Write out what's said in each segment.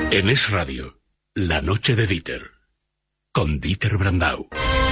En Es Radio, La Noche de Dieter, con Dieter Brandau.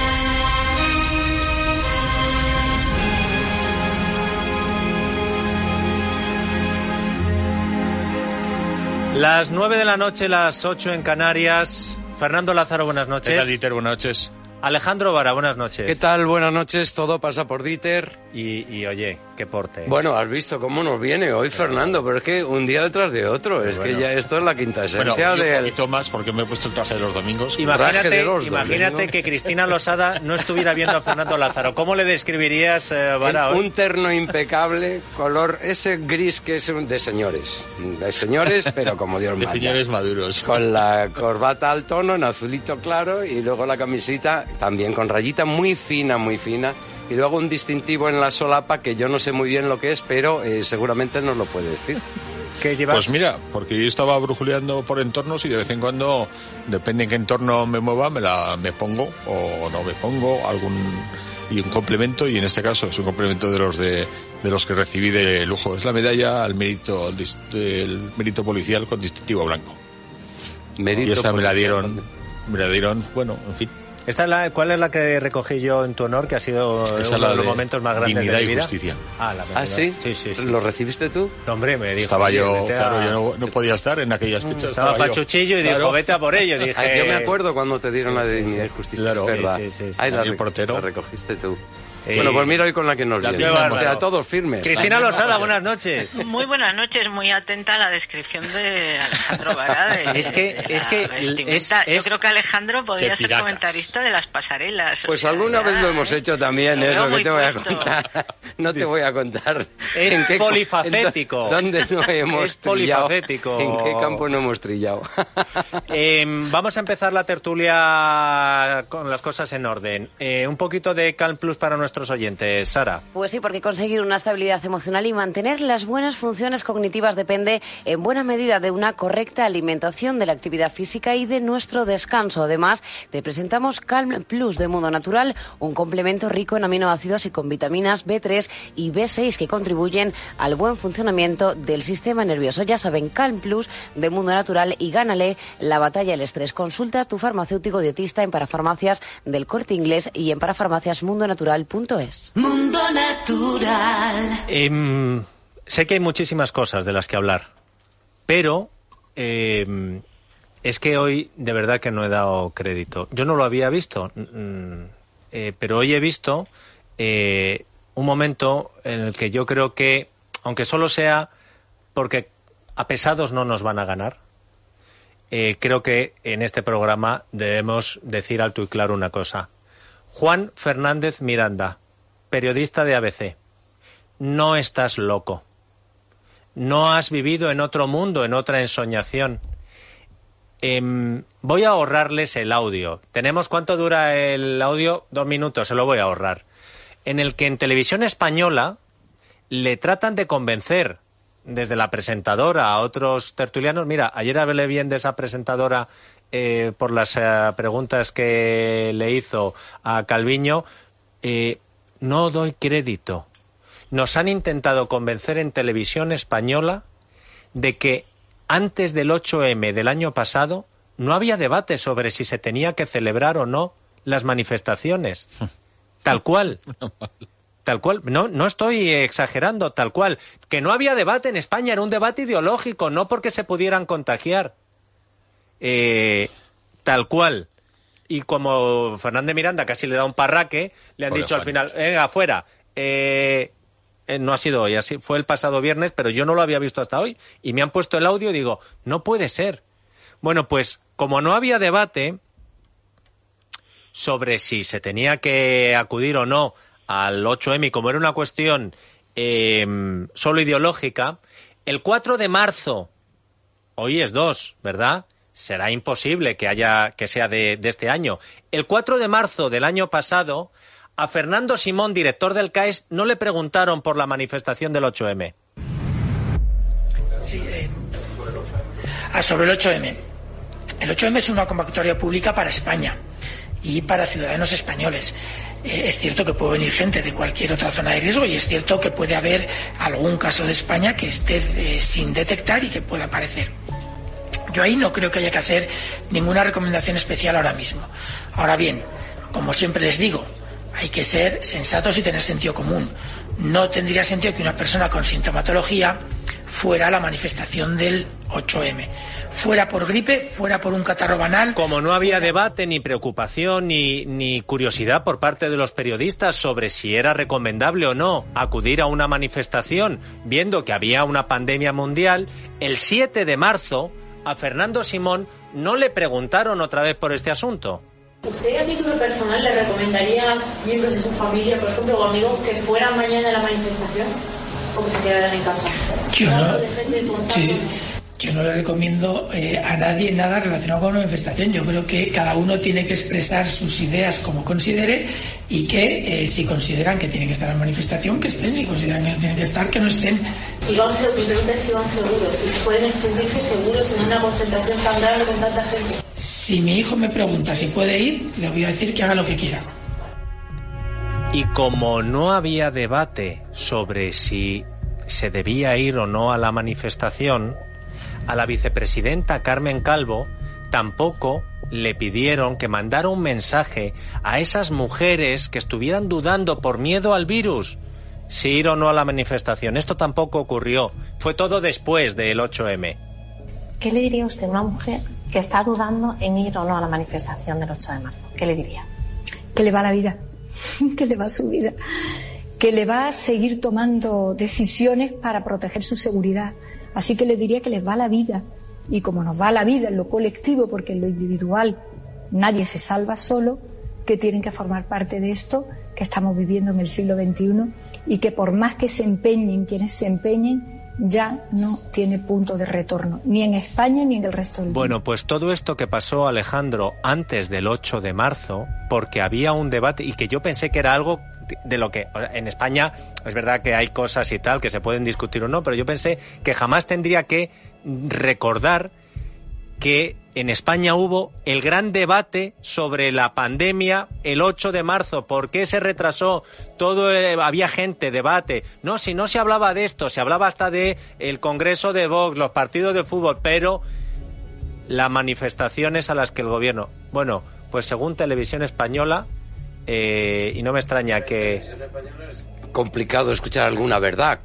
Las 9 de la noche, las 8 en Canarias. Fernando Lázaro, buenas noches. ¿Qué tal, Dieter? Buenas noches. Alejandro Vara, buenas noches. ¿Qué tal? Buenas noches. Todo pasa por Dieter. Y oye, qué porte. Bueno, has visto cómo nos viene hoy Fernando, pero es que un día detrás de otro. Es que ya esto es la quinta esencia un del... poquito más porque me he puesto el traje de los domingos. Imagínate que Cristina Losada no estuviera viendo a Fernando Lázaro. ¿Cómo le describirías, Vara, hoy? Un terno impecable, color ese gris que es de señores. De señores, pero como Dios manda. De señores maduros. Con la corbata al tono, en azulito claro, y luego la camisita también con rayita muy fina, muy fina. Y luego un distintivo en la solapa que yo no sé muy bien lo que es, pero seguramente nos lo puede decir. ¿Qué llevas? Pues mira, porque yo estaba brujuleando por entornos y de vez en cuando, depende en qué entorno me mueva, me pongo o no me pongo un complemento, y en este caso es un complemento de los que recibí de lujo. Es la medalla al mérito del mérito policial con distintivo blanco. Mérito y esa me la policial. dieron, bueno, en fin. ¿Cuál es la que recogí yo en tu honor, que ha sido uno de los momentos más grandes de mi vida? Dignidad y Justicia. ¿Ah, sí? Sí. ¿Lo recibiste tú? No, hombre, me dijo... Estaba yo, claro, yo no podía estar en aquellas fechas. Estaba Pachuchillo y dijo, vete a por ello. Dije... Yo me acuerdo cuando te dieron la de Dignidad y Justicia. Claro. ¿Verdad? Sí. Ahí la recogiste tú. Bueno, pues mira hoy con la que nos viene. O sea, todos firmes. Cristina Losada, buenas noches. Muy buenas noches, muy atenta a la descripción de Alejandro Vara. Yo creo que Alejandro podría ser comentarista de las pasarelas. Pues alguna vez lo hemos hecho también, eso que te voy a contar. No te voy a contar. Es polifacético. ¿Dónde no hemos es trillado? Polifacético. ¿En qué campo no hemos trillado? Vamos a empezar la tertulia con las cosas en orden. Un poquito de Calm Plus para nuestros oyentes. Sara. Pues sí, porque conseguir una estabilidad emocional y mantener las buenas funciones cognitivas depende en buena medida de una correcta alimentación, de la actividad física y de nuestro descanso. Además, te presentamos Calm Plus de Mundo Natural, un complemento rico en aminoácidos y con vitaminas B3 y B6 que contribuyen al buen funcionamiento del sistema nervioso. Ya saben, Calm Plus de Mundo Natural, y gánale la batalla al estrés. Consulta a tu farmacéutico dietista en Parafarmacias del Corte Inglés y en parafarmaciasmundonatural.es. Mundo Natural. Sé que hay muchísimas cosas de las que hablar, pero es que hoy de verdad que no he dado crédito. Yo no lo había visto, pero hoy he visto un momento en el que yo creo que, aunque solo sea porque a pesados no nos van a ganar, creo que en este programa debemos decir alto y claro una cosa. Juan Fernández Miranda, periodista de ABC, no estás loco. No has vivido en otro mundo, en otra ensoñación. Voy a ahorrarles el audio. ¿Cuánto dura el audio? 2 minutos, se lo voy a ahorrar. En el que en Televisión Española le tratan de convencer desde la presentadora a otros tertulianos. Mira, ayer hablé bien de esa presentadora por las preguntas que le hizo a Calviño. No doy crédito. Nos han intentado convencer en Televisión Española de que antes del 8M del año pasado no había debate sobre si se tenía que celebrar o no las manifestaciones. Tal cual. Tal cual. No estoy exagerando, tal cual. Que no había debate en España, era un debate ideológico, no porque se pudieran contagiar. Tal cual. Y como Fernández Miranda casi le da un parraque, le han dicho al final, venga, fuera. No ha sido hoy, así fue el pasado viernes, pero yo no lo había visto hasta hoy. Y me han puesto el audio y digo, no puede ser. Bueno, pues como no había debate sobre si se tenía que acudir o no al 8M, y como era una cuestión solo ideológica, el 4 de marzo, hoy es 2, ¿verdad?, será imposible que sea de este año. El 4 de marzo del año pasado, a Fernando Simón, director del CAES, no le preguntaron por la manifestación del 8M. Sí, sobre el 8M. El 8M es una convocatoria pública para España y para ciudadanos españoles. Es cierto que puede venir gente de cualquier otra zona de riesgo y es cierto que puede haber algún caso de España que esté sin detectar y que pueda aparecer. Yo ahí no creo que haya que hacer ninguna recomendación especial ahora mismo. Ahora bien, como siempre les digo, hay que ser sensatos y tener sentido común. No tendría sentido que una persona con sintomatología fuera a la manifestación del 8M. Fuera por gripe, fuera por un catarro banal. Como no había debate, ni preocupación, ni curiosidad por parte de los periodistas sobre si era recomendable o no acudir a una manifestación, viendo que había una pandemia mundial, el 7 de marzo a Fernando Simón no le preguntaron otra vez por este asunto. ¿Usted a título personal le recomendaría a miembros de su familia, por ejemplo, o amigos, que fueran mañana a la manifestación o que se quedaran en casa? Yo no le recomiendo a nadie nada relacionado con una manifestación. Yo creo que cada uno tiene que expresar sus ideas como considere y que si consideran que tienen que estar en la manifestación, que estén. Si consideran que no tienen que estar, que no estén. Mi pregunta es si van seguros, si pueden sentirse seguros en una concentración tan grande con tanta gente. Si mi hijo me pregunta si puede ir, le voy a decir que haga lo que quiera. Y como no había debate sobre si se debía ir o no a la manifestación, a la vicepresidenta Carmen Calvo tampoco le pidieron que mandara un mensaje a esas mujeres que estuvieran dudando por miedo al virus si ir o no a la manifestación. Esto tampoco ocurrió. Fue todo después del 8M. ¿Qué le diría usted a una mujer que está dudando en ir o no a la manifestación del 8 de marzo? ¿Qué le diría? Que le va la vida, que le va su vida, que le va a seguir tomando decisiones para proteger su seguridad. Así que le diría que les va la vida. Y como nos va la vida en lo colectivo, porque en lo individual nadie se salva solo, que tienen que formar parte de esto que estamos viviendo en el siglo XXI y que por más que se empeñen quienes se empeñen, ya no tiene punto de retorno, ni en España ni en el resto del mundo. Bueno, pues todo esto que pasó, Alejandro, antes del 8 de marzo, porque había un debate y que yo pensé que era algo de lo que en España es verdad que hay cosas y tal que se pueden discutir o no, pero yo pensé que jamás tendría que recordar que en España hubo el gran debate sobre la pandemia el 8 de marzo. ¿Por qué se retrasó? Había gente, debate. No, si no se hablaba de esto, se hablaba hasta de el Congreso de Vox, los partidos de fútbol, pero las manifestaciones a las que el gobierno... Bueno, pues según Televisión Española, y no me extraña que... Complicado escuchar alguna verdad,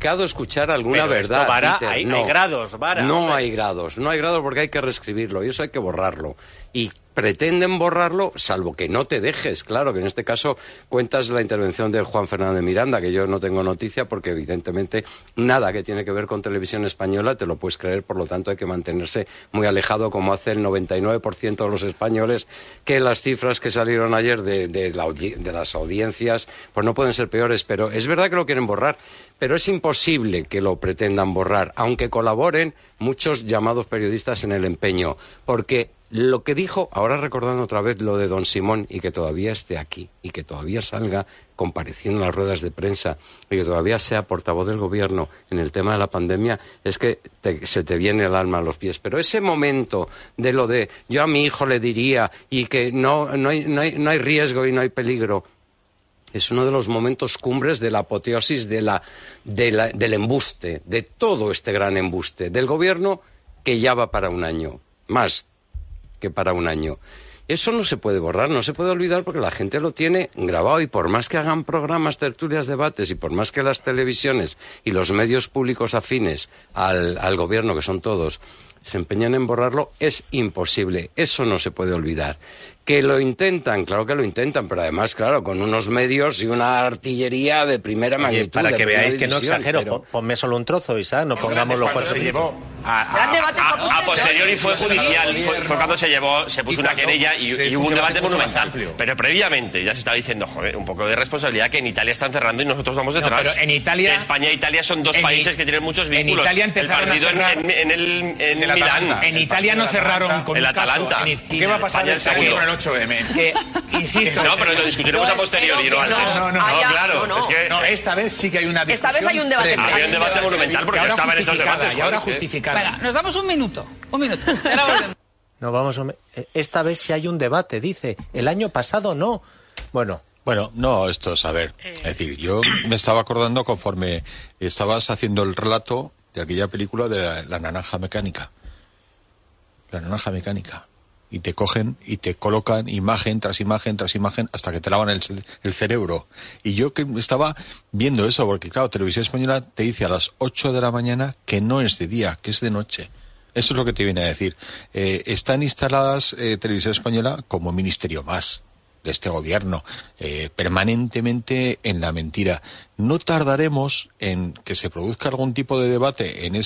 verdad. Vara, hay grados, Vara. No hay grados porque hay que reescribirlo y eso hay que borrarlo. Y pretenden borrarlo, salvo que no te dejes. Claro que en este caso cuentas la intervención de Juan Fernández de Miranda, que yo no tengo noticia porque evidentemente nada que tiene que ver con Televisión Española te lo puedes creer, por lo tanto hay que mantenerse muy alejado, como hace el 99% de los españoles, que las cifras que salieron ayer de las audiencias pues no pueden ser peores, pero es verdad que lo quieren borrar. Pero es imposible que lo pretendan borrar, aunque colaboren muchos llamados periodistas en el empeño, porque lo que dijo, ahora recordando otra vez lo de don Simón, y que todavía esté aquí, y que todavía salga compareciendo en las ruedas de prensa, y que todavía sea portavoz del gobierno en el tema de la pandemia, es que se te viene el alma a los pies. Pero ese momento de lo de yo a mi hijo le diría, y que no hay riesgo y no hay peligro, es uno de los momentos cumbres de la apoteosis del embuste, de todo este gran embuste del gobierno que ya va para un año, más que para un año. Eso no se puede borrar, no se puede olvidar porque la gente lo tiene grabado y por más que hagan programas, tertulias, debates y por más que las televisiones y los medios públicos afines al gobierno, que son todos, se empeñan en borrarlo, es imposible. Eso no se puede olvidar. Que lo intentan, claro que lo intentan, pero además, claro, con unos medios y una artillería de primera magnitud. Para que veáis que no exagero, pero... ponme solo un trozo, Isaac, no pongamos los 4 minutos. A posteriori fue judicial, fue cuando se puso una querella y hubo un debate monumental. Pero previamente ya se estaba diciendo, joder, un poco de responsabilidad, que en Italia están cerrando y nosotros vamos detrás. No, pero en Italia... España e Italia son dos países que tienen muchos vínculos. En Italia empezaron el partido a cerrar... en Milán. En Italia no cerraron con el un caso. Atalanta. ¿Qué va a pasar el segundo con el 8M? Que, insisto... No, pero lo discutiremos a posteriori, no antes. No, esta vez sí que hay una discusión. Esta vez hay un debate. Había un debate monumental porque yo estaba en esos debates. Y ahora justificada. Espera, nos damos un minuto. No, vamos, esta vez sí hay un debate, dice. El año pasado no. Bueno, no, esto es, a ver, es decir, yo me estaba acordando conforme estabas haciendo el relato de aquella película de La naranja mecánica. la naranja mecánica. Y te cogen y te colocan imagen tras imagen tras imagen hasta que te lavan el cerebro. Y yo que estaba viendo eso, porque claro, Televisión Española te dice a las 8 de la mañana que no es de día, que es de noche. Eso es lo que te viene a decir. Están instaladas Televisión Española como ministerio más de este gobierno, permanentemente en la mentira. No tardaremos en que se produzca algún tipo de debate en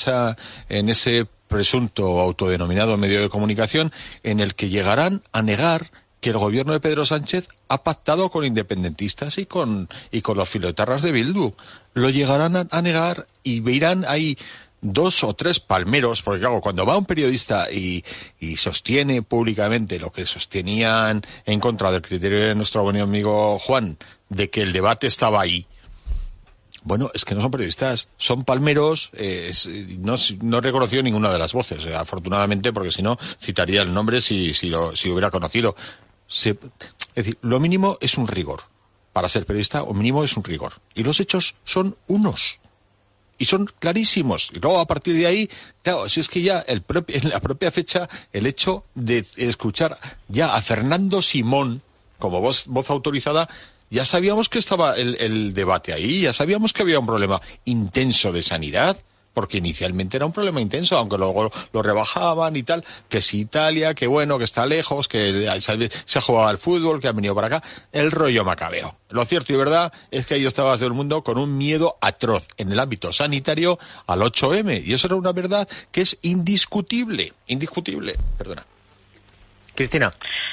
ese presunto autodenominado medio de comunicación, en el que llegarán a negar que el gobierno de Pedro Sánchez ha pactado con independentistas y con los filoetarras de Bildu. Lo llegarán a negar y verán ahí 2 o 3 palmeros, porque claro, cuando va un periodista y sostiene públicamente lo que sostenían en contra del criterio de nuestro buen amigo Juan, de que el debate estaba ahí, bueno, es que no son periodistas, son palmeros. No he reconocido ninguna de las voces, afortunadamente, porque si no citaría el nombre si hubiera conocido. Es decir, lo mínimo es un rigor. Para ser periodista, lo mínimo es un rigor. Y los hechos son unos. Y son clarísimos. Y luego, a partir de ahí, claro, si es que ya en la propia fecha, el hecho de escuchar ya a Fernando Simón como voz autorizada, ya sabíamos que estaba el debate ahí, ya sabíamos que había un problema intenso de sanidad, porque inicialmente era un problema intenso, aunque luego lo rebajaban y tal, que si Italia, que bueno, que está lejos, que se ha jugado al fútbol, que ha venido para acá, el rollo macabeo. Lo cierto y verdad es que ahí estaba todo el mundo con un miedo atroz en el ámbito sanitario al 8M, y eso era una verdad que es indiscutible, perdona. Cristina.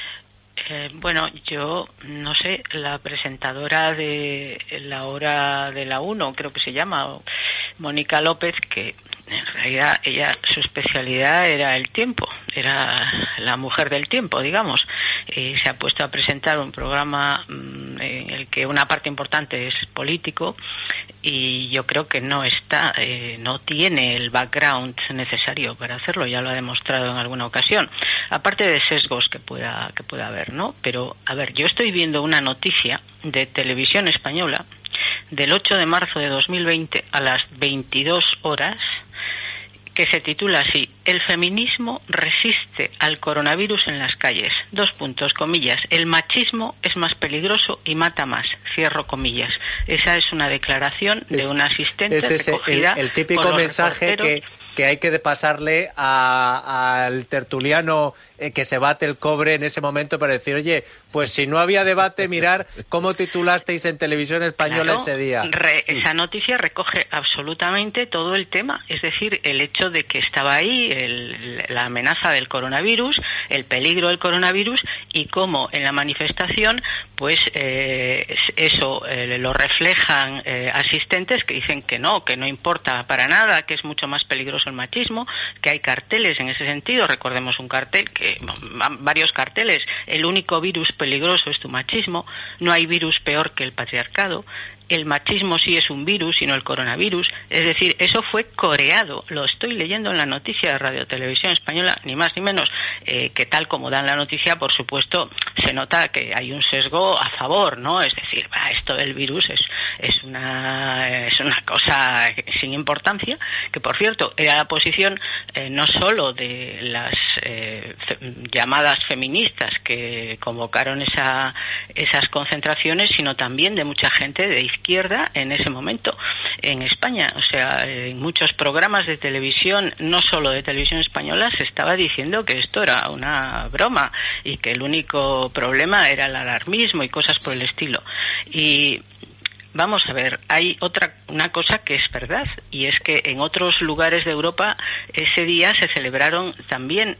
Bueno, yo no sé, la presentadora de La Hora de la 1, creo que se llama, Mónica López, que en realidad su especialidad era el tiempo, era la mujer del tiempo, digamos. Se ha puesto a presentar un programa en el que una parte importante es político, y yo creo que no tiene el background necesario para hacerlo, ya lo ha demostrado en alguna ocasión, aparte de sesgos que pueda haber, ¿no? Pero, a ver, yo estoy viendo una noticia de Televisión Española del 8 de marzo de 2020 a las 22 horas, que se titula así: el feminismo resiste al coronavirus en las calles. : el machismo es más peligroso y mata más. Cierro comillas. Esa es una declaración de una asistente recogida el típico mensaje que hay que pasarle al tertuliano que se bate el cobre en ese momento para decir, oye, pues si no había debate, mirar cómo titulasteis en Televisión Española ese día. Esa noticia recoge absolutamente todo el tema, es decir, el hecho de que estaba ahí la amenaza del coronavirus, el peligro del coronavirus, y cómo en la manifestación, pues eso lo reflejan asistentes que dicen que no importa para nada, que es mucho más peligroso el machismo, que hay carteles en ese sentido. Recordemos varios carteles: el único virus peligroso es tu machismo, no hay virus peor que el patriarcado, el machismo sí es un virus y no el coronavirus. Es decir, eso fue coreado, lo estoy leyendo en la noticia de Radio Televisión Española, ni más ni menos, que tal como dan la noticia, por supuesto, se nota que hay un sesgo a favor, ¿no? Es decir, esto del virus es una cosa sin importancia, que por cierto era la posición no solo de las llamadas feministas que convocaron esas concentraciones, sino también de mucha gente de izquierda en ese momento en España. O sea, en muchos programas de televisión, no solo de Televisión Española, se estaba diciendo que esto era una broma y que el único problema era el alarmismo y cosas por el estilo. Y vamos a ver, hay una cosa que es verdad, y es que en otros lugares de Europa ese día se celebraron también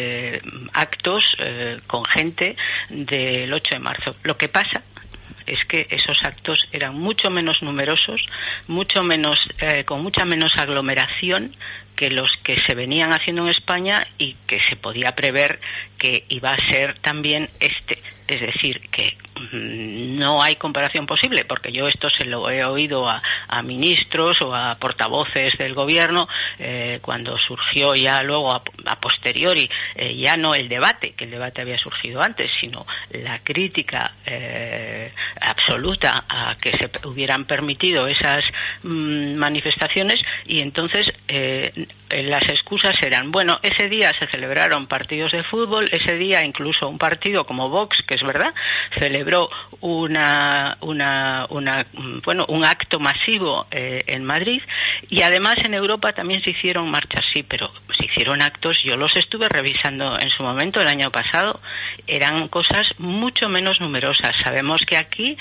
actos con gente del 8 de marzo. Lo que pasa es que esos actos eran mucho menos numerosos, con mucha menos aglomeración que los que se venían haciendo en España y que se podía prever que iba a ser también este. Es decir, que no hay comparación posible, porque yo esto se lo he oído a ministros o a portavoces del gobierno cuando surgió ya luego a posteriori, ya no el debate, que el debate había surgido antes, sino la crítica absoluta a que se hubieran permitido esas manifestaciones, y entonces las excusas eran, bueno, ese día se celebraron partidos de fútbol, ese día incluso un partido como Vox, que es verdad, celebró un acto masivo en Madrid, y además en Europa también se hicieron marchas, sí, pero se hicieron actos, yo los estuve revisando en su momento el año pasado, eran cosas mucho menos numerosas. Sabemos que aquí,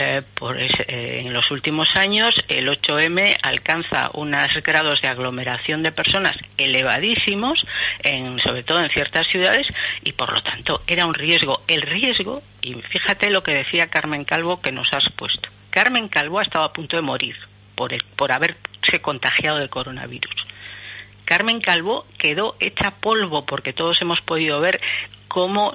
en los últimos años, el 8M alcanza unos grados de aglomeración de personas elevadísimos, sobre todo en ciertas ciudades, y por lo tanto era un riesgo. El riesgo, y fíjate lo que decía Carmen Calvo que nos has puesto. Carmen Calvo ha estado a punto de morir por haberse contagiado de coronavirus. Carmen Calvo quedó hecha polvo porque todos hemos podido ver cómo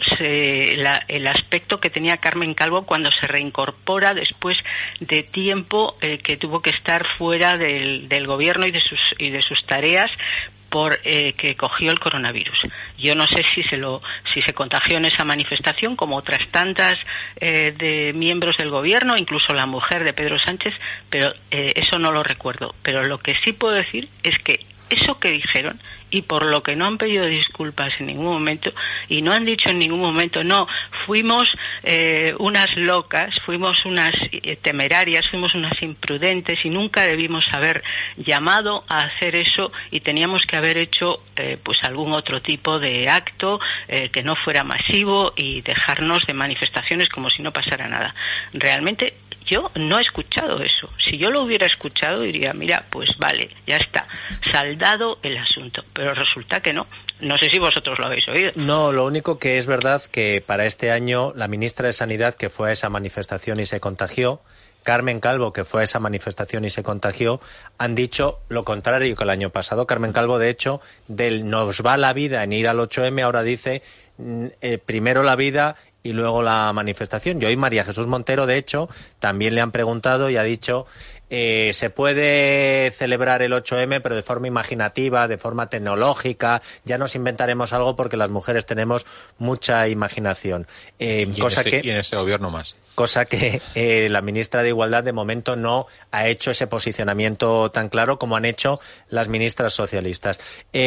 el aspecto que tenía Carmen Calvo cuando se reincorpora después de tiempo que tuvo que estar fuera del gobierno y de sus tareas por que cogió el coronavirus. Yo no sé si se contagió en esa manifestación como otras tantas de miembros del gobierno, incluso la mujer de Pedro Sánchez, pero eso no lo recuerdo. Pero lo que sí puedo decir es que eso que dijeron, y por lo que no han pedido disculpas en ningún momento, y no han dicho en ningún momento, no, fuimos unas locas, fuimos unas temerarias, fuimos unas imprudentes, y nunca debimos haber llamado a hacer eso, y teníamos que haber hecho pues algún otro tipo de acto que no fuera masivo, y dejarnos de manifestaciones como si no pasara nada. Realmente yo no he escuchado eso. Si yo lo hubiera escuchado diría, mira, pues vale, ya está, saldado el asunto. Pero resulta que no. No sé si vosotros lo habéis oído. No, lo único que es verdad que para este año la ministra de Sanidad, que fue a esa manifestación y se contagió, Carmen Calvo, que fue a esa manifestación y se contagió, han dicho lo contrario que el año pasado. Carmen Calvo, de hecho, nos va la vida en ir al 8M, ahora dice primero la vida y luego la manifestación. Y hoy María Jesús Montero, de hecho, también le han preguntado y ha dicho se puede celebrar el 8M, pero de forma imaginativa, de forma tecnológica, ya nos inventaremos algo porque las mujeres tenemos mucha imaginación. Y en este gobierno más. Cosa que la ministra de Igualdad de momento no ha hecho ese posicionamiento tan claro como han hecho las ministras socialistas.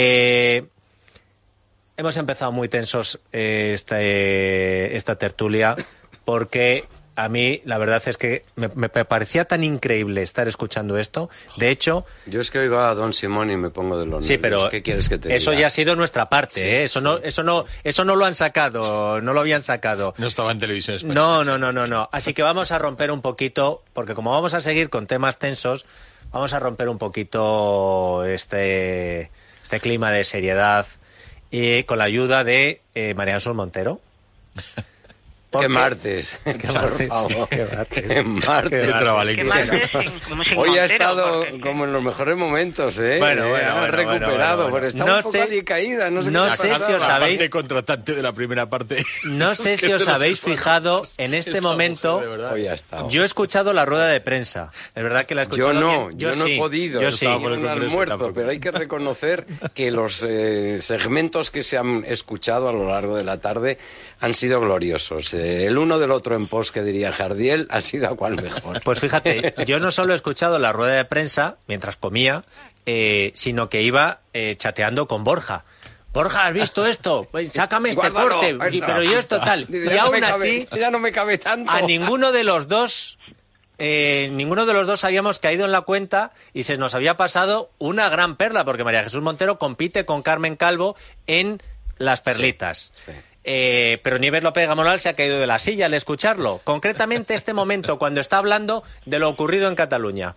Hemos empezado muy tensos esta tertulia porque a mí la verdad es que me parecía tan increíble estar escuchando esto. De hecho... Yo es que oigo a Don Simón y me pongo de los nervios. Sí, pero ¿qué quieres que te diga? Eso ya ha sido nuestra parte, sí, ¿eh? Eso no lo han sacado, no lo habían sacado. No estaba en televisión española. No. Así que vamos a romper un poquito, porque como vamos a seguir con temas tensos, vamos a romper un poquito este clima de seriedad y con la ayuda de María Jesús Montero. ¿Qué martes? ¿Qué martes? ¿Qué martes? Hoy ha estado como en los mejores momentos, ¿eh? Bueno. Ha recuperado, pero está un poco alicaída. No sé si os habéis... La contratante de la primera parte. No sé si os habéis fijado en este momento. Hoy ha estado. Yo he escuchado la rueda de prensa. Es verdad que la he escuchado. Yo no he podido. Yo sí. Un almuerzo, pero hay que reconocer que los segmentos que se han escuchado a lo largo de la tarde han sido gloriosos. El uno del otro en pos, que diría Jardiel, ha sido a cual mejor. Pues fíjate, yo no solo he escuchado la rueda de prensa mientras comía, sino que iba chateando con Borja. Borja, ¿has visto esto? Pues sácame este corte. Pero yo esto tal. Y aún así, ya no me cabe tanto. A ninguno de los dos habíamos caído en la cuenta y se nos había pasado una gran perla, porque María Jesús Montero compite con Carmen Calvo en Las Perlitas. Sí. Pero Nieves López Gamonal se ha caído de la silla al escucharlo. Concretamente este momento, cuando está hablando de lo ocurrido en Cataluña.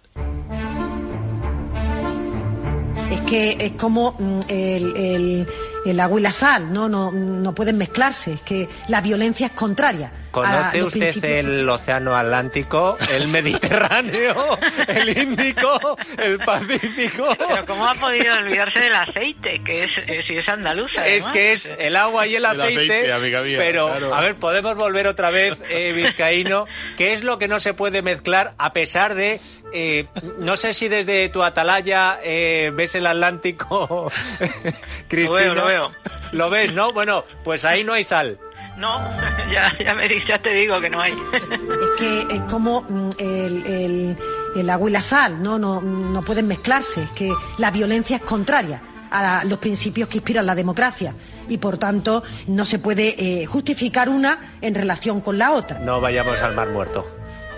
Es que es como el agua y la sal, no pueden mezclarse. Es que la violencia es contraria. ¿Conoce usted el océano Atlántico, el Mediterráneo, el Índico, el Pacífico? Pero ¿cómo ha podido olvidarse del aceite? Que si es andaluza. Además. Es que es el agua y el aceite, amiga mía, pero claro. A ver, podemos volver otra vez, vizcaíno. ¿Qué es lo que no se puede mezclar a pesar de... no sé si desde tu atalaya ves el Atlántico, Cristina. Lo veo. ¿Lo ves, no? Bueno, pues ahí no hay sal. No, ya te digo que no hay. Es que es como el agua y la sal, no pueden mezclarse. Es que la violencia es contraria a los principios que inspiran la democracia. Y por tanto no se puede justificar una en relación con la otra. No vayamos al Mar Muerto.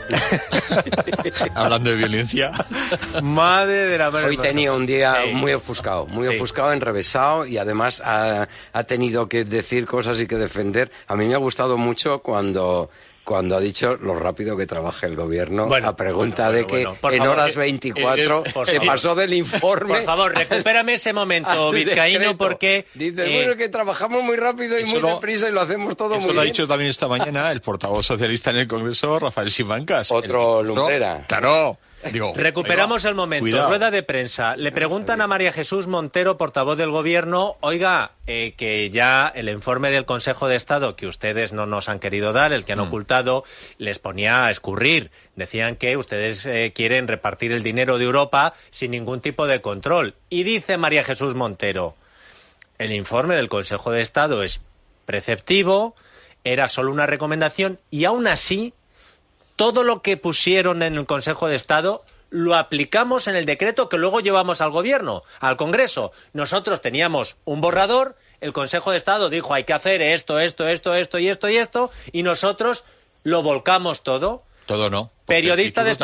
Hablando de violencia. Madre de la madre. Hoy tenía un día muy ofuscado, enrevesado, y además ha tenido que decir cosas y que defender. A mí me ha gustado mucho cuando ha dicho lo rápido que trabaja el gobierno, a pregunta de que en horas 24 se pasó del informe. Por favor, recupérame ese momento, vizcaíno, porque... Dice, bueno, que trabajamos muy rápido y muy deprisa y lo hacemos todo muy bien. Eso lo ha dicho también esta mañana el portavoz socialista en el Congreso, Rafael Simancas. Otro lumbrera. Claro. Recuperamos el momento. Cuidado. Rueda de prensa. Le preguntan a María Jesús Montero, portavoz del Gobierno, oiga, que ya el informe del Consejo de Estado, que ustedes no nos han querido dar, el que han ocultado, les ponía a escurrir. Decían que ustedes quieren repartir el dinero de Europa sin ningún tipo de control. Y dice María Jesús Montero, el informe del Consejo de Estado es preceptivo, era solo una recomendación, y aún así todo lo que pusieron en el Consejo de Estado lo aplicamos en el decreto que luego llevamos al Gobierno, al Congreso. Nosotros teníamos un borrador, el Consejo de Estado dijo hay que hacer esto, y nosotros lo volcamos todo. Todo no. Periodista de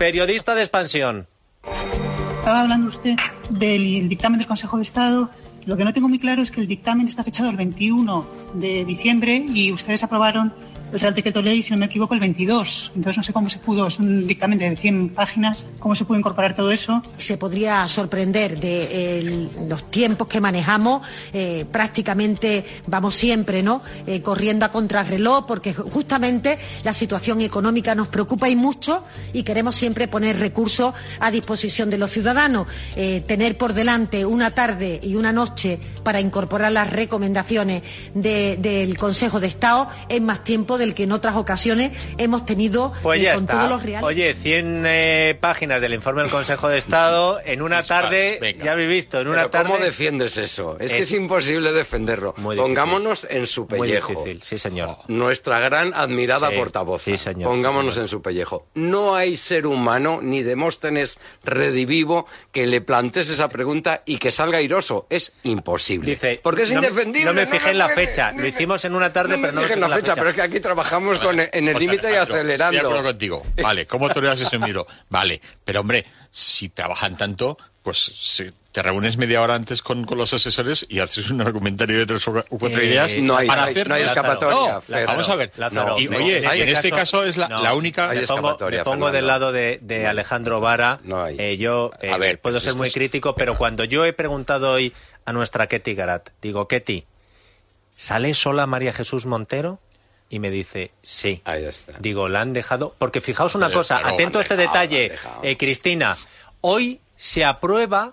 Expansión. Estaba hablando usted del dictamen del Consejo de Estado. Lo que no tengo muy claro es que el dictamen está fechado el 21 de diciembre y ustedes aprobaron el Real Decreto Ley, si no me equivoco, el 22. Entonces no sé cómo se pudo, es un dictamen de 100 páginas, cómo se pudo incorporar todo eso. Se podría sorprender de los tiempos que manejamos, prácticamente vamos siempre, ¿no? Corriendo a contrarreloj, porque justamente la situación económica nos preocupa y mucho, y queremos siempre poner recursos a disposición de los ciudadanos. Tener por delante una tarde y una noche para incorporar las recomendaciones del Consejo de Estado es más tiempo del que en otras ocasiones hemos tenido con todos los reales. Oye, 100 páginas del informe del Consejo de Estado en una tarde, ya habéis visto, en una tarde... ¿Cómo defiendes eso? Es que es imposible defenderlo. Pongámonos en su pellejo. Muy difícil, sí señor. Nuestra gran admirada portavoz. Sí señor. Pongámonos en su pellejo. No hay ser humano, ni Demóstenes redivivo, que le plantees esa pregunta y que salga airoso. Es imposible. Dice, porque es indefendible. No me fijé en la fecha. Lo hicimos en una tarde, pero no me fijé en la fecha. Pero es que aquí trabajamos en el límite y acelerando. Estoy de acuerdo contigo. Vale, ¿cómo toreas ese miro? Vale, pero hombre, si trabajan tanto, pues te reúnes media hora antes con los asesores y haces un argumentario de 3 o 4 ideas. No hay escapatoria. Vamos a ver. Y oye, en este caso es la única... Me pongo del lado de Alejandro Vara. Yo puedo ser muy crítico, pero cuando yo he preguntado hoy a nuestra Ketty Garat, digo, Ketty, ¿sale sola María Jesús Montero? Y me dice, sí. Ahí está. Digo, la han dejado... Porque fijaos una cosa, atento a este detalle, Cristina. Hoy se aprueba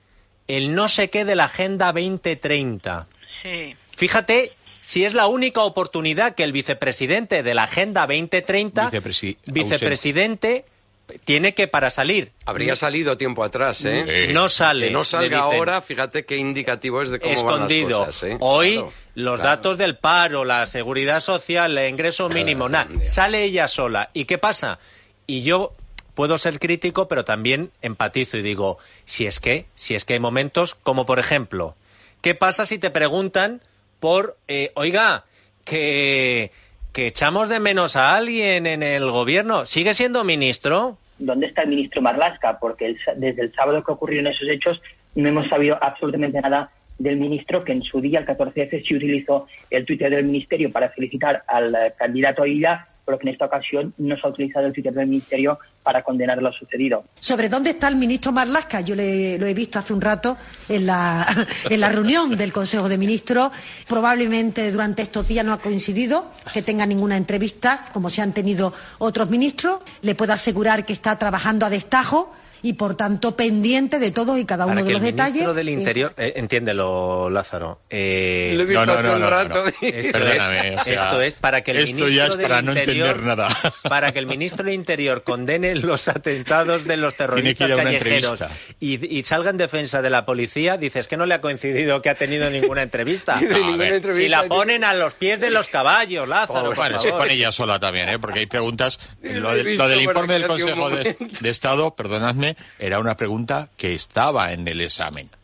el no sé qué de la Agenda 2030. Sí. Fíjate si es la única oportunidad que el vicepresidente de la Agenda 2030, vicepresidente, tiene que para salir. Habría salido tiempo atrás, ¿eh? No sale. Que no salga ahora, fíjate qué indicativo es de cómo escondido. Van las cosas, ¿eh? Hoy los datos del paro, la seguridad social, el ingreso mínimo, sale ella sola. ¿Y qué pasa? Y yo puedo ser crítico, pero también empatizo y digo, si es que hay momentos como, por ejemplo, ¿qué pasa si te preguntan por, oiga, que echamos de menos a alguien en el gobierno? ¿Sigue siendo ministro? ¿Dónde está el ministro Marlaska? Porque desde el sábado que ocurrieron esos hechos no hemos sabido absolutamente nada del ministro, que en su día, el 14F, sí utilizó el Twitter del ministerio para felicitar al candidato a Illa, pero que en esta ocasión no se ha utilizado el Twitter del ministerio para condenar lo sucedido. ¿Sobre dónde está el ministro Marlaska? Yo lo he visto hace un rato en la reunión del Consejo de Ministros. Probablemente durante estos días no ha coincidido que tenga ninguna entrevista, como se han tenido otros ministros. Le puedo asegurar que está trabajando a destajo y, por tanto, pendiente de todos y cada uno de los detalles. El ministro del Interior, entiéndelo, Lázaro. Lo he visto hace un rato. Perdóname. Esto es para que el ministro ya es para del no Interior, entender nada. Para que el ministro del Interior condene los atentados de los terroristas callejeros y salga en defensa de la policía, dices que no le ha coincidido que ha tenido ninguna entrevista. Si la ponen a los pies de los caballos, Lázaro. Bueno, se pone ella sola también, porque hay preguntas. Lo del informe del Consejo de Estado, perdonadme, era una pregunta que estaba en el examen.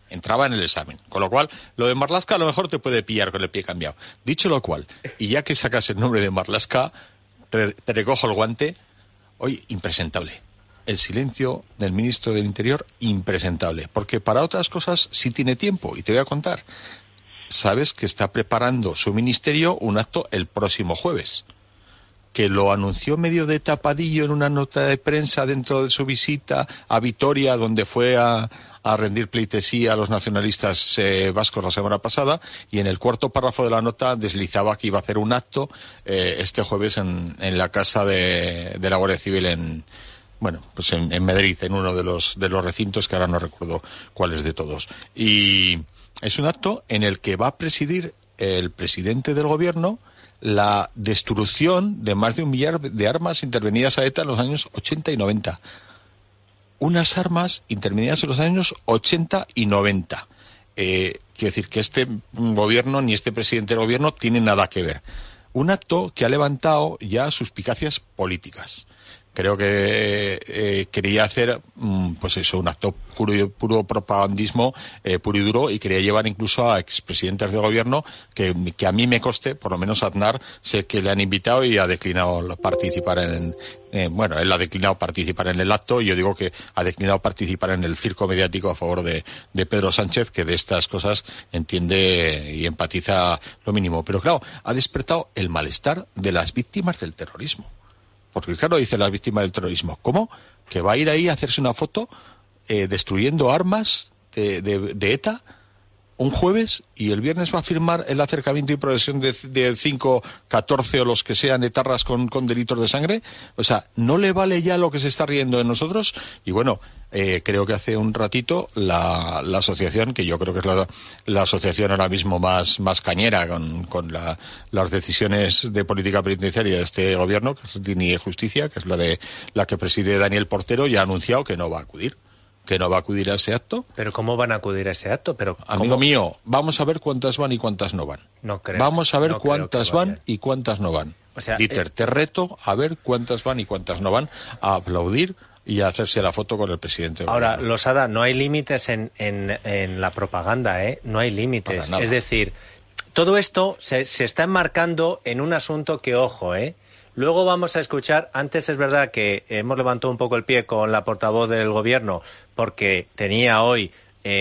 entraba en el examen. Con lo cual, lo de Marlaska a lo mejor te puede pillar con el pie cambiado. Dicho lo cual, y ya que sacas el nombre de Marlaska, te recojo el guante. Hoy, impresentable. El silencio del ministro del Interior, impresentable. Porque para otras cosas sí tiene tiempo, y te voy a contar. Sabes que está preparando su ministerio un acto el próximo jueves, que lo anunció medio de tapadillo en una nota de prensa dentro de su visita a Vitoria, donde fue a rendir pleitesía a los nacionalistas vascos la semana pasada, y en el cuarto párrafo de la nota deslizaba que iba a hacer un acto este jueves en la casa de la Guardia Civil en Madrid, en uno de los recintos que ahora no recuerdo cuáles de todos. Y es un acto en el que va a presidir el presidente del gobierno la destrucción de más de 1 millar de armas intervenidas a ETA en los años 80 y 90. Unas armas intervenidas en los años 80 y 90. Quiero decir que este gobierno ni este presidente del gobierno tiene nada que ver. Un acto que ha levantado ya suspicacias políticas. Creo que quería hacer, un acto puro propagandismo, puro y duro, y quería llevar incluso a expresidentes de gobierno que a mí me conste, por lo menos a Aznar, sé que le han invitado y ha declinado participar él ha declinado participar en el acto, y yo digo que ha declinado participar en el circo mediático a favor de Pedro Sánchez, que de estas cosas entiende y empatiza lo mínimo. Pero claro, ha despertado el malestar de las víctimas del terrorismo. Porque claro, dicen las víctimas del terrorismo, ¿cómo? ¿Que va a ir ahí a hacerse una foto destruyendo armas de ETA un jueves, y el viernes va a firmar el acercamiento y progresión de 5, 14 o los que sean etarras con delitos de sangre? O sea, ¿no le vale ya lo que se está riendo de nosotros? Y bueno, creo que hace un ratito la asociación, que yo creo que es la asociación ahora mismo más cañera con las decisiones de política penitenciaria de este gobierno, que es Dignidad y Justicia, que es la que preside Daniel Portero, ya ha anunciado que no va a acudir. A ese acto. ¿Pero cómo van a acudir a ese acto? Amigo mío, vamos a ver cuántas van y cuántas no van. No creo. Vamos a ver cuántas van y cuántas no van. O sea, Dieter, te reto a ver cuántas van y cuántas no van, a aplaudir y a hacerse la foto con el presidente. Ahora, Losada, no hay límites en la propaganda, ¿eh? No hay límites. Es decir, todo esto se está enmarcando en un asunto que, ojo, Luego vamos a escuchar, antes es verdad que hemos levantado un poco el pie con la portavoz del gobierno porque tenía hoy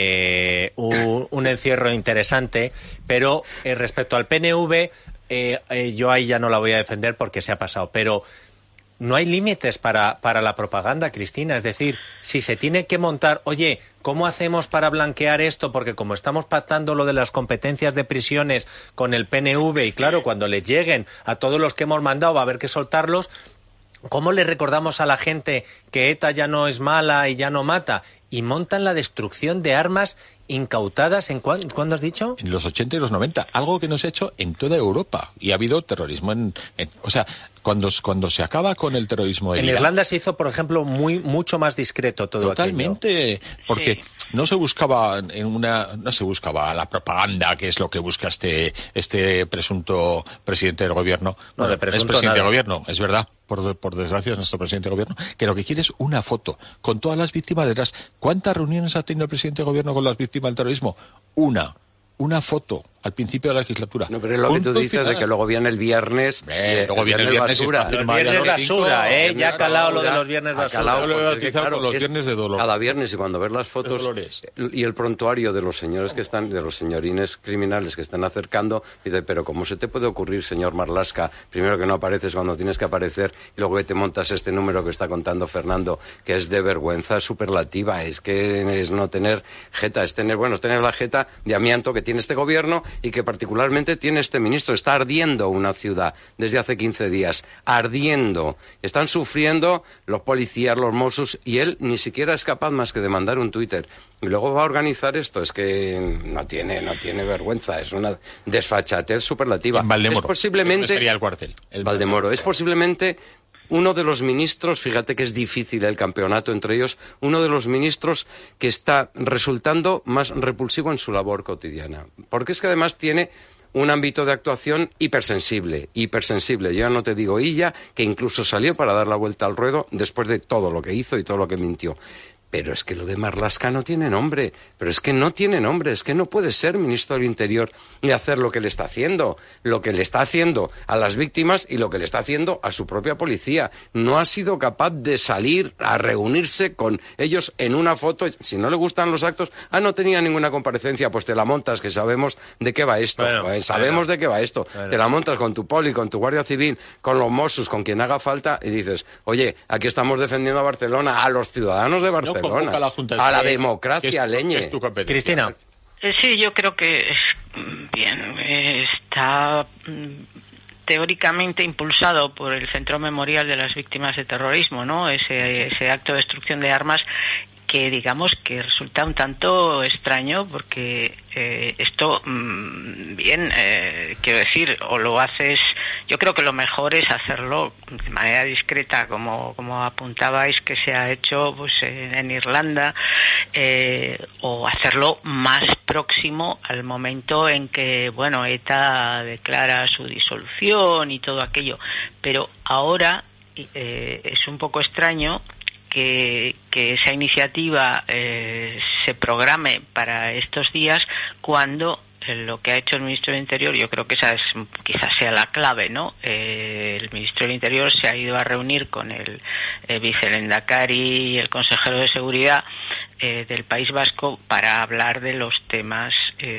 un encierro interesante, pero respecto al PNV, yo ahí ya no la voy a defender porque se ha pasado, pero no hay límites para la propaganda, Cristina. Es decir, si se tiene que montar, oye, ¿cómo hacemos para blanquear esto? Porque como estamos pactando lo de las competencias de prisiones con el PNV, y claro, cuando les lleguen a todos los que hemos mandado va a haber que soltarlos, ¿cómo le recordamos a la gente que ETA ya no es mala y ya no mata? Y montan la destrucción de armas incautadas en ¿cuándo has dicho? En los 80 y los 90, algo que no se ha hecho en toda Europa, y ha habido terrorismo o sea, cuando se acaba con el terrorismo en Irlanda se hizo, por ejemplo, mucho más discreto todo totalmente aquello. Porque no se buscaba la propaganda, que es lo que busca este presunto presidente del gobierno. No, es presidente del gobierno, es verdad. Por desgracia es nuestro presidente de gobierno, que lo que quiere es una foto con todas las víctimas detrás. ¿Cuántas reuniones ha tenido el presidente de gobierno con las víctimas del terrorismo? Una foto al principio de la legislatura. No, pero es lo que tú dices de que luego viene el viernes. Luego viene el viernes basura. El viernes basura, ya ha calado lo de los viernes basura. Los viernes de dolor. Cada viernes, y cuando ves las fotos y el prontuario de los señores que están, de los señorines criminales que están acercando, dice, pero ¿cómo se te puede ocurrir, señor Marlaska? Primero que no apareces cuando tienes que aparecer, y luego que te montas este número que está contando Fernando, que es de vergüenza superlativa, es que es no tener jeta, es tener la jeta de amianto que tiene este gobierno y que particularmente tiene este ministro. Está ardiendo una ciudad desde hace 15 días, ardiendo. Están sufriendo los policías, los Mossos, y él ni siquiera es capaz más que de mandar un Twitter. Y luego va a organizar esto. Es que no tiene vergüenza, es una desfachatez superlativa. En Valdemoro, es posiblemente sería el cuartel. Valdemoro es posiblemente uno de los ministros, fíjate que es difícil el campeonato entre ellos, uno de los ministros que está resultando más repulsivo en su labor cotidiana. Porque es que además tiene un ámbito de actuación hipersensible. Yo no te digo ella, que incluso salió para dar la vuelta al ruedo después de todo lo que hizo y todo lo que mintió. Pero es que lo de Marlaska no tiene nombre, pero es que no tiene nombre, es que no puede ser ministro del Interior y hacer lo que le está haciendo a las víctimas y lo que le está haciendo a su propia policía. No ha sido capaz de salir a reunirse con ellos en una foto. Si no le gustan los actos, no tenía ninguna comparecencia, pues te la montas, que sabemos de qué va esto, de qué va esto. Te la montas con tu poli, con tu Guardia Civil, con los Mossos, con quien haga falta y dices, oye, aquí estamos defendiendo a Barcelona, a los ciudadanos de Barcelona. A la democracia, leñe. Cristina. Sí, yo creo que está teóricamente impulsado por el Centro Memorial de las Víctimas de Terrorismo, ¿no? Ese acto de destrucción de armas que digamos que resulta un tanto extraño porque esto, quiero decir, o lo haces, yo creo que lo mejor es hacerlo de manera discreta, como apuntabais que se ha hecho pues en Irlanda, o hacerlo más próximo al momento en que, bueno, ETA declara su disolución y todo aquello, pero ahora es un poco extraño que esa iniciativa se programe para estos días cuando lo que ha hecho el Ministro del Interior, yo creo que esa quizás sea la clave, ¿no? El Ministro del Interior se ha ido a reunir con el vicelehendakari y el consejero de Seguridad del País Vasco para hablar de los temas,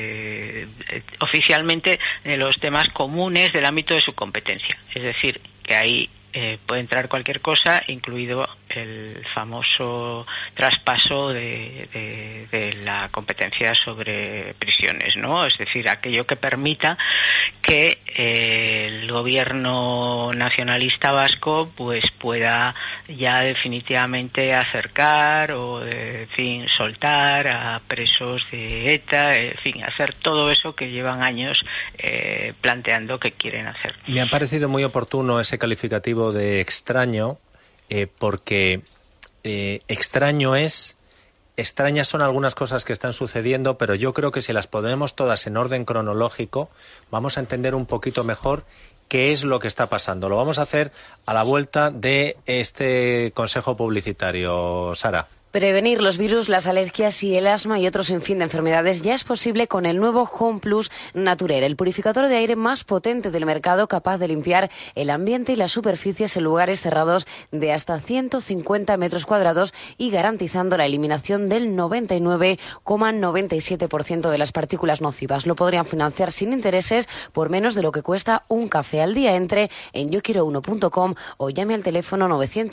oficialmente, de los temas comunes del ámbito de su competencia. Es decir, que ahí puede entrar cualquier cosa, incluido el famoso traspaso de la competencia sobre prisiones, ¿no? Es decir, aquello que permita que el gobierno nacionalista vasco pues pueda ya definitivamente acercar o, en fin, soltar a presos de ETA, en fin, hacer todo eso que llevan años planteando que quieren hacer. Me ha parecido muy oportuno ese calificativo de extraño, porque extrañas son algunas cosas que están sucediendo, pero yo creo que si las ponemos todas en orden cronológico, vamos a entender un poquito mejor qué es lo que está pasando. Lo vamos a hacer a la vuelta de este consejo publicitario. Sara. Prevenir los virus, las alergias y el asma y otros sinfín de enfermedades ya es posible con el nuevo Home Plus Naturel, el purificador de aire más potente del mercado, capaz de limpiar el ambiente y las superficies en lugares cerrados de hasta 150 metros cuadrados y garantizando la eliminación del 99,97% de las partículas nocivas. Lo podrían financiar sin intereses por menos de lo que cuesta un café al día. Entre en yoquiero1.com o llame al teléfono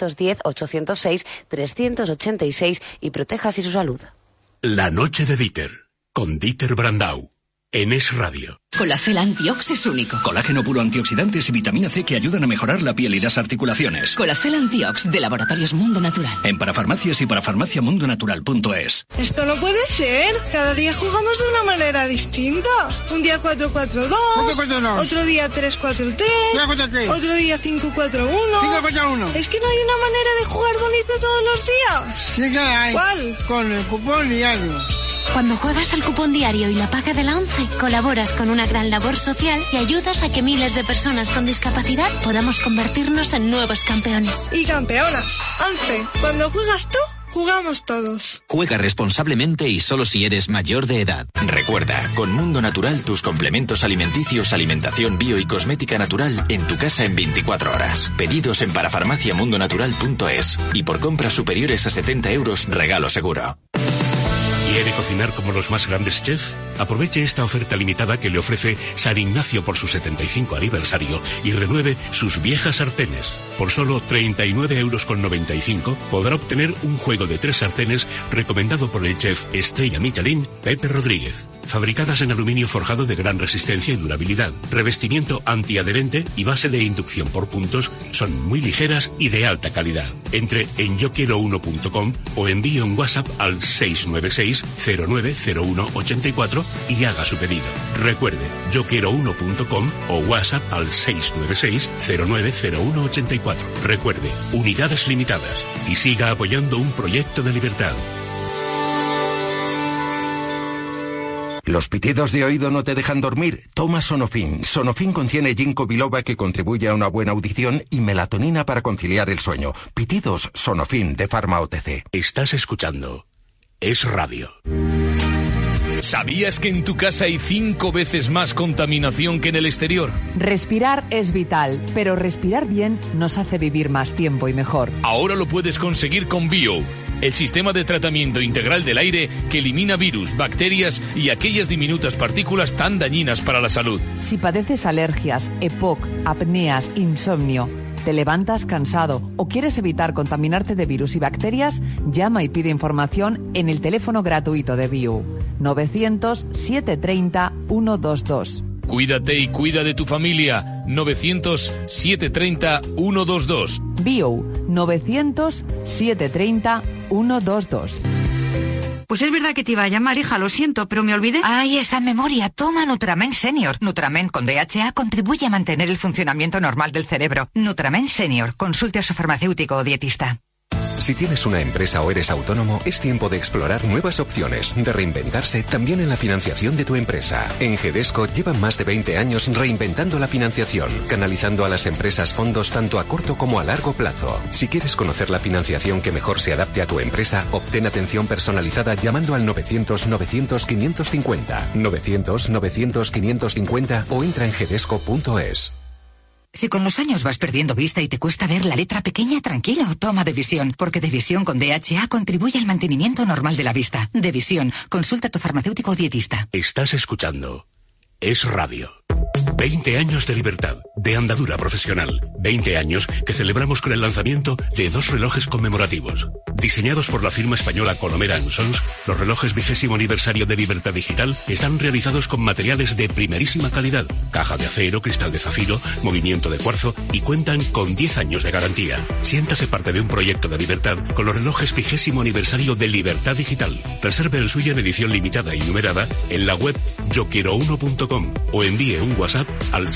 910-806-386 y proteja así su salud. La noche de Dieter, con Dieter Brandau, en Es Radio. Colacel Antiox es único. Colágeno puro, antioxidantes y vitamina C que ayudan a mejorar la piel y las articulaciones. Colacel Antiox, de Laboratorios Mundo Natural. En parafarmacias y parafarmaciamundonatural.es. Esto no puede ser. Cada día jugamos de una manera distinta. Un día 4-4-2. Otro día 3-4-3. Otro día 5-4-1. Es que no hay una manera de jugar bonito todos los días. Sí que hay. ¿Cuál? Con el cupón diario. Cuando juegas al cupón diario y la paga de la ONCE, colaboras con una gran labor social y ayudas a que miles de personas con discapacidad podamos convertirnos en nuevos campeones. Y campeonas. ONCE, cuando juegas tú, jugamos todos. Juega responsablemente y solo si eres mayor de edad. Recuerda, con Mundo Natural tus complementos alimenticios, alimentación bio y cosmética natural en tu casa en 24 horas. Pedidos en parafarmaciamundonatural.es y por compras superiores a 70 euros, regalo seguro. ¿Quiere cocinar como los más grandes chefs? Aproveche esta oferta limitada que le ofrece San Ignacio por su 75 aniversario y renueve sus viejas sartenes. Por solo 39,95 € podrá obtener un juego de 3 sartenes recomendado por el chef estrella Michelin, Pepe Rodríguez. Fabricadas en aluminio forjado de gran resistencia y durabilidad, revestimiento antiadherente y base de inducción por puntos, son muy ligeras y de alta calidad. Entre en yoquiero1.com o envíe un WhatsApp al 696-090184 y haga su pedido. Recuerde, yoquiero1.com o WhatsApp al 696-090184. Recuerde, unidades limitadas y siga apoyando un proyecto de libertad. ¿Los pitidos de oído no te dejan dormir? Toma Sonofin. Sonofin contiene ginkgo biloba que contribuye a una buena audición y melatonina para conciliar el sueño. Pitidos Sonofin de Pharma OTC. Estás escuchando Es Radio. ¿Sabías que en tu casa hay 5 veces más contaminación que en el exterior? Respirar es vital, pero respirar bien nos hace vivir más tiempo y mejor. Ahora lo puedes conseguir con Bio, el sistema de tratamiento integral del aire que elimina virus, bacterias y aquellas diminutas partículas tan dañinas para la salud. Si padeces alergias, EPOC, apneas, insomnio, te levantas cansado o quieres evitar contaminarte de virus y bacterias, llama y pide información en el teléfono gratuito de Bio, 900-730-122. Cuídate y cuida de tu familia, 900-730-122. Bio, 900-730-122. Pues es verdad que te iba a llamar, hija, lo siento, pero me olvidé. ¡Ay, esa memoria! Toma Nutramen Senior. Nutramen con DHA contribuye a mantener el funcionamiento normal del cerebro. Nutramen Senior. Consulte a su farmacéutico o dietista. Si tienes una empresa o eres autónomo, es tiempo de explorar nuevas opciones, de reinventarse también en la financiación de tu empresa. En Gedesco llevan más de 20 años reinventando la financiación, canalizando a las empresas fondos tanto a corto como a largo plazo. Si quieres conocer la financiación que mejor se adapte a tu empresa, obtén atención personalizada llamando al 900-900-550, 900-900-550 o entra en gedesco.es. Si con los años vas perdiendo vista y te cuesta ver la letra pequeña, tranquilo, toma Devisión, porque Devisión con DHA contribuye al mantenimiento normal de la vista. Devisión, consulta a tu farmacéutico o dietista. Estás escuchando Es Radio. 20 años de libertad, de andadura profesional. 20 años que celebramos con el lanzamiento de 2 relojes conmemorativos. Diseñados por la firma española Colomera & Sons, los relojes 20º aniversario de Libertad Digital están realizados con materiales de primerísima calidad. Caja de acero, cristal de zafiro, movimiento de cuarzo y cuentan con 10 años de garantía. Siéntase parte de un proyecto de libertad con los relojes 20º aniversario de Libertad Digital. Reserve el suyo en edición limitada y numerada en la web yoquierouno.com o envíe un WhatsApp al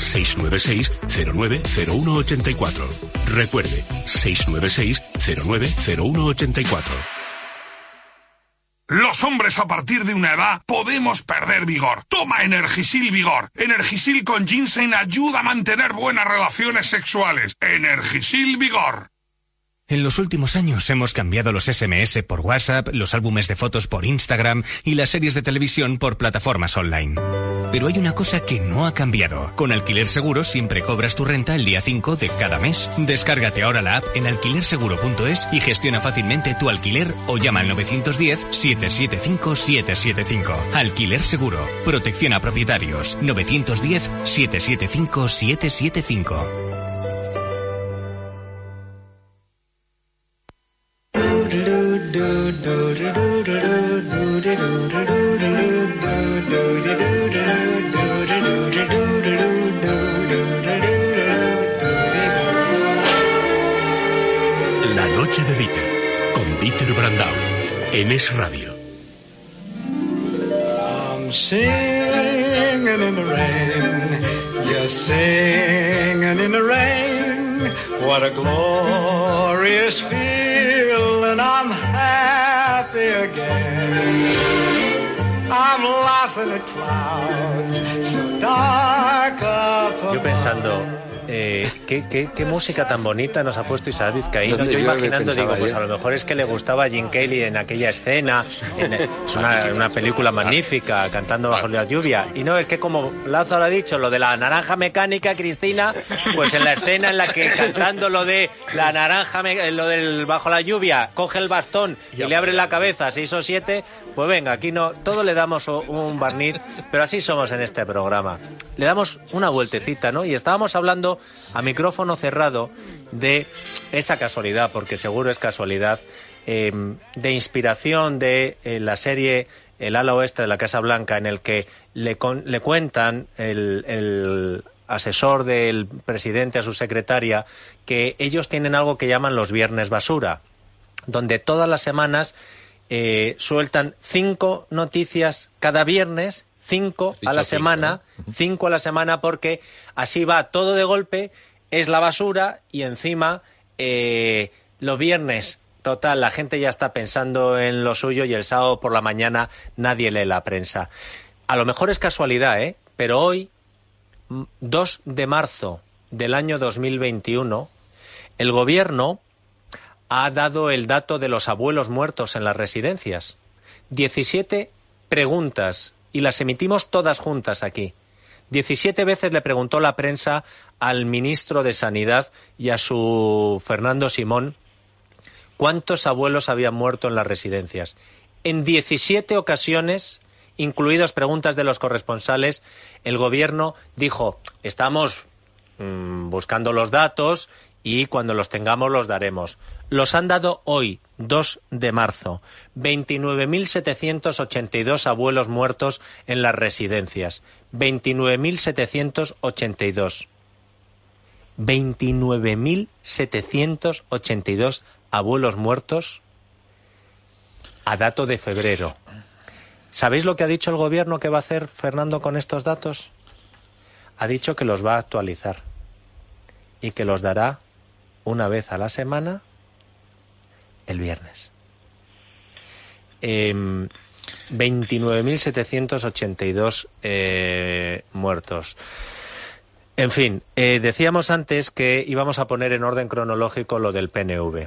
696-090184. Recuerde, 696-090184. Los hombres a partir de una edad podemos perder vigor. Toma Energisil Vigor. Energisil con ginseng ayuda a mantener buenas relaciones sexuales. Energisil Vigor. En los últimos años hemos cambiado los SMS por WhatsApp, los álbumes de fotos por Instagram y las series de televisión por plataformas online. Pero hay una cosa que no ha cambiado. Con Alquiler Seguro siempre cobras tu renta el día 5 de cada mes. Descárgate ahora la app en alquilerseguro.es y gestiona fácilmente tu alquiler o llama al 910-775-775. Alquiler Seguro. Protección a propietarios. 910-775-775. La noche de Dieter, con Dieter Brandau, en Es Radio. I'm singing in the rain, just singing in the rain. What a glorious feeling, I'm happy again. I'm laughing at clouds so dark up. Yo pensando, ¿qué música tan bonita nos ha puesto Isabel Vizcaíno? Yo imaginando, digo, pues a lo mejor es que le gustaba a Jim Kelly en aquella escena, es una película magnífica, cantando bajo la lluvia. Y no, es que como Lázaro ha dicho, lo de la naranja mecánica, Cristina, pues en la escena en la que cantando lo de la naranja, lo del bajo la lluvia, coge el bastón y le abre la cabeza, 6 o 7, pues venga, aquí no, todo le damos un barniz, pero así somos en este programa. Le damos una vueltecita, ¿no? Y estábamos hablando a micrófono cerrado de esa casualidad, porque seguro es casualidad, de inspiración de la serie El ala oeste de la Casa Blanca, en el que le cuentan el asesor del presidente a su secretaria que ellos tienen algo que llaman los viernes basura, donde todas las semanas sueltan 5 noticias cada viernes, 5 a la semana, 5 a la semana, porque así va todo de golpe, es la basura y encima los viernes, total, la gente ya está pensando en lo suyo y el sábado por la mañana nadie lee la prensa. a lo mejor es casualidad, pero hoy, 2 de marzo del año 2021, el Gobierno ha dado el dato de los abuelos muertos en las residencias. 17 preguntas, y las emitimos todas juntas aquí. 17 veces le preguntó la prensa al ministro de Sanidad y a su Fernando Simón cuántos abuelos habían muerto en las residencias. En 17 ocasiones, incluidas preguntas de los corresponsales, el Gobierno dijo, estamos buscando los datos y cuando los tengamos los daremos. Los han dado hoy, 2 de marzo. 29.782 abuelos muertos en las residencias. 29.782. 29.782 abuelos muertos a dato de febrero. ¿Sabéis lo que ha dicho el Gobierno que va a hacer Fernando con estos datos? Ha dicho que los va a actualizar y que los dará una vez a la semana el viernes. 29.782 muertos. En fin, decíamos antes que íbamos a poner en orden cronológico lo del PNV.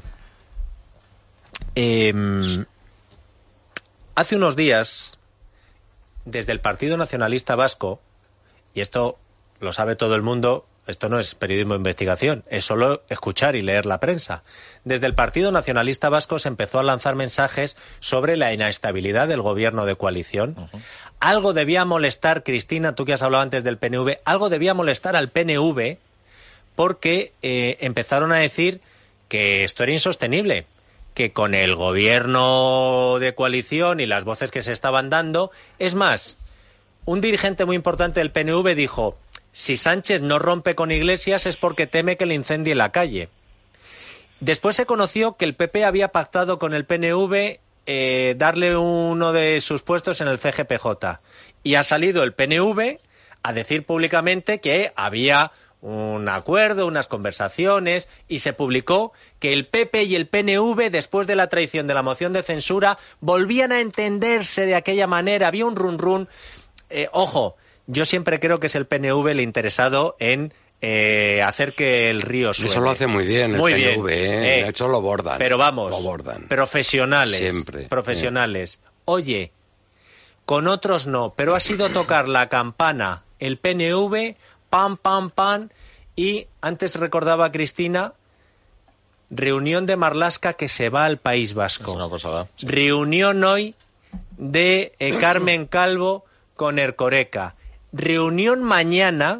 Hace unos días, desde el Partido Nacionalista Vasco, y esto lo sabe todo el mundo, esto no es periodismo de investigación, es solo escuchar y leer la prensa. Desde el Partido Nacionalista Vasco se empezó a lanzar mensajes sobre la inestabilidad del gobierno de coalición. Algo debía molestar, Cristina, tú que has hablado antes del PNV, algo debía molestar al PNV porque empezaron a decir que esto era insostenible, que con el gobierno de coalición y las voces que se estaban dando, es más, un dirigente muy importante del PNV dijo, si Sánchez no rompe con Iglesias es porque teme que le incendie la calle. Después se conoció que el PP había pactado con el PNV darle uno de sus puestos en el CGPJ. Y ha salido el PNV a decir públicamente que había un acuerdo, unas conversaciones, y se publicó que el PP y el PNV, después de la traición de la moción de censura, volvían a entenderse de aquella manera. Había un run-run. Ojo, yo siempre creo que es el PNV el interesado en hacer que el río suene. Eso lo hace muy bien el PNV, de hecho lo bordan. Pero vamos, lo bordan. Profesionales. Siempre. Profesionales. Oye, con otros no, pero ha sido tocar la campana el PNV, pam, pam, pam, y antes recordaba Cristina, reunión de Marlaska que se va al País Vasco. Es una pasada. Sí. Reunión hoy de Carmen Calvo con Erkoreka. Reunión mañana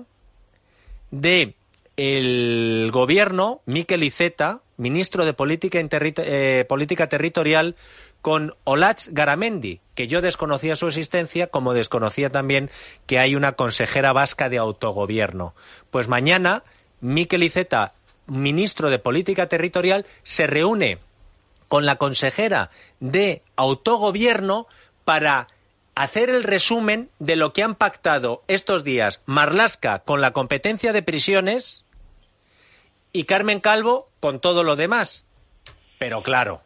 de el Gobierno, Mikel Iceta, ministro de Política Territorial, con Olatz Garamendi, que yo desconocía su existencia, como desconocía también que hay una consejera vasca de autogobierno. Pues mañana Mikel Iceta, ministro de Política Territorial, se reúne con la consejera de autogobierno para hacer el resumen de lo que han pactado estos días Marlaska con la competencia de prisiones y Carmen Calvo con todo lo demás. Pero claro,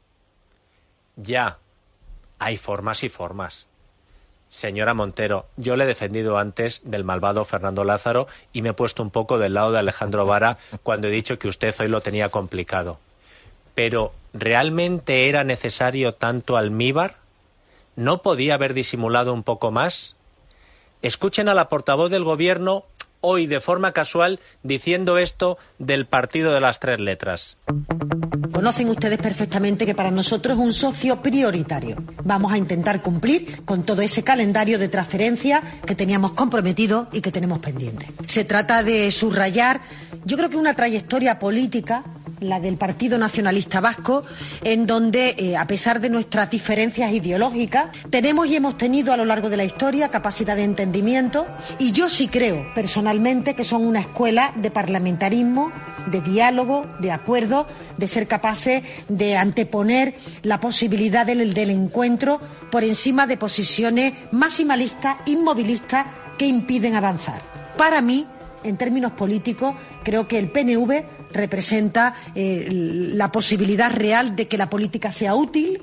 ya hay formas y formas. Señora Montero, yo le he defendido antes del malvado Fernando Lázaro y me he puesto un poco del lado de Alejandro Vara cuando he dicho que usted hoy lo tenía complicado. Pero ¿realmente era necesario tanto almíbar? ¿No podía haber disimulado un poco más? Escuchen a la portavoz del Gobierno hoy de forma casual diciendo esto del partido de las tres letras. Conocen ustedes perfectamente que para nosotros es un socio prioritario. Vamos a intentar cumplir con todo ese calendario de transferencias que teníamos comprometido y que tenemos pendiente. Se trata de subrayar, yo creo que una trayectoria política, la del Partido Nacionalista Vasco, en donde, a pesar de nuestras diferencias ideológicas, tenemos y hemos tenido a lo largo de la historia capacidad de entendimiento, y yo sí creo, personalmente, que son una escuela de parlamentarismo, de diálogo, de acuerdo, de ser capaces de anteponer la posibilidad del encuentro por encima de posiciones maximalistas, inmovilistas, que impiden avanzar. Para mí, en términos políticos, creo que el PNV representa la posibilidad real de que la política sea útil,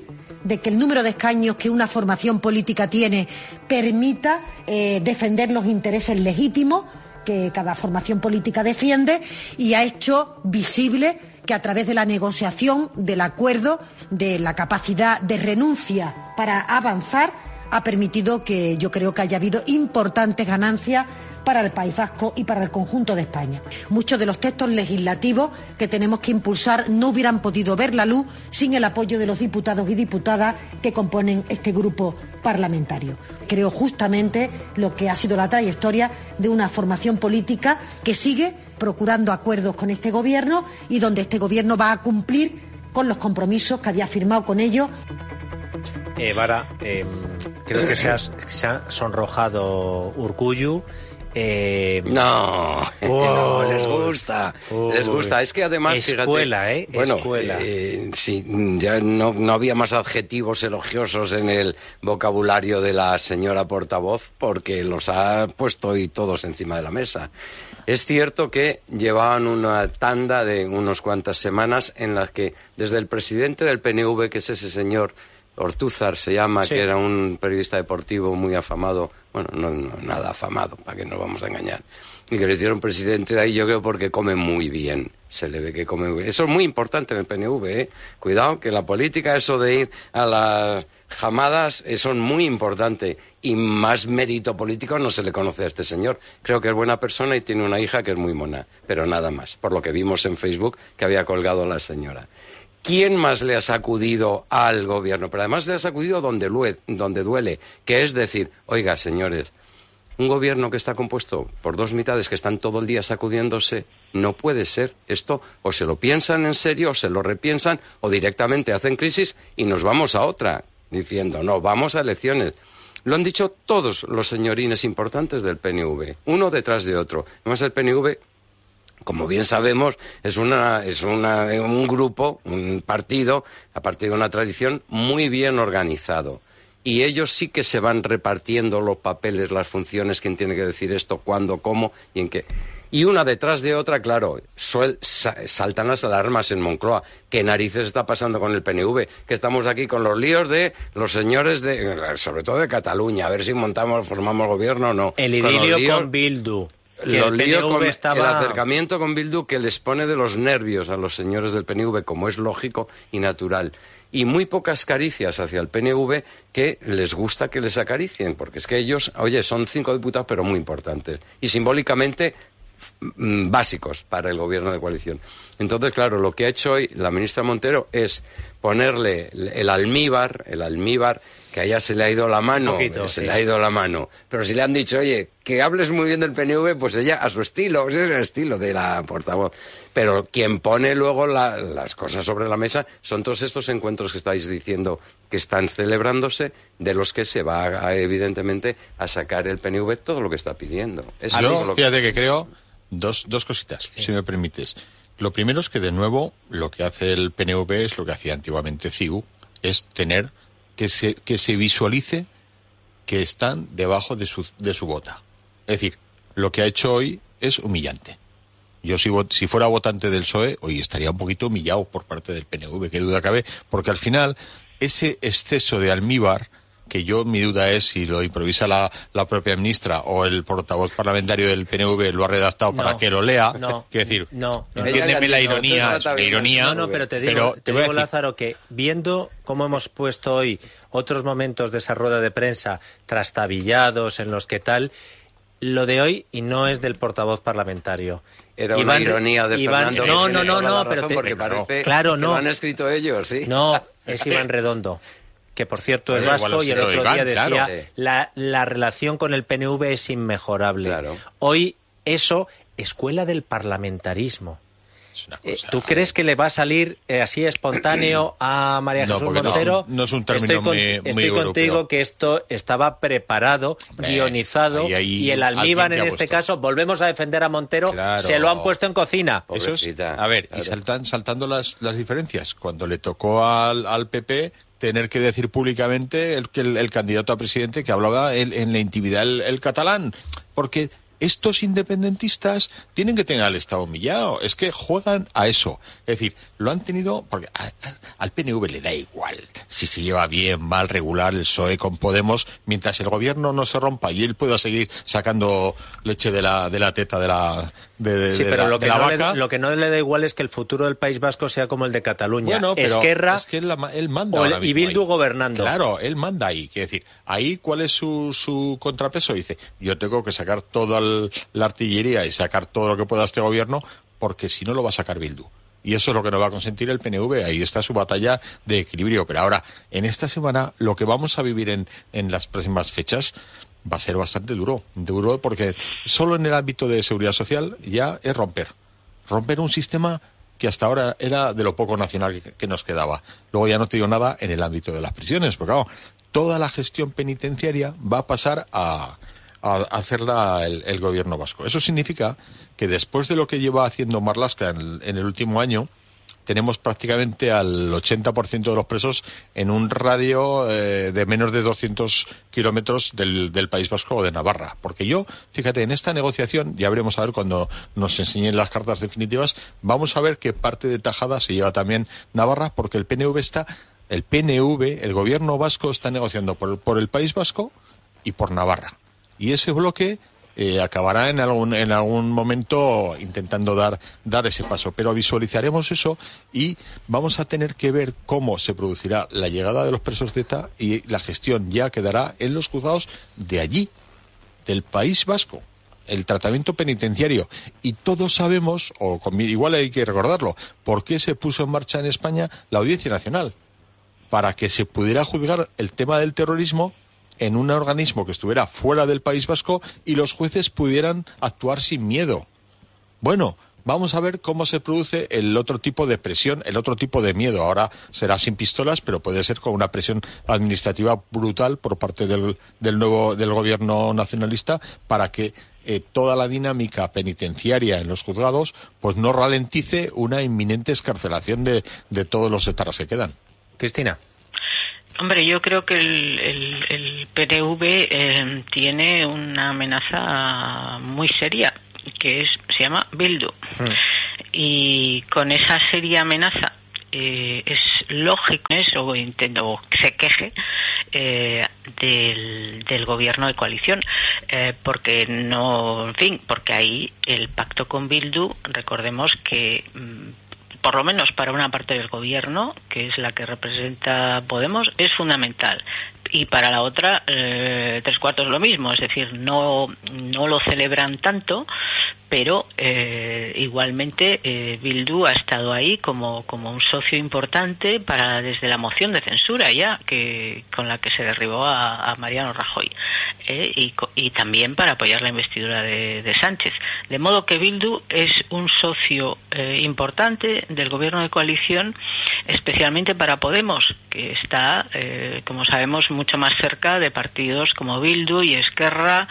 de que el número de escaños que una formación política tiene permita defender los intereses legítimos que cada formación política defiende, y ha hecho visible que a través de la negociación, del acuerdo, de la capacidad de renuncia para avanzar, ha permitido que yo creo que haya habido importantes ganancias para el País Vasco y para el conjunto de España. Muchos de los textos legislativos que tenemos que impulsar no hubieran podido ver la luz sin el apoyo de los diputados y diputadas que componen este grupo parlamentario. Creo justamente lo que ha sido la trayectoria de una formación política que sigue procurando acuerdos con este Gobierno y donde este Gobierno va a cumplir con los compromisos que había firmado con ellos. Vara, creo que se ha sonrojado Urkullu. No, les gusta. Es que además, escuela, fíjate, bueno, escuela. Sí, ya no había más adjetivos elogiosos en el vocabulario de la señora portavoz, porque los ha puesto hoy todos encima de la mesa. Es cierto que llevaban una tanda de unas cuantas semanas en las que desde el presidente del PNV, que es ese señor Ortúzar se llama, sí, que era un periodista deportivo muy afamado, bueno, no nada afamado, para que nos vamos a engañar, y que le hicieron presidente de ahí, yo creo porque come muy bien, se le ve que come muy bien. Eso es muy importante en el PNV, Cuidado, que la política, eso de ir a las jamadas, eso es muy importante, y más mérito político no se le conoce a este señor. Creo que es buena persona y tiene una hija que es muy mona, pero nada más, por lo que vimos en Facebook que había colgado la señora. ¿Quién más le ha sacudido al gobierno? Pero además le ha sacudido donde duele, que es decir, oiga, señores, un gobierno que está compuesto por dos mitades que están todo el día sacudiéndose, no puede ser. Esto o se lo piensan en serio, o se lo repiensan, o directamente hacen crisis y nos vamos a otra, diciendo, no, vamos a elecciones. Lo han dicho todos los señorines importantes del PNV, uno detrás de otro. Además, el PNV, como bien sabemos, es un grupo, un partido, a partir de una tradición muy bien organizado. Y ellos sí que se van repartiendo los papeles, las funciones, quién tiene que decir esto, cuándo, cómo y en qué. Y una detrás de otra, claro, saltan las alarmas en Moncloa. ¿Qué narices está pasando con el PNV? Que estamos aquí con los líos de los señores sobre todo de Cataluña, a ver si formamos gobierno o no. El idilio con Bildu. Los líos con el acercamiento con Bildu, que les pone de los nervios a los señores del PNV, como es lógico y natural. Y muy pocas caricias hacia el PNV, que les gusta que les acaricien, porque es que ellos, oye, son 5 diputados, pero muy importantes. Y simbólicamente básicos para el gobierno de coalición. Entonces, claro, lo que ha hecho hoy la ministra Montero es ponerle el almíbar, que a ella se le ha ido la mano, le ha ido la mano. Pero si le han dicho, oye, que hables muy bien del PNV, pues ella a su estilo, ese es el estilo de la portavoz. Pero quien pone luego las cosas sobre la mesa son todos estos encuentros que estáis diciendo que están celebrándose, de los que se va evidentemente a sacar el PNV todo lo que está pidiendo. Fíjate que creo dos cositas, si me permites. Lo primero es que, de nuevo, lo que hace el PNV es lo que hacía antiguamente CiU, es tener que se visualice que están debajo de su bota. Es decir, lo que ha hecho hoy es humillante. Yo si fuera votante del PSOE, hoy estaría un poquito humillado por parte del PNV, qué duda cabe, porque al final ese exceso de almíbar, que mi duda es si lo improvisa la propia ministra o el portavoz parlamentario del PNV lo ha redactado para que lo lea, quiero decir, entiéndeme la ironía. No, pero te digo, Lázaro, que viendo cómo hemos puesto hoy otros momentos de esa rueda de prensa trastabillados en los que tal, lo de hoy, y no es del portavoz parlamentario. Era una ironía de Fernando. No, pero porque parece claro, que lo han escrito ellos, ¿sí? No, es Iván Redondo, que por cierto es vasco, y el otro día decía, la relación con el PNV es inmejorable. Claro. Hoy eso, escuela del parlamentarismo. ¿Tú crees que le va a salir así espontáneo a María Jesús Montero? No es un término muy estoy contigo que esto estaba preparado, guionizado, y el almíbar en este caso, volvemos a defender a Montero, se lo han puesto en cocina. Eso es, a ver, y saltando las diferencias. Cuando le tocó al PP tener que decir públicamente el candidato a presidente que hablaba en la intimidad el catalán, porque estos independentistas tienen que tener al Estado humillado. Es que juegan a eso. Es decir, lo han tenido porque al PNV le da igual si se lleva bien, mal, regular el PSOE con Podemos, mientras el gobierno no se rompa y él pueda seguir sacando leche de la teta de la vaca. Lo que no le da igual es que el futuro del País Vasco sea como el de Cataluña. Bueno, pero Esquerra es que él manda y Bildu ahí. gobernando. Claro, él manda ahí. Quiere decir, ahí ¿cuál es su contrapeso? Dice, yo tengo que sacar toda la artillería y sacar todo lo que pueda este gobierno, porque si no lo va a sacar Bildu. Y eso es lo que nos va a consentir el PNV. Ahí está su batalla de equilibrio. Pero ahora, en esta semana, lo que vamos a vivir en las próximas fechas va a ser bastante duro. Duro porque solo en el ámbito de seguridad social ya es romper un sistema que hasta ahora era de lo poco nacional que nos quedaba. Luego ya no te digo nada en el ámbito de las prisiones, porque claro, toda la gestión penitenciaria va a pasar a hacerla el gobierno vasco. Eso significa que después de lo que lleva haciendo Marlaska en el último año, tenemos prácticamente al 80% de los presos en un radio de menos de 200 kilómetros del País Vasco o de Navarra. Porque fíjate, en esta negociación, ya veremos a ver cuando nos enseñen las cartas definitivas, vamos a ver qué parte de tajada se lleva también Navarra, porque el PNV, el gobierno vasco está negociando por el País Vasco y por Navarra. Y ese bloque acabará en algún momento intentando dar ese paso. Pero visualizaremos eso y vamos a tener que ver cómo se producirá la llegada de los presos de ETA, y la gestión ya quedará en los juzgados de allí, del País Vasco, el tratamiento penitenciario. Y todos sabemos, igual hay que recordarlo, por qué se puso en marcha en España la Audiencia Nacional, para que se pudiera juzgar el tema del terrorismo en un organismo que estuviera fuera del País Vasco y los jueces pudieran actuar sin miedo. Bueno, vamos a ver cómo se produce el otro tipo de presión, el otro tipo de miedo. Ahora será sin pistolas, pero puede ser con una presión administrativa brutal por parte del gobierno nacionalista, para que toda la dinámica penitenciaria en los juzgados pues no ralentice una inminente escarcelación de todos los etarras que quedan. Cristina. Hombre, yo creo que el PNV tiene una amenaza muy seria, que se llama Bildu. Y con esa seria amenaza es lógico o se queje del gobierno de coalición, porque porque ahí el pacto con Bildu, recordemos que por lo menos para una parte del gobierno, que es la que representa Podemos, es fundamental. Y para la otra, 3/4 lo mismo. Es decir, no lo celebran tanto, pero igualmente Bildu ha estado ahí como un socio importante desde la moción de censura ya, con la que se derribó a Mariano Rajoy. Y también para apoyar la investidura de Sánchez. De modo que Bildu es un socio importante del gobierno de coalición, especialmente para Podemos, que está, como sabemos, mucho más cerca de partidos como Bildu y Esquerra,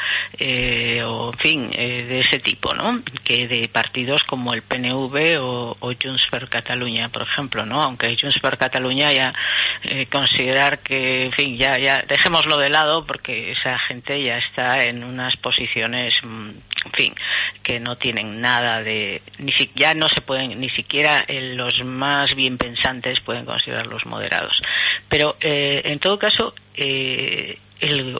de ese tipo, ¿no? Que de partidos como el PNV o Junts per Catalunya, por ejemplo, ¿no? Aunque Junts per Catalunya ya considerar que, ya dejémoslo de lado, porque esa gente ya está en unas posiciones, que no tienen nada ya no se pueden, ni siquiera los más bien pensantes pueden considerarlos moderados. Pero en todo caso, el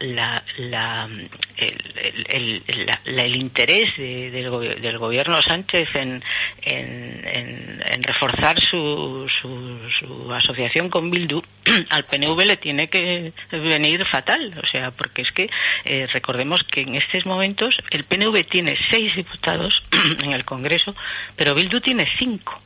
interés del gobierno Sánchez en reforzar su asociación con Bildu al PNV le tiene que venir fatal, o sea, porque es que recordemos que en estos momentos el PNV tiene 6 diputados en el Congreso, pero Bildu tiene 5.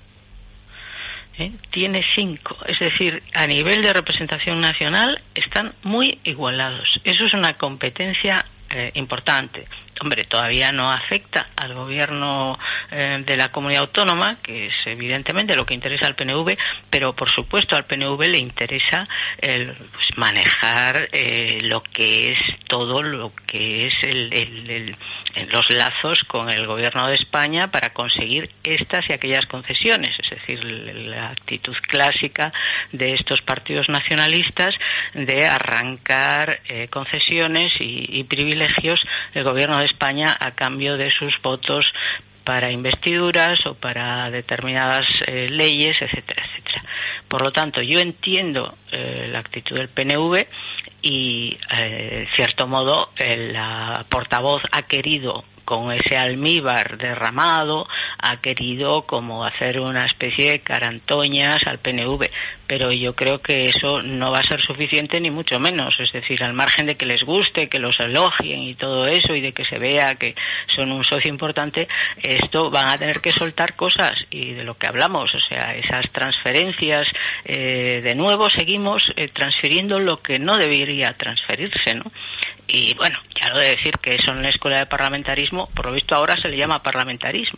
Tiene 5, es decir, a nivel de representación nacional están muy igualados. Eso es una competencia importante. Hombre, todavía no afecta al gobierno de la comunidad autónoma, que es evidentemente lo que interesa al PNV, pero por supuesto al PNV le interesa manejar lo que es todo lo que es los lazos con el gobierno de España para conseguir estas y aquellas concesiones, es decir, la actitud clásica de estos partidos nacionalistas de arrancar concesiones y privilegios del gobierno de España a cambio de sus votos para investiduras o para determinadas leyes, etcétera, etcétera. Por lo tanto, yo entiendo la actitud del PNV y, en cierto modo, la portavoz ha querido, con ese almíbar derramado, ha querido como hacer una especie de carantoñas al PNV, pero yo creo que eso no va a ser suficiente ni mucho menos, es decir, al margen de que les guste, que los elogien y todo eso y de que se vea que son un socio importante, esto van a tener que soltar cosas y de lo que hablamos, o sea, esas transferencias, de nuevo seguimos transfiriendo lo que no debería transferirse, ¿no? Y bueno, ya lo de decir que eso en la escuela de parlamentarismo, por lo visto ahora se le llama parlamentarismo.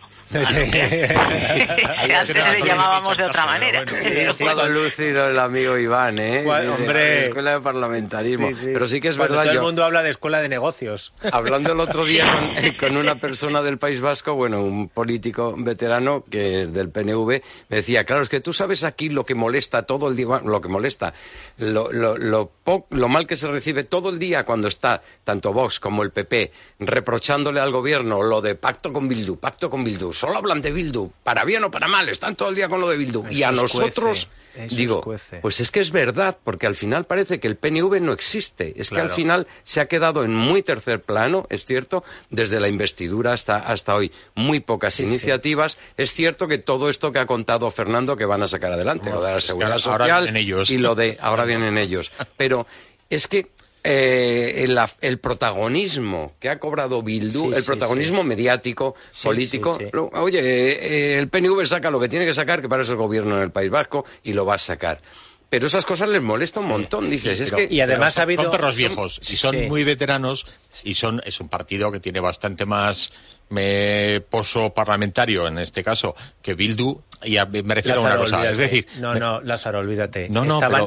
Antes le llamábamos de otra manera. Ha sido lúcido el amigo Iván, ¿eh? Hombre. Escuela de parlamentarismo. Sí. Pero sí que es Cuando verdad. todo el mundo habla de escuela de negocios. Hablando el otro día con una persona del País Vasco, bueno, un político veterano que es del PNV, me decía, claro, es que tú sabes aquí lo que molesta todo el día, lo que molesta, lo mal que se recibe todo el día cuando está tanto Vox como el PP reprochándole al gobierno lo de pacto con Bildu, solo hablan de Bildu, para bien o para mal, están todo el día con lo de Bildu. Y a nosotros, digo, pues es que es verdad, porque al final parece que el PNV no existe, es Claro. que al final se ha quedado en muy tercer plano, es cierto, desde la investidura hasta hoy, muy pocas iniciativas. Es cierto que todo esto que ha contado Fernando que van a sacar adelante, lo de la seguridad ahora social vienen ellos. y lo de ahora vienen ellos. Pero es que el protagonismo que ha cobrado Bildu, el protagonismo mediático, político, oye, el PNV saca lo que tiene que sacar, que para eso el gobierno en el País Vasco, y lo va a sacar. Pero esas cosas les molesta un montón, dices. Sí, es pero- que Y además pero ha habido... son perros viejos y son muy veteranos y es un partido que tiene bastante más poso parlamentario en este caso que Bildu, y me refiero a una Lázaro, cosa, olvídate. es decir, No, Lázaro, olvídate. No,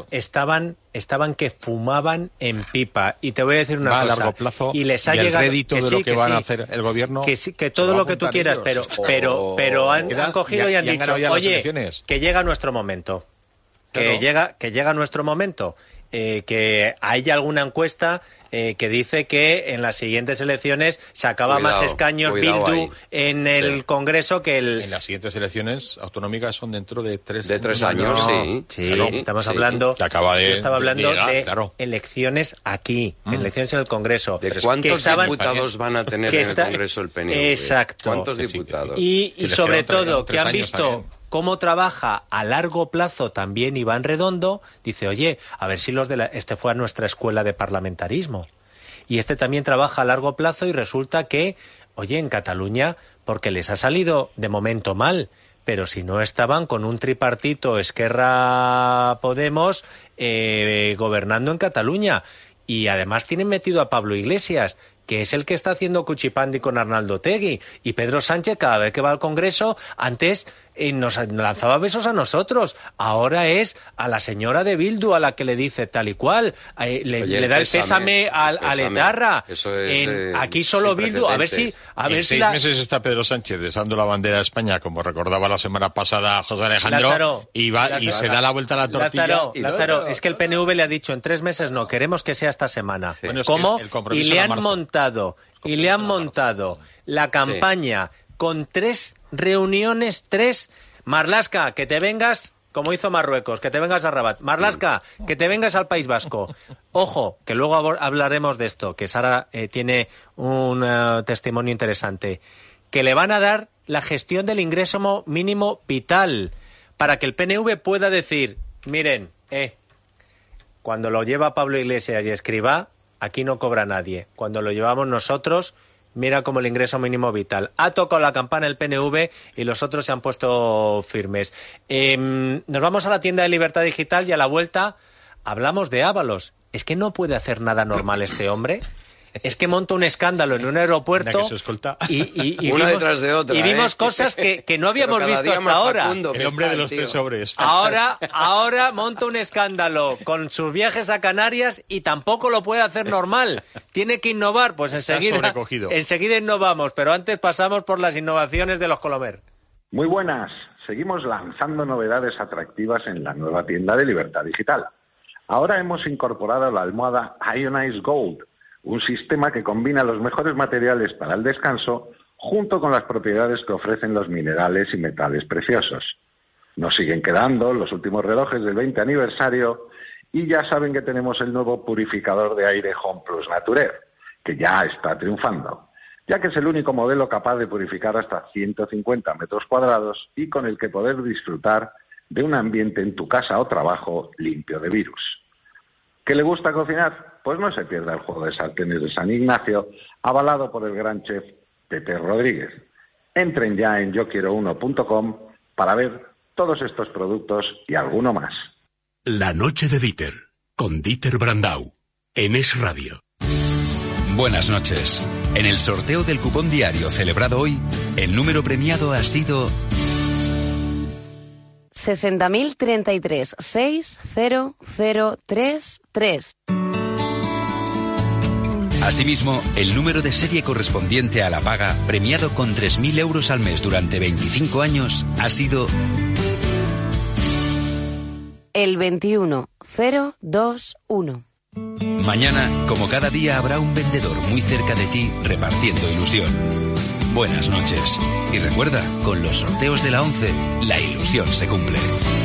Estaban que fumaban en pipa. Y te voy a decir una va cosa. a largo plazo y les ha y el llegado rédito de lo que van a hacer el gobierno, que sí, que todo se va lo a que tú apuntar quieras, ellos. pero han cogido y han y han dicho, ganado ya las oye, elecciones. que llega nuestro momento. Que llega nuestro momento. Que hay alguna encuesta que dice que en las siguientes elecciones sacaba más escaños Bildu ahí. en el Congreso que el... En las siguientes elecciones autonómicas son dentro de 3 años, sí. Claro, estamos hablando... Que acaba de, yo estaba hablando llegar, de claro. elecciones aquí, elecciones en el Congreso. ¿De cuántos diputados van a tener en el Congreso el PNV? Exacto. ¿Cuántos diputados? Y sobre todo, que han años visto... también. Cómo trabaja a largo plazo también Iván Redondo, dice, oye, a ver si este fue a nuestra escuela de parlamentarismo. Y este también trabaja a largo plazo y resulta que, oye, en Cataluña, porque les ha salido de momento mal, pero si no estaban con un tripartito Esquerra-Podemos gobernando en Cataluña. Y además tienen metido a Pablo Iglesias, que es el que está haciendo cuchipandi con Arnaldo Otegi. Y Pedro Sánchez, cada vez que va al Congreso, antes nos lanzaba besos a nosotros. Ahora es a la señora de Bildu a la que le dice tal y cual. Le da el pésame al Etarra. Eso es, aquí solo sin Bildu. A ver si... En 6 meses está Pedro Sánchez besando la bandera de España, como recordaba la semana pasada José Alejandro, Lázaro, y se da la vuelta a la tortilla. Lázaro, es que el PNV le ha dicho en 3 meses no, queremos que sea esta semana. Bueno, es ¿Cómo? que el Y compromiso le era han marzo. montado la campaña con 3 reuniones, 3. Marlaska, que te vengas, como hizo Marruecos, que te vengas a Rabat. Marlaska, que te vengas al País Vasco. Ojo, que luego hablaremos de esto, que Sara tiene un testimonio interesante. Que le van a dar la gestión del ingreso mínimo vital para que el PNV pueda decir, miren, cuando lo lleva Pablo Iglesias y Escrivá, aquí no cobra nadie. Cuando lo llevamos nosotros, mira como el ingreso mínimo vital. Ha tocado la campana el PNV y los otros se han puesto firmes. Nos vamos a la tienda de Libertad Digital y a la vuelta hablamos de Ábalos. ¿Es que no puede hacer nada normal este hombre? Es que monta un escándalo en un aeropuerto y una vimos, detrás de otra. Y vimos cosas que no habíamos visto hasta ahora. El hombre de los 3 sobres. Ahora monta un escándalo con sus viajes a Canarias y tampoco lo puede hacer normal. Tiene que innovar, pues enseguida innovamos, pero antes pasamos por las innovaciones de los Colomer. Muy buenas. Seguimos lanzando novedades atractivas en la nueva tienda de Libertad Digital. Ahora hemos incorporado la almohada Ionize Gold, un sistema que combina los mejores materiales para el descanso junto con las propiedades que ofrecen los minerales y metales preciosos. Nos siguen quedando los últimos relojes del 20 aniversario y ya saben que tenemos el nuevo purificador de aire Home Plus Naturer, que ya está triunfando, ya que es el único modelo capaz de purificar hasta 150 metros cuadrados y con el que poder disfrutar de un ambiente en tu casa o trabajo limpio de virus. ¿Qué le gusta cocinar? Pues no se pierda el juego de sartenes de San Ignacio, avalado por el gran chef Pepe Rodríguez. Entren ya en yoquiero1.com para ver todos estos productos y alguno más. La noche de Dieter, con Dieter Brandau, en Es Radio. Buenas noches. En el sorteo del cupón diario celebrado hoy, el número premiado ha sido 60.033-60033. Asimismo, el número de serie correspondiente a la paga, premiado con 3.000 euros al mes durante 25 años, ha sido el 21021. Mañana, como cada día, habrá un vendedor muy cerca de ti repartiendo ilusión. Buenas noches. Y recuerda, con los sorteos de la 11, la ilusión se cumple.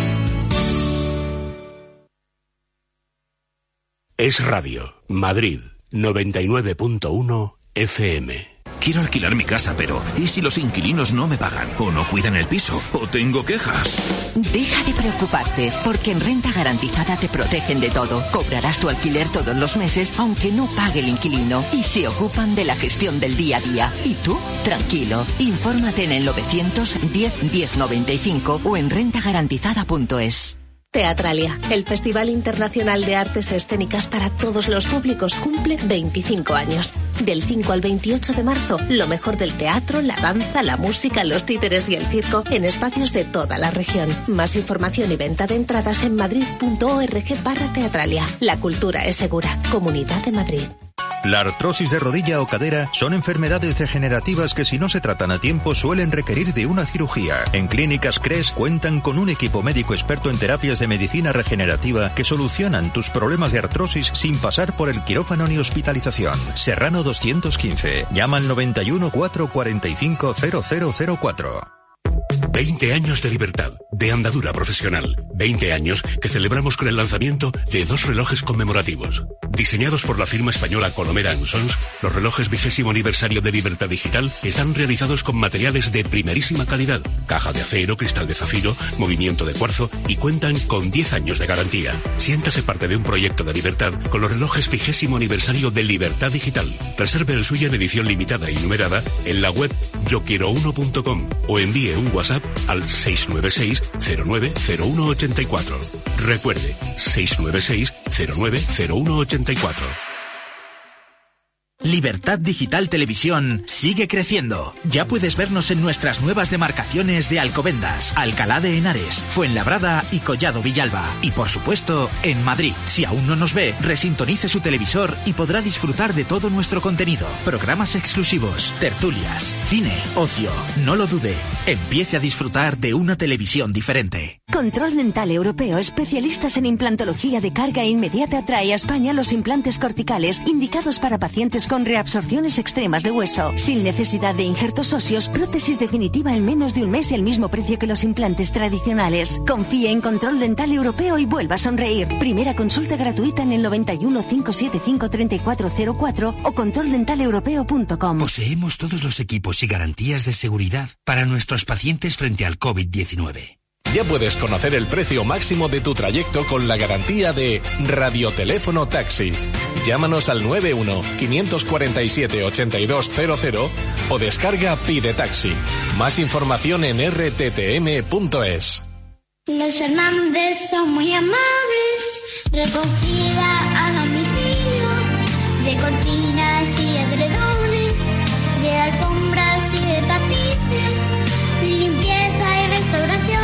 Es Radio, Madrid, 99.1 FM. Quiero alquilar mi casa, pero ¿y si los inquilinos no me pagan? ¿O no cuidan el piso? ¿O tengo quejas? Deja de preocuparte, porque en Renta Garantizada te protegen de todo. Cobrarás tu alquiler todos los meses, aunque no pague el inquilino. Y se ocupan de la gestión del día a día. ¿Y tú? Tranquilo. Infórmate en el 910 1095 o en rentagarantizada.es. Teatralia, el Festival Internacional de Artes Escénicas para todos los públicos, cumple 25 años. Del 5 al 28 de marzo, lo mejor del teatro, la danza, la música, los títeres y el circo en espacios de toda la región. Más información y venta de entradas en madrid.org/teatralia. La cultura es segura. Comunidad de Madrid. La artrosis de rodilla o cadera son enfermedades degenerativas que, si no se tratan a tiempo, suelen requerir de una cirugía. En Clínicas CRES cuentan con un equipo médico experto en terapias de medicina regenerativa que solucionan tus problemas de artrosis sin pasar por el quirófano ni hospitalización. Serrano 215. Llama al 91 445 0004. 20 años de libertad, de andadura profesional. 20 años que celebramos con el lanzamiento de 2 relojes conmemorativos. Diseñados por la firma española Colomera & Sons, los relojes 20º aniversario de Libertad Digital están realizados con materiales de primerísima calidad. Caja de acero, cristal de zafiro, movimiento de cuarzo y cuentan con 10 años de garantía. Siéntase parte de un proyecto de libertad con los relojes 20º aniversario de Libertad Digital. Reserve el suyo en edición limitada y numerada en la web yoquiero1.com o envíe un WhatsApp al 696-090184. Recuerde, 696-090184. Libertad Digital Televisión sigue creciendo. Ya puedes vernos en nuestras nuevas demarcaciones de Alcobendas, Alcalá de Henares, Fuenlabrada y Collado Villalba. Y por supuesto, en Madrid. Si aún no nos ve, resintonice su televisor y podrá disfrutar de todo nuestro contenido. Programas exclusivos, tertulias, cine, ocio. No lo dude. Empiece a disfrutar de una televisión diferente. Control Dental Europeo, especialistas en implantología de carga inmediata, trae a España los implantes corticales indicados para pacientes con reabsorciones extremas de hueso. Sin necesidad de injertos óseos, prótesis definitiva en menos de un mes y al mismo precio que los implantes tradicionales. Confíe en Control Dental Europeo y vuelva a sonreír. Primera consulta gratuita en el 91 575 3404 o controldentaleuropeo.com. Poseemos todos los equipos y garantías de seguridad para nuestros pacientes frente al COVID-19. Ya puedes conocer el precio máximo de tu trayecto con la garantía de Radioteléfono Taxi. Llámanos al 91-547-8200 o descarga Pide Taxi. Más información en rttm.es. Los Fernández son muy amables, recogida a domicilio, de cortinas y edredones, de alfombras y de tapices, limpieza y restauración.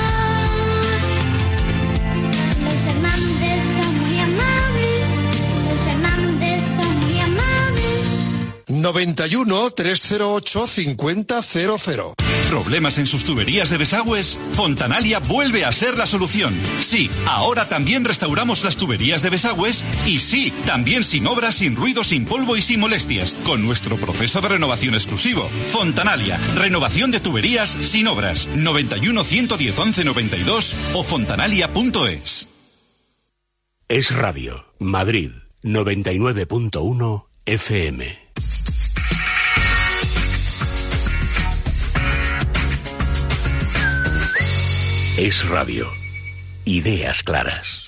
Los Fernández son muy amables, los Fernández son muy amables. 91 308 5000. ¿Problemas en sus tuberías de desagües? Fontanalia vuelve a ser la solución. Sí, ahora también restauramos las tuberías de desagües y sí, también sin obras, sin ruido, sin polvo y sin molestias, con nuestro proceso de renovación exclusivo. Fontanalia, renovación de tuberías sin obras. 91 110 11 92 o fontanalia.es. Es Radio, Madrid, 99.1 FM. Es Radio. Ideas claras.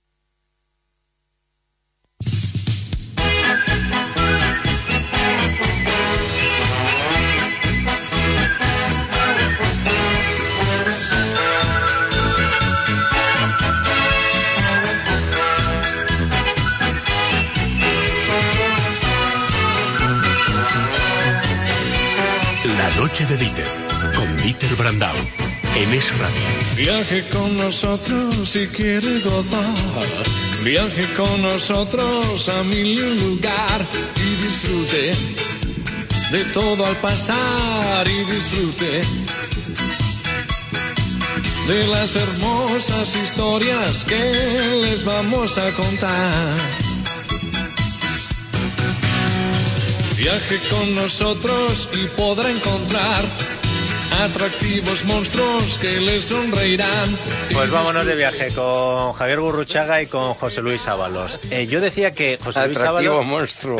La noche de Dieter, con Dieter Brandau. En Es Radio. Viaje con nosotros si quiere gozar. Viaje con nosotros a mil lugar y disfrute de todo al pasar y disfrute de las hermosas historias que les vamos a contar. Viaje con nosotros y podrá encontrar atractivos monstruos que les sonreirán. Pues vámonos de viaje con Javier Gurruchaga y con José Luis Ábalos. Yo decía que José Luis Ábalos... Atractivo monstruo.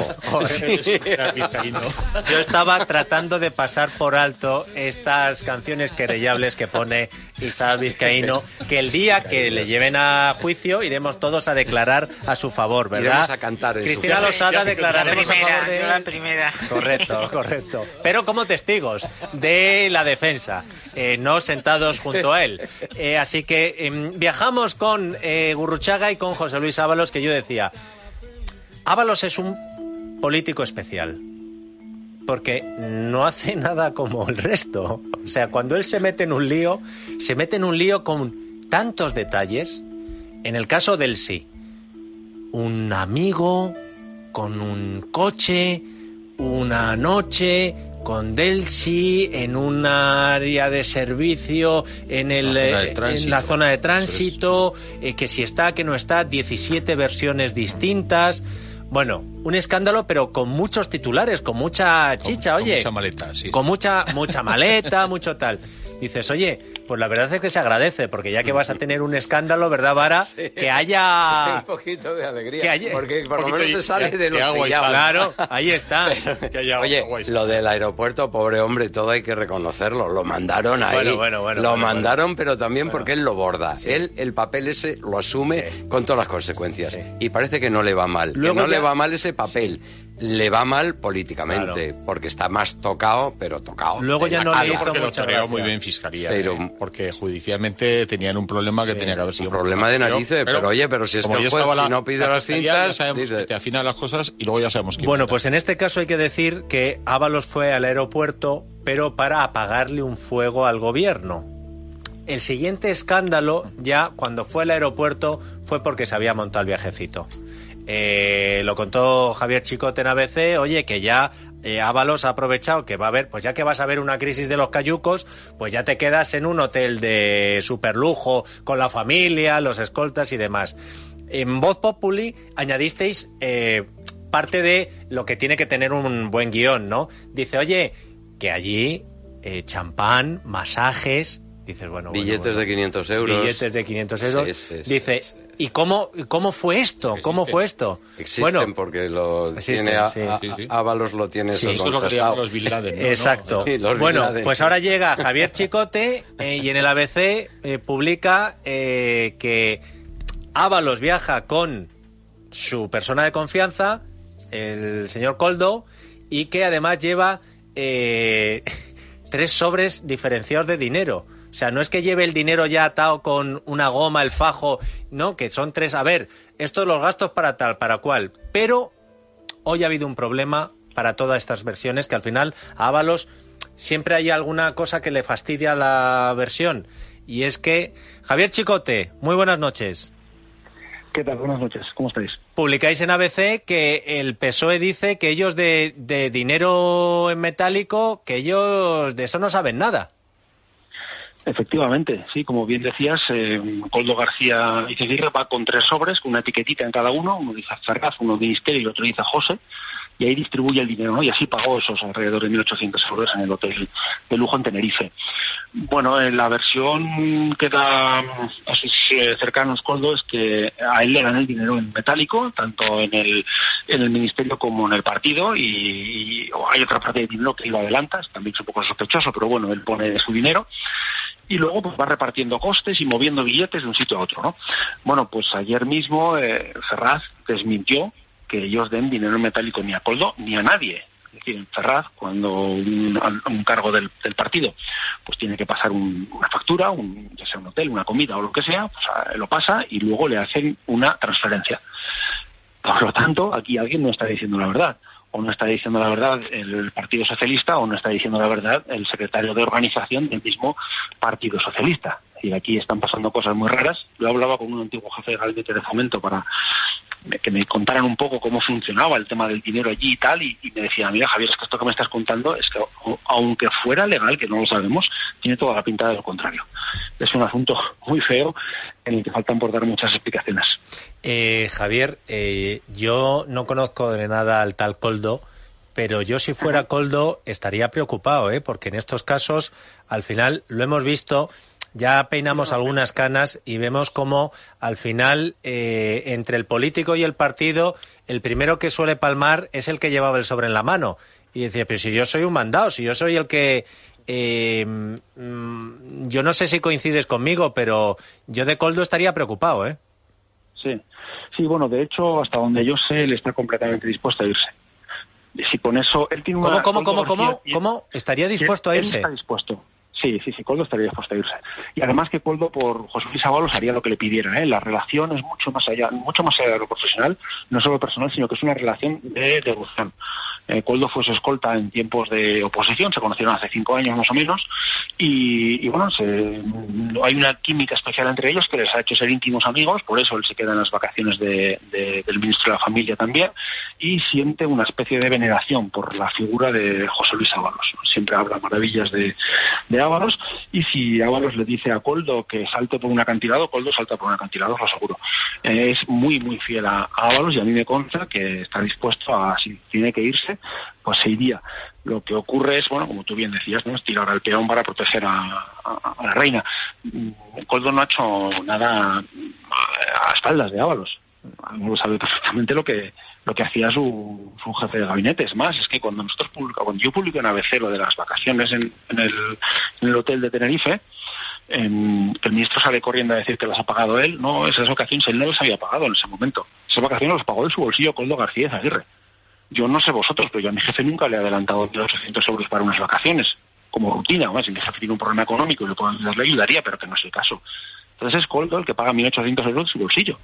Yo estaba tratando de pasar por alto estas canciones querellables que pone Isabel Vizcaíno, que el día que le lleven a juicio iremos todos a declarar a su favor, ¿verdad? Iremos a cantar en Cristina Losada declararemos a favor de él. La primera. Correcto. Pero como testigos de la defensa, no sentados junto a él. Así que viajamos con Gurruchaga y con José Luis Ábalos, que yo decía, Ábalos es un político especial, porque no hace nada como el resto. O sea, cuando él se mete en un lío con tantos detalles. En el caso del sí, un amigo con un coche, una noche con Delsi en un área de servicio en la zona de tránsito, que si está, que no está, 17 versiones distintas. Bueno, un escándalo, pero con muchos titulares, con mucha chicha, con oye. Mucha maleta, sí. Con mucha maleta, mucho tal. Dices, oye, pues la verdad es que se agradece, porque ya que vas a tener un escándalo, ¿verdad, Vara? Sí. Que haya... Un poquito de alegría, porque por lo menos se sale de los pillados. Claro, ahí está. Oye, lo del aeropuerto, pobre hombre, todo hay que reconocerlo. Lo mandaron ahí. Lo mandaron, pero también porque él lo borda. Sí. Él, el papel ese, lo asume con todas las consecuencias. Sí. Y parece que no le va mal. Luego que no le va mal ese papel. Le va mal políticamente, porque está más tocado, pero tocado. Luego ya no le hizo porque mucha lo toreó muy bien Fiscalía, porque judicialmente tenían un problema que tenía que haber sido... Un problema de narices, pero oye, pero si es que el juez, si no pide las cintas... Ya sabemos que te afinan las cosas y luego ya sabemos que... Bueno, pues en este caso hay que decir que Ábalos fue al aeropuerto, pero para apagarle un fuego al gobierno. El siguiente escándalo, ya cuando fue al aeropuerto, fue porque se había montado el viajecito. Lo contó Javier Chicote en ABC, oye, que ya Ábalos ha aprovechado que va a haber, pues ya que vas a ver una crisis de los cayucos, pues ya te quedas en un hotel de superlujo con la familia, los escoltas y demás. En Voz Populi añadisteis parte de lo que tiene que tener un buen guión, ¿no? Dice, oye, que allí champán, masajes, dices, bueno... Billetes de 500 euros. Billetes de 500 euros. Sí, dice... Sí. ¿Y cómo fue esto? ¿Cómo fue esto? Existen, porque lo tiene Ábalos lo tiene eso contrastado. Los Bin Laden, ¿no? Exacto. Sí, bueno, pues ahora llega Javier Chicote y en el ABC publica que Ábalos viaja con su persona de confianza, el señor Koldo, y que además lleva 3 sobres diferenciados de dinero. O sea, no es que lleve el dinero ya atado con una goma, el fajo, no, que son 3. A ver, estos los gastos para tal, para cual. Pero hoy ha habido un problema para todas estas versiones, que al final a Ábalos siempre hay alguna cosa que le fastidia la versión. Y es que, Javier Chicote, muy buenas noches. ¿Qué tal? Buenas noches, ¿cómo estáis? publicáis en ABC que el PSOE dice que ellos de dinero en metálico, que ellos de eso no saben nada. Efectivamente, sí, como bien decías, Koldo García Izaguirre va con 3 sobres, con una etiquetita en cada uno dice Ferraz, uno Ministerio y el otro dice José, y ahí distribuye el dinero, ¿no? Y así pagó esos alrededor de 1.800 euros en el hotel de lujo en Tenerife. Bueno, la versión que da a sus cercanos Koldo es que a él le dan el dinero en metálico, tanto en el ministerio como en el partido, y hay otra parte del dinero que lo adelanta, también es un poco sospechoso, pero bueno, él pone su dinero. Y luego pues va repartiendo costes y moviendo billetes de un sitio a otro, ¿no? Bueno, pues ayer mismo Ferraz desmintió que ellos den dinero en metálico ni a Koldo ni a nadie. Es decir, en Ferraz, cuando un cargo del partido pues tiene que pasar una factura, ya sea un hotel, una comida o lo que sea, pues lo pasa y luego le hacen una transferencia. Por lo tanto, aquí alguien no está diciendo la verdad. O no está diciendo la verdad el Partido Socialista, o no está diciendo la verdad el secretario de organización del mismo Partido Socialista. Y aquí están pasando cosas muy raras. Yo hablaba con un antiguo jefe de gabinete de Fomento para que me contaran un poco cómo funcionaba el tema del dinero allí y tal, y me decía, mira Javier, es que esto que me estás contando es que aunque fuera legal, que no lo sabemos, tiene toda la pinta de lo contrario. Es un asunto muy feo en el que faltan por dar muchas explicaciones. Javier, yo no conozco de nada al tal Koldo, pero yo si fuera Koldo estaría preocupado, porque en estos casos, al final, lo hemos visto, ya peinamos algunas canas y vemos cómo, al final, entre el político y el partido, el primero que suele palmar es el que llevaba el sobre en la mano. Y decía, pero si yo soy un mandado, si yo soy el que... yo no sé si coincides conmigo, pero yo de Koldo estaría preocupado, Sí, bueno, de hecho, hasta donde yo sé, él está completamente dispuesto a irse. Si con eso... Él tiene ¿Cómo? ¿Estaría dispuesto a irse? Él está dispuesto. Sí, Koldo estaría dispuesto a irse. Y además que Koldo, por José Luis Ábalos, haría lo que le pidiera, La relación es mucho más allá de lo profesional, no solo personal, sino que es una relación de devoción. Koldo fue su escolta en tiempos de oposición, se conocieron hace 5 años más o menos, y bueno, hay una química especial entre ellos que les ha hecho ser íntimos amigos, por eso él se queda en las vacaciones del ministro de la Familia también, y siente una especie de veneración por la figura de José Luis Ábalos. Siempre habla maravillas de Ábalos, y si Ábalos le dice a Koldo que salte por un acantilado, Koldo salta por un acantilado, os lo aseguro. Es muy, muy fiel a Ábalos, y a mí me consta que está dispuesto a, si tiene que irse, pues se iría. Lo que ocurre es, bueno, como tú bien decías, ¿no?, es tirar al peón para proteger a la reina. Koldo no ha hecho nada a espaldas de Ábalos. No lo sabe perfectamente lo que hacía su jefe de gabinete. Es más, es que cuando yo publico en ABC lo de las vacaciones en el hotel de Tenerife, que el ministro sale corriendo a decir que las ha pagado él, no, esas vacaciones él no las había pagado en ese momento. Esas vacaciones las pagó de su bolsillo Koldo García Izaguirre. Yo no sé vosotros, pero yo a mi jefe nunca le he adelantado 1.800 euros para unas vacaciones, como rutina. Si mi jefe tiene un problema económico y le puedo ayudar, le ayudaría, pero que no es el caso. Entonces es Koldo el que paga 1.800 euros de su bolsillo.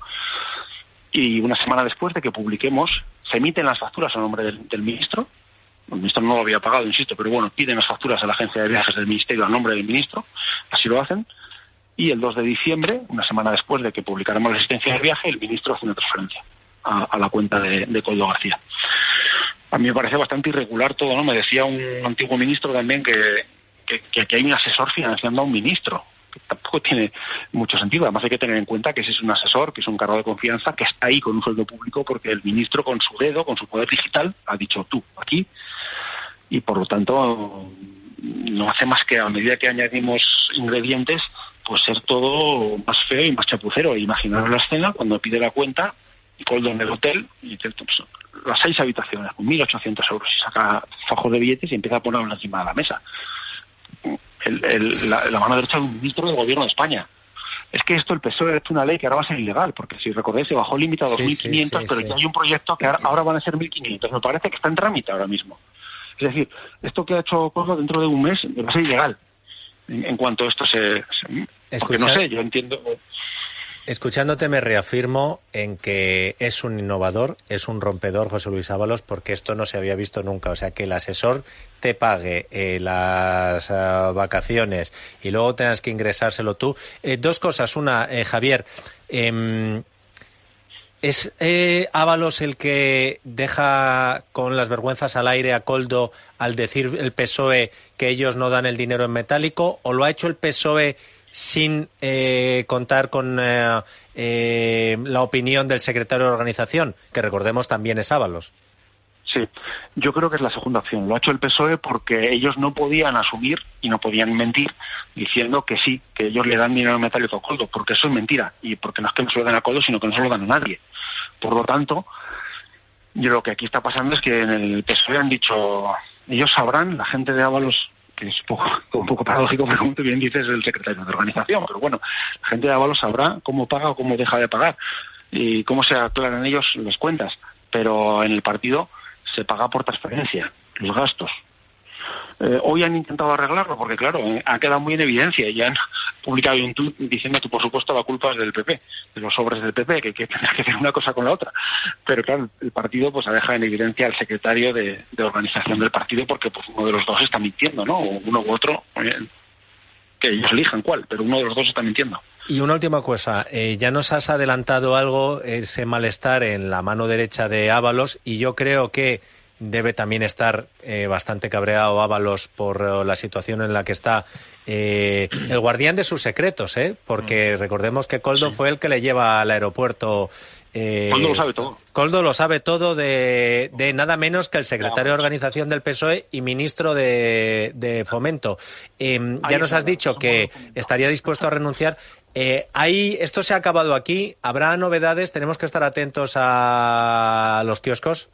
Y una semana después de que publiquemos, se emiten las facturas a nombre del ministro. El ministro no lo había pagado, insisto, pero bueno, piden las facturas a la agencia de viajes del ministerio a nombre del ministro, así lo hacen. Y el 2 de diciembre, una semana después de que publicáramos la existencia del viaje, el ministro hace una transferencia a la cuenta de Koldo García. A mí me parece bastante irregular todo, ¿no? Me decía un antiguo ministro también que hay un asesor financiando a un ministro, que tampoco tiene mucho sentido. Además hay que tener en cuenta que ese es un asesor, que es un cargo de confianza, que está ahí con un sueldo público porque el ministro con su dedo, con su poder digital, ha dicho tú, aquí, y por lo tanto no hace más que, a medida que añadimos ingredientes, pues ser todo más feo y más chapucero. Imaginaros la escena cuando pide la cuenta, Koldo en el hotel, y dice, pues, las 6 habitaciones, con 1.800 euros, y saca fajos de billetes y empieza a ponerlos encima de la mesa. La mano derecha de un ministro del gobierno de España. Es que el PSOE ha hecho una ley que ahora va a ser ilegal, porque si recordáis se bajó el límite a 2.500, pero ya hay un proyecto que ahora van a ser 1.500. Me parece que está en trámite ahora mismo. Es decir, esto que ha hecho Koldo dentro de un mes va a ser ilegal. En cuanto esto porque no sé, yo entiendo... Escuchándote me reafirmo en que es un innovador, es un rompedor José Luis Ábalos, porque esto no se había visto nunca. O sea, que el asesor te pague las vacaciones y luego tengas que ingresárselo tú. 2 cosas. Una, Javier, ¿Es Ábalos el que deja con las vergüenzas al aire a Koldo al decir el PSOE que ellos no dan el dinero en metálico, o lo ha hecho el PSOE sin contar con la opinión del secretario de organización, que recordemos también es Ábalos? Sí, yo creo que es la segunda opción. Lo ha hecho el PSOE porque ellos no podían asumir y no podían mentir diciendo que sí, que ellos le dan dinero metálico a Koldo, porque eso es mentira, y porque no es que no se lo den a Koldo, sino que no se lo dan a nadie. Por lo tanto, yo lo que aquí está pasando es que en el PSOE han dicho, ellos sabrán, la gente de Ábalos, que es un poco paradójico, porque como tú bien dices, el secretario de organización, pero bueno, la gente de Ábalos sabrá cómo paga o cómo deja de pagar, y cómo se aclaran ellos las cuentas, pero en el partido se paga por transferencia, los gastos. Hoy han intentado arreglarlo porque, claro, ha quedado muy en evidencia y han publicado un tuit diciendo que, por supuesto, la culpa es del PP, de los sobres del PP, que tendrá que ver una cosa con la otra. Pero, claro, el partido pues ha dejado en evidencia al secretario de organización del partido porque pues uno de los dos está mintiendo, ¿no? O uno u otro, que ellos elijan cuál, pero uno de los dos está mintiendo. Y una última cosa, ya nos has adelantado algo, ese malestar en la mano derecha de Ábalos, y yo creo que debe también estar bastante cabreado Ábalos por la situación en la que está el guardián de sus secretos, porque recordemos que Koldo fue el que le lleva al aeropuerto. Koldo lo sabe todo. Koldo lo sabe todo de nada menos que el secretario de organización del PSOE y ministro de Fomento. Ya nos has dicho que estaría dispuesto a renunciar. ¿Esto se ha acabado aquí? ¿Habrá novedades? ¿Tenemos que estar atentos a los kioscos?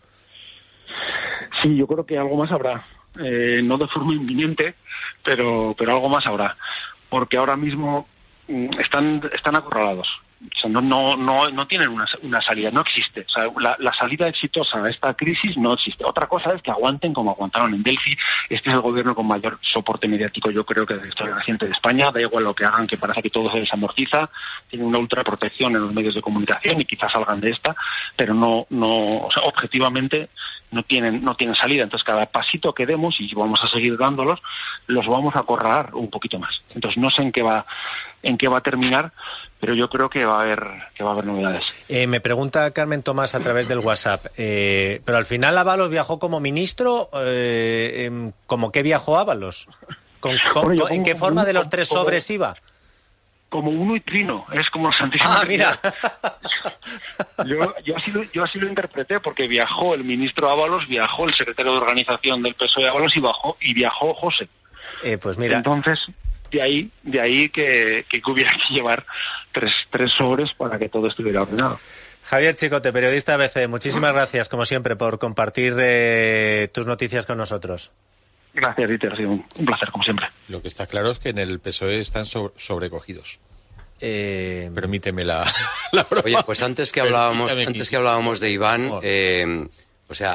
Sí, yo creo que algo más habrá. No de forma inminente, pero algo más habrá. Porque ahora mismo están acorralados. O sea, no tienen una salida, no existe. O sea, la salida exitosa a esta crisis no existe. Otra cosa es que aguanten como aguantaron en Delphi. Este es el gobierno con mayor soporte mediático, yo creo, que de la historia reciente de España. Da igual lo que hagan, que parece que todo se desamortiza. Tienen una ultraprotección en los medios de comunicación y quizás salgan de esta, pero o sea, objetivamente no tienen salida. Entonces, cada pasito que demos, y vamos a seguir dándolos, los vamos a acorralar un poquito más. Entonces, no sé en qué va a terminar, pero yo creo que va a haber novedades. Me pregunta Carmen Tomás a través del WhatsApp, pero al final Ábalos viajó como ministro, ¿cómo qué viajó Ábalos? ¿En qué forma de los tres sobres iba? Como uno y trino, es como el Santísimo. Ah, mira. Yo así lo interpreté, porque viajó el ministro Ábalos, viajó el secretario de organización del PSOE Ábalos y viajó José. Pues mira. Entonces, de ahí que hubiera que llevar tres sobres para que todo estuviera ordenado. Javier Chicote, periodista ABC, muchísimas gracias, como siempre, por compartir tus noticias con nosotros. Gracias, Dieter, ha sido un placer, como siempre. Lo que está claro es que en el PSOE están sobrecogidos. Permíteme la broma. Oye, pues antes que hablábamos de Iván, o sea,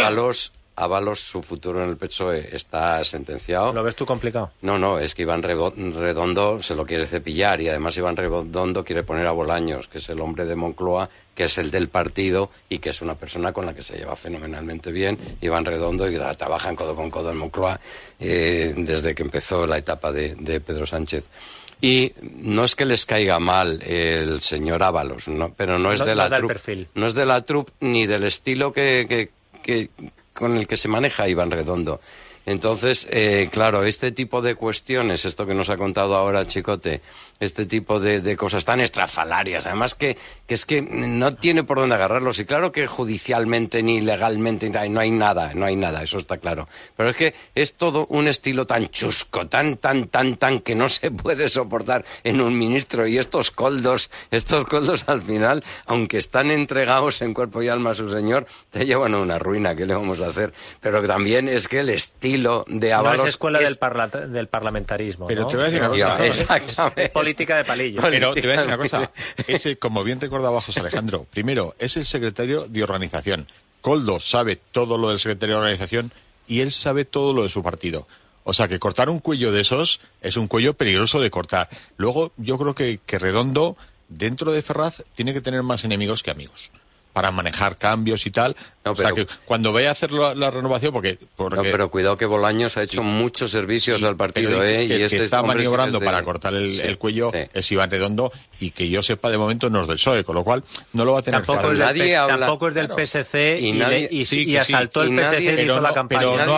Ábalos, su futuro en el PSOE está sentenciado. ¿Lo ves tú complicado? No, es que Iván Redondo se lo quiere cepillar, y además Iván Redondo quiere poner a Bolaños, que es el hombre de Moncloa, que es el del partido y que es una persona con la que se lleva fenomenalmente bien, Iván Redondo, y trabajan codo con codo en Moncloa desde que empezó la etapa de Pedro Sánchez. Y no es que les caiga mal el señor Ábalos, ¿no? Pero no es de la troupe, no es de la troupe ni del estilo que con el que se maneja Iván Redondo. Entonces, claro, este tipo de cuestiones, esto que nos ha contado ahora Chicote, este tipo de cosas tan estrafalarias, además que es que no tiene por dónde agarrarlos, y claro que judicialmente ni legalmente no hay nada, eso está claro, pero es que es todo un estilo tan chusco, tan que no se puede soportar en un ministro, y estos coldos al final, aunque están entregados en cuerpo y alma a su señor, te llevan a una ruina. ¿Qué le vamos a hacer? Pero también es que el estilo de Ábalos... No es escuela del parlamentarismo, pero ¿no? te voy a decir una cosa. Exactamente. Política de palillo. Pero te voy a decir una cosa. Ese, como bien recordaba José Alejandro, primero, es el secretario de organización. Koldo sabe todo lo del secretario de organización y él sabe todo lo de su partido. O sea, que cortar un cuello de esos es un cuello peligroso de cortar. Luego, yo creo que Redondo, dentro de Ferraz, tiene que tener más enemigos que amigos para manejar cambios y tal, No, pero, o sea, que cuando vaya a hacer la renovación, porque... No, pero cuidado que Bolaños ha hecho muchos servicios al partido, y que está maniobrando para cortar el cuello es Iván Redondo, y que yo sepa de momento no es del PSOE, con lo cual no lo va a tener fácil. Tampoco es del PSC y asaltó el PSC y hizo la campaña. Pero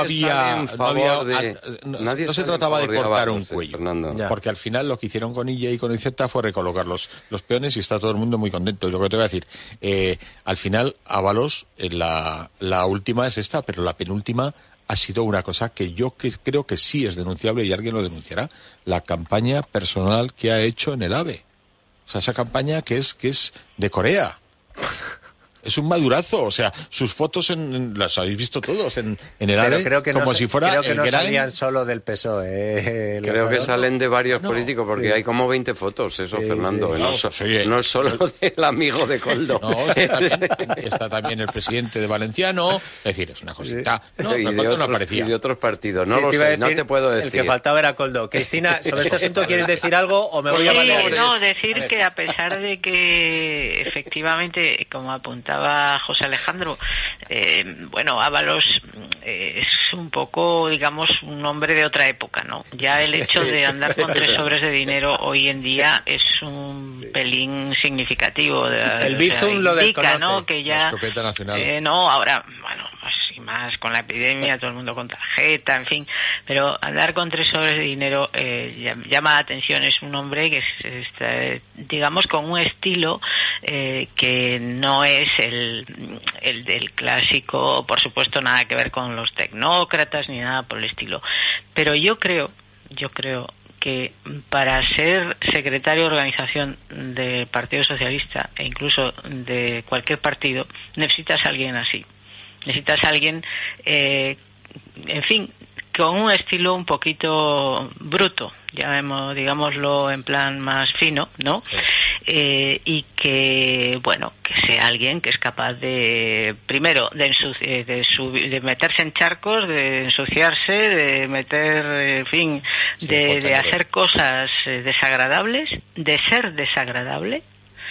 no se trataba de cortar un cuello, porque al final lo que hicieron con Illa y con Iceta fue recolocar los peones y está todo el mundo muy contento. Y lo que te voy a decir, al final Ábalos, la última es esta, pero la penúltima ha sido una cosa que yo creo que sí es denunciable y alguien lo denunciará, la campaña personal que ha hecho en el AVE. O sea, esa campaña que es de Corea. Es un madurazo, o sea, sus fotos las habéis visto todos en el AVE, como si fuera creo que no salían solo del PSOE. Creo que salen de varios políticos, porque hay como 20 fotos, Fernando. No es solo del amigo de Koldo. No, está también el presidente de Valenciano, es decir, es una cosita. No, y de otros partidos, no lo sé, no te puedo decir. El que faltaba era Koldo. Cristina, sobre este asunto, ¿quieres decir algo o me voy a mandar? No, decir que a pesar de que efectivamente, como apuntaba José Alejandro, Ábalos es un poco, digamos, un hombre de otra época, ¿no? Ya el hecho de andar con 3 sobres de dinero hoy en día es un pelín significativo. El Bizum lo desconoce. ¿no? Que ya, la escopeta nacional. ahora, más con la epidemia, todo el mundo con tarjeta, en fin, pero andar con 3 sobres de dinero llama la atención. Es un hombre que está, digamos, con un estilo que no es el del clásico, por supuesto, nada que ver con los tecnócratas ni nada por el estilo, pero yo creo que para ser secretario de organización del Partido Socialista e incluso de cualquier partido necesitas a alguien así. Necesitas a alguien, en fin, con un estilo un poquito bruto, digámoslo en plan más fino, ¿no? Sí. Y que sea alguien que es capaz de, primero, de meterse en charcos, de ensuciarse, de meter, en fin, de hacer cosas desagradables, de ser desagradable.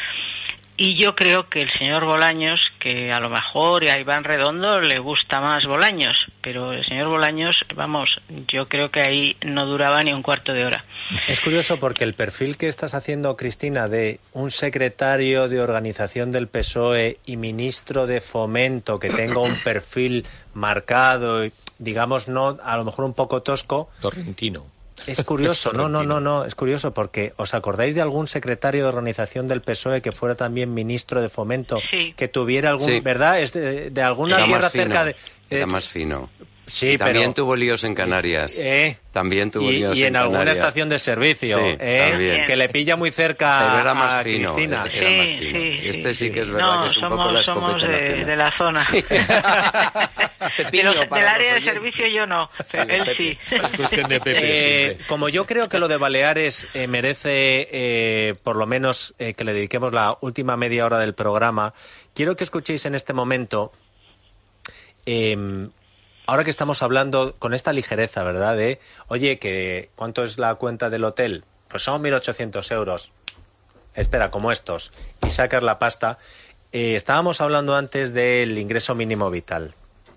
Y yo creo que el señor Bolaños, que a lo mejor a Iván Redondo le gusta más Bolaños, pero el señor Bolaños, yo creo que ahí no duraba ni un cuarto de hora. Es curioso porque el perfil que estás haciendo, Cristina, de un secretario de organización del PSOE y ministro de Fomento que tenga un perfil marcado, digamos, no, a lo mejor un poco tosco. Torrentino. Es curioso, no, es curioso porque ¿os acordáis de algún secretario de organización del PSOE que fuera también ministro de Fomento, que tuviera algún, ¿verdad? Es de alguna tierra cerca de... Era más fino. Sí, y también tuvo líos en Canarias. También tuvo líos en Canarias. Y en alguna estación de servicio, que le pilla muy cerca. Pero era más fino. Cristina. Era más fino. Este sí que es verdad que es un poco la escopeta nacional. De la zona. Sí. Del área de servicio yo no, él sí. Cuestión de Pepe, como yo creo que lo de Baleares merece, por lo menos, que le dediquemos la última media hora del programa, quiero que escuchéis en este momento... ahora que estamos hablando con esta ligereza, ¿verdad? De, oye, ¿cuánto es la cuenta del hotel? Pues son 1.800 euros. Espera, como estos. Y sacas la pasta. Estábamos hablando antes del ingreso mínimo vital.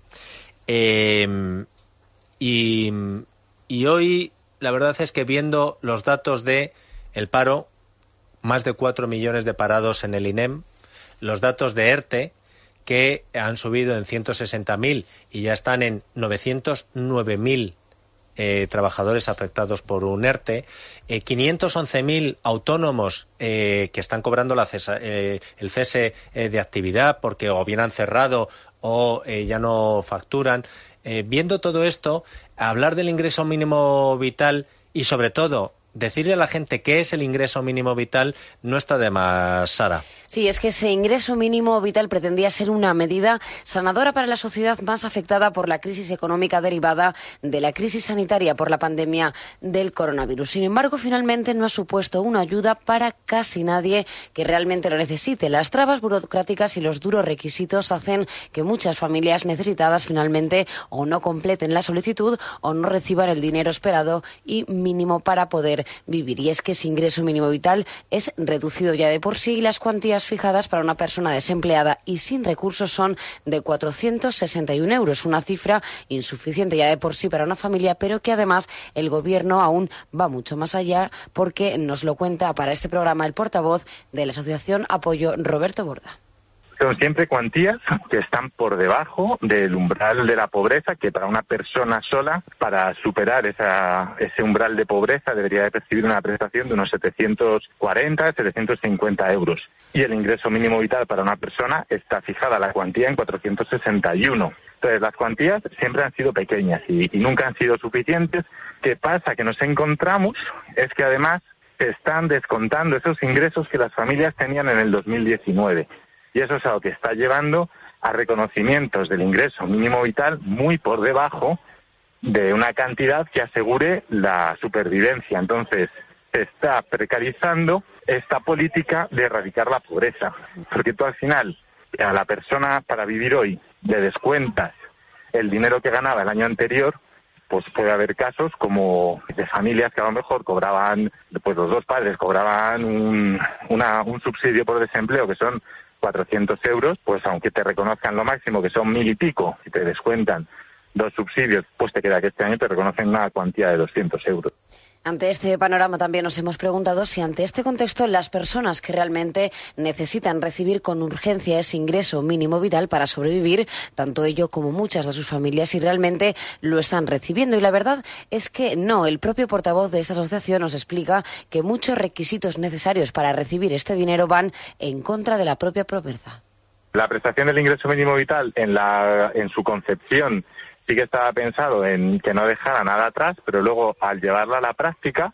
Y hoy, la verdad es que viendo los datos de el paro, más de 4 millones de parados en el INEM, los datos de ERTE, que han subido en 160.000 y ya están en 909.000 trabajadores afectados por un ERTE, 511.000 autónomos que están cobrando el cese de actividad porque o bien han cerrado o ya no facturan. Viendo todo esto, hablar del ingreso mínimo vital y sobre todo decirle a la gente qué es el ingreso mínimo vital no está de más, Sara. Sí, es que ese ingreso mínimo vital pretendía ser una medida sanadora para la sociedad más afectada por la crisis económica derivada de la crisis sanitaria por la pandemia del coronavirus. Sin embargo, finalmente no ha supuesto una ayuda para casi nadie que realmente lo necesite. Las trabas burocráticas y los duros requisitos hacen que muchas familias necesitadas finalmente o no completen la solicitud o no reciban el dinero esperado y mínimo para poder poder vivir. Y es que ese ingreso mínimo vital es reducido ya de por sí y las cuantías fijadas para una persona desempleada y sin recursos son de 461 euros, una cifra insuficiente ya de por sí para una familia, pero que además el Gobierno aún va mucho más allá, porque nos lo cuenta para este programa el portavoz de la Asociación Apoyo, Roberto Borda. Son siempre cuantías que están por debajo del umbral de la pobreza, que para una persona sola, para superar ese umbral de pobreza, debería de percibir una prestación de unos 740, 750 euros. Y el ingreso mínimo vital para una persona está fijada la cuantía en 461. Entonces, las cuantías siempre han sido pequeñas y nunca han sido suficientes. ¿Qué pasa? Que nos encontramos es que además se están descontando esos ingresos que las familias tenían en el 2019. Y eso es algo que está llevando a reconocimientos del ingreso mínimo vital muy por debajo de una cantidad que asegure la supervivencia. Entonces, se está precarizando esta política de erradicar la pobreza. Porque tú al final, a la persona para vivir hoy, le descuentas el dinero que ganaba el año anterior, pues puede haber casos como de familias que a lo mejor cobraban, pues los dos padres cobraban un subsidio por desempleo que son 400 euros, pues aunque te reconozcan lo máximo, que son 1.000 y pico, si te descuentan 2 subsidios, pues te queda que este año te reconocen una cuantía de 200 euros. Ante este panorama también nos hemos preguntado si ante este contexto las personas que realmente necesitan recibir con urgencia ese ingreso mínimo vital para sobrevivir, tanto ello como muchas de sus familias, si realmente lo están recibiendo. Y la verdad es que no. El propio portavoz de esta asociación nos explica que muchos requisitos necesarios para recibir este dinero van en contra de la propia pobreza. La prestación del ingreso mínimo vital en su concepción sí que estaba pensado en que no dejara nada atrás, pero luego al llevarla a la práctica,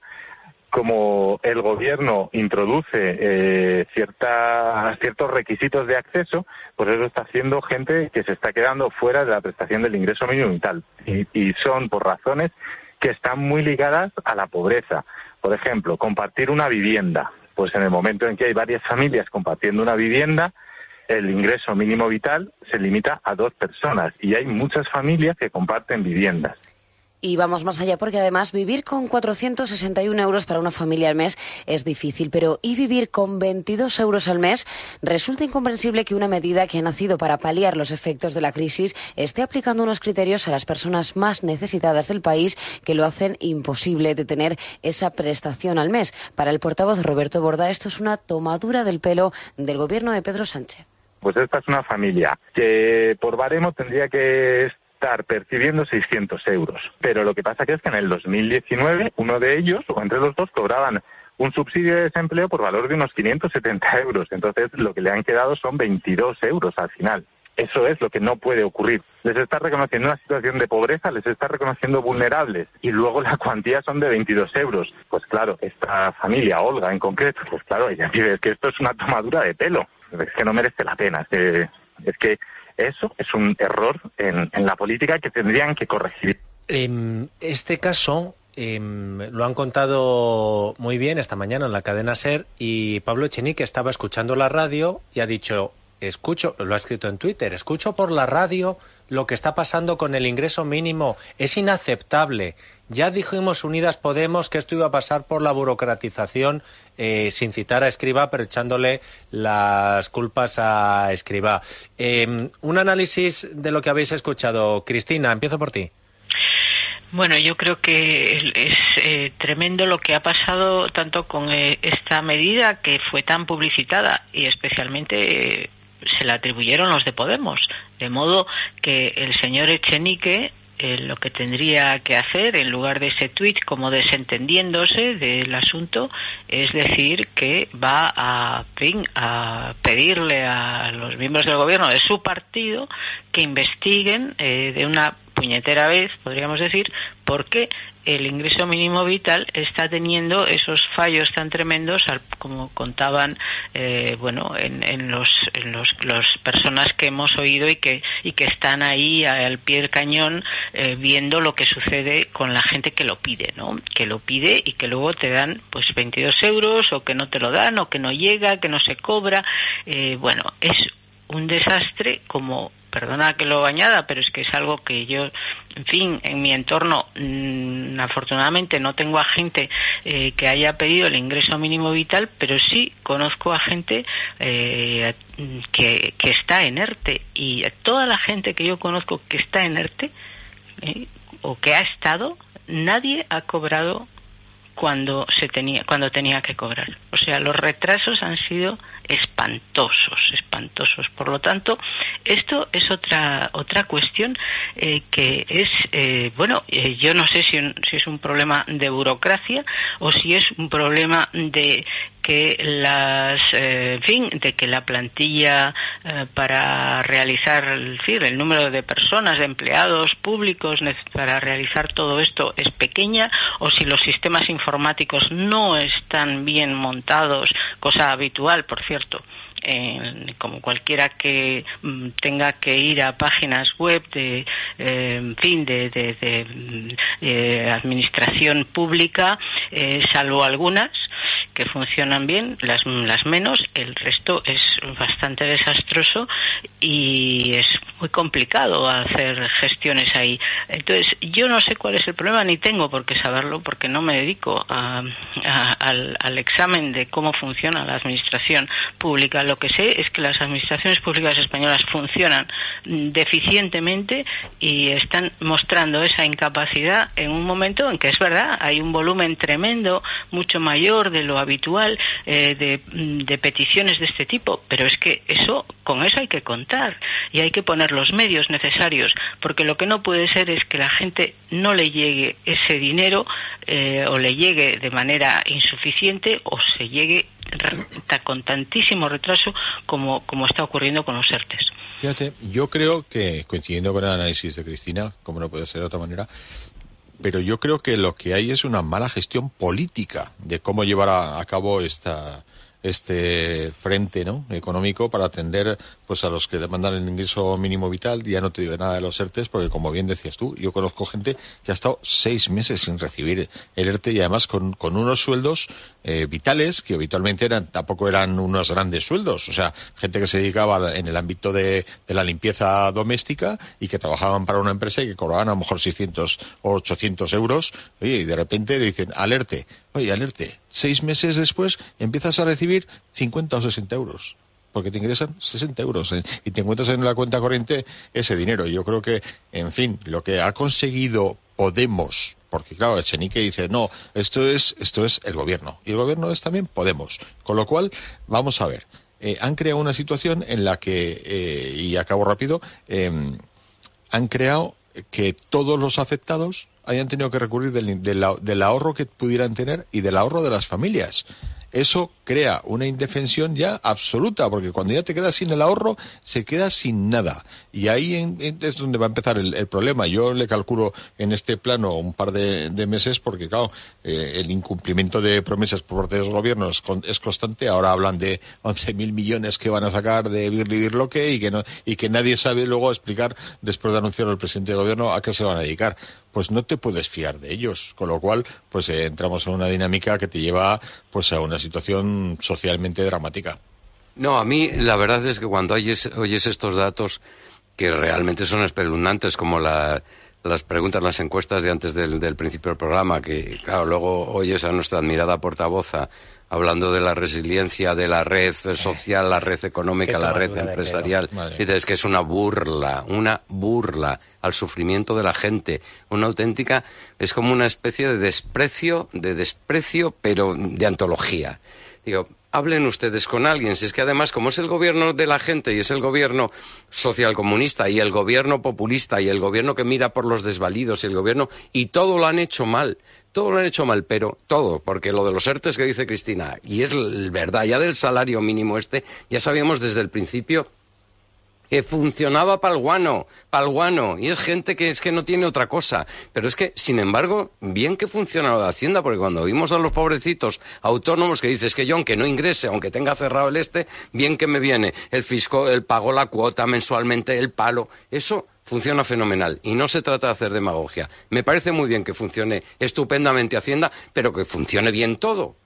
como el Gobierno introduce ciertos requisitos de acceso, pues eso está haciendo gente que se está quedando fuera de la prestación del ingreso mínimo vital. Y son por razones que están muy ligadas a la pobreza. Por ejemplo, compartir una vivienda. Pues en el momento en que hay varias familias compartiendo una vivienda, el ingreso mínimo vital se limita a 2 personas y hay muchas familias que comparten viviendas. Y vamos más allá porque además vivir con 461 euros para una familia al mes es difícil, pero ¿y vivir con 22 euros al mes? Resulta incomprensible que una medida que ha nacido para paliar los efectos de la crisis esté aplicando unos criterios a las personas más necesitadas del país que lo hacen imposible de tener esa prestación al mes. Para el portavoz Roberto Borda, esto es una tomadura del pelo del Gobierno de Pedro Sánchez. Pues esta es una familia que por baremo tendría que estar percibiendo 600 euros. Pero lo que pasa que es que en el 2019 uno de ellos, o entre los dos, cobraban un subsidio de desempleo por valor de unos 570 euros. Entonces lo que le han quedado son 22 euros al final. Eso es lo que no puede ocurrir. Les está reconociendo una situación de pobreza, les está reconociendo vulnerables y luego la cuantía son de 22 euros. Pues claro, esta familia, Olga en concreto, pues claro, ella dice que esto es una tomadura de pelo. Es que no merece la pena. Es que eso es un error en la política que tendrían que corregir. Este caso lo han contado muy bien esta mañana en la cadena SER y Pablo Echenique estaba escuchando la radio y ha dicho, lo ha escrito en Twitter, escucho por la radio lo que está pasando con el ingreso mínimo, es inaceptable. Ya dijimos Unidas Podemos que esto iba a pasar por la burocratización, sin citar a Escrivá, pero echándole las culpas a Escrivá. Un análisis de lo que habéis escuchado. Cristina, empiezo por ti. Bueno, yo creo que es tremendo lo que ha pasado tanto con esta medida que fue tan publicitada y especialmente se la atribuyeron los de Podemos, de modo que el señor Echenique lo que tendría que hacer en lugar de ese tuit, como desentendiéndose del asunto, es decir que va a pedirle a los miembros del gobierno de su partido que investiguen de una puñetera vez, podríamos decir, por qué el ingreso mínimo vital está teniendo esos fallos tan tremendos, como contaban en los personas que hemos oído y que están ahí al pie del cañón viendo lo que sucede con la gente que lo pide, ¿no? Que lo pide y que luego te dan pues 22 euros o que no te lo dan o que no llega, que no se cobra. Es un desastre como perdona que lo añada, pero es que es algo que yo, en fin, en mi entorno, afortunadamente no tengo a gente que haya pedido el ingreso mínimo vital, pero sí conozco a gente que está en ERTE, y toda la gente que yo conozco que está en ERTE o que ha estado, nadie ha cobrado cuando tenía que cobrar. O sea, los retrasos han sido espantosos. Por lo tanto, esto es otra cuestión que es, yo no sé si es un problema de burocracia o si es un problema de que de que la plantilla para realizar el número de personas, de empleados públicos para realizar todo esto es pequeña, o si los sistemas informáticos no están bien montados, cosa habitual, por cierto. Como cualquiera que tenga que ir a páginas web de administración pública, salvo algunas que funcionan bien, las menos, el resto es bastante desastroso y es muy complicado hacer gestiones ahí. Entonces, yo no sé cuál es el problema, ni tengo por qué saberlo, porque no me dedico al examen de cómo funciona la administración pública. Lo que sé es que las administraciones públicas españolas funcionan deficientemente y están mostrando esa incapacidad en un momento en que es verdad, hay un volumen tremendo, mucho mayor de lo habitual de peticiones de este tipo, pero es que con eso hay que contar y hay que poner los medios necesarios, porque lo que no puede ser es que la gente no le llegue ese dinero o le llegue de manera insuficiente o se llegue con tantísimo retraso como está ocurriendo con los ERTES. Fíjate, yo creo que, coincidiendo con el análisis de Cristina, como no puede ser de otra manera, pero yo creo que lo que hay es una mala gestión política de cómo llevar a cabo este frente, ¿no?, económico para atender pues a los que demandan el ingreso mínimo vital. Ya no te digo nada de los ERTEs, porque como bien decías tú, yo conozco gente que ha estado 6 meses sin recibir el ERTE, y además con unos sueldos vitales que habitualmente tampoco eran unos grandes sueldos. O sea, gente que se dedicaba en el ámbito de la limpieza doméstica y que trabajaban para una empresa y que cobraban a lo mejor 600 o 800 euros. Oye, y de repente le dicen alerte. Oye, alerte. 6 meses después empiezas a recibir 50 o 60 euros. Porque te ingresan 60 euros y te encuentras en la cuenta corriente ese dinero. Yo creo que, en fin, lo que ha conseguido Podemos, porque claro, Echenique dice, no, esto es el gobierno, y el gobierno es también Podemos. Con lo cual, vamos a ver, han creado una situación en la que, y acabo rápido, han creado que todos los afectados hayan tenido que recurrir del ahorro que pudieran tener y del ahorro de las familias. Eso crea una indefensión ya absoluta, porque cuando ya te quedas sin el ahorro, se queda sin nada. Y ahí es donde va a empezar el problema. Yo le calculo en este plano un par de meses, porque claro, el incumplimiento de promesas por parte de los gobiernos es constante. Ahora hablan de 11.000 millones que van a sacar de Birlibirloque y que nadie sabe luego explicar, después de anunciar al presidente de gobierno, a qué se van a dedicar. Pues no te puedes fiar de ellos, con lo cual pues entramos en una dinámica que te lleva pues a una situación socialmente dramática. No, a mí la verdad es que cuando oyes estos datos que realmente son espeluznantes, como las preguntas, las encuestas de antes del principio del programa, que claro, luego oyes a nuestra admirada portavoza hablando de la resiliencia de la red social, la red económica, la red empresarial, y dices que es una burla al sufrimiento de la gente, una auténtica, es como una especie de desprecio, pero de antología. Digo, hablen ustedes con alguien, si es que además, como es el gobierno de la gente y es el gobierno socialcomunista y el gobierno populista y el gobierno que mira por los desvalidos y el gobierno, y todo lo han hecho mal, pero todo, porque lo de los ERTEs que dice Cristina, y es verdad, ya del salario mínimo ya sabíamos desde el principio que funcionaba pa'l guano, y es gente que es que no tiene otra cosa, pero es que, sin embargo, bien que funciona lo de Hacienda, porque cuando vimos a los pobrecitos autónomos que dices que yo, aunque no ingrese, aunque tenga cerrado el bien que me viene el fisco, el pago la cuota mensualmente, el palo, eso funciona fenomenal, y no se trata de hacer demagogia. Me parece muy bien que funcione estupendamente Hacienda, pero que funcione bien todo,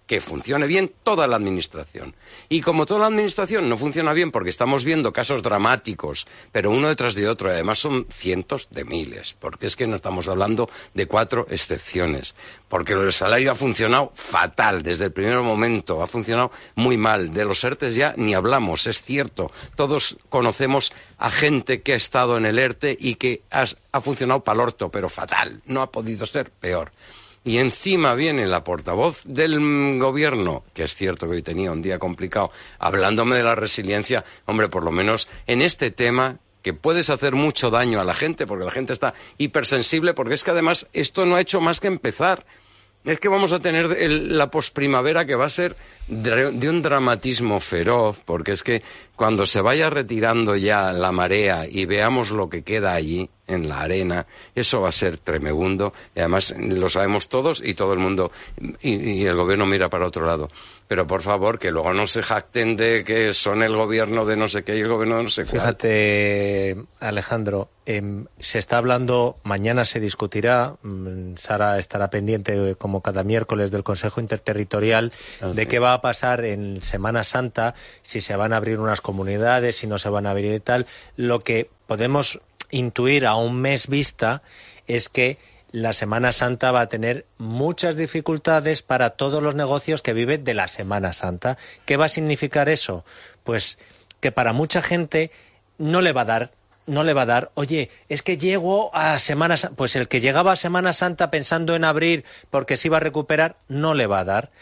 que funcione bien toda la administración. Y como toda la administración no funciona bien porque estamos viendo casos dramáticos, pero uno detrás de otro, y además son cientos de miles, porque es que no estamos hablando de 4 excepciones, porque el salario ha funcionado fatal desde el primer momento, ha funcionado muy mal. De los ERTEs ya ni hablamos, es cierto. Todos conocemos a gente que ha estado en el ERTE y que ha funcionado pa'l orto, pero fatal, no ha podido ser peor. Y encima viene la portavoz del gobierno, que es cierto que hoy tenía un día complicado, hablándome de la resiliencia. Hombre, por lo menos en este tema, que puedes hacer mucho daño a la gente, porque la gente está hipersensible, porque es que además esto no ha hecho más que empezar. Es que vamos a tener la posprimavera que va a ser de un dramatismo feroz, porque es que cuando se vaya retirando ya la marea y veamos lo que queda allí, en la arena, eso va a ser tremebundo, y además lo sabemos todos y todo el mundo, y el gobierno mira para otro lado. Pero por favor, que luego no se jacten de que son el gobierno de no sé qué y el gobierno de no sé cuál. Fíjate, Alejandro, se está hablando, mañana se discutirá, Sara estará pendiente como cada miércoles del Consejo Interterritorial de qué va a pasar en Semana Santa, si se van a abrir unas comunidades, si no se van a abrir y tal. Lo que podemos intuir a un mes vista es que la Semana Santa va a tener muchas dificultades para todos los negocios que viven de la Semana Santa. ¿Qué va a significar eso? Pues que para mucha gente no le va a dar, oye, es que llego a Semana Santa, pues el que llegaba a Semana Santa pensando en abrir porque se iba a recuperar, no le va a dar.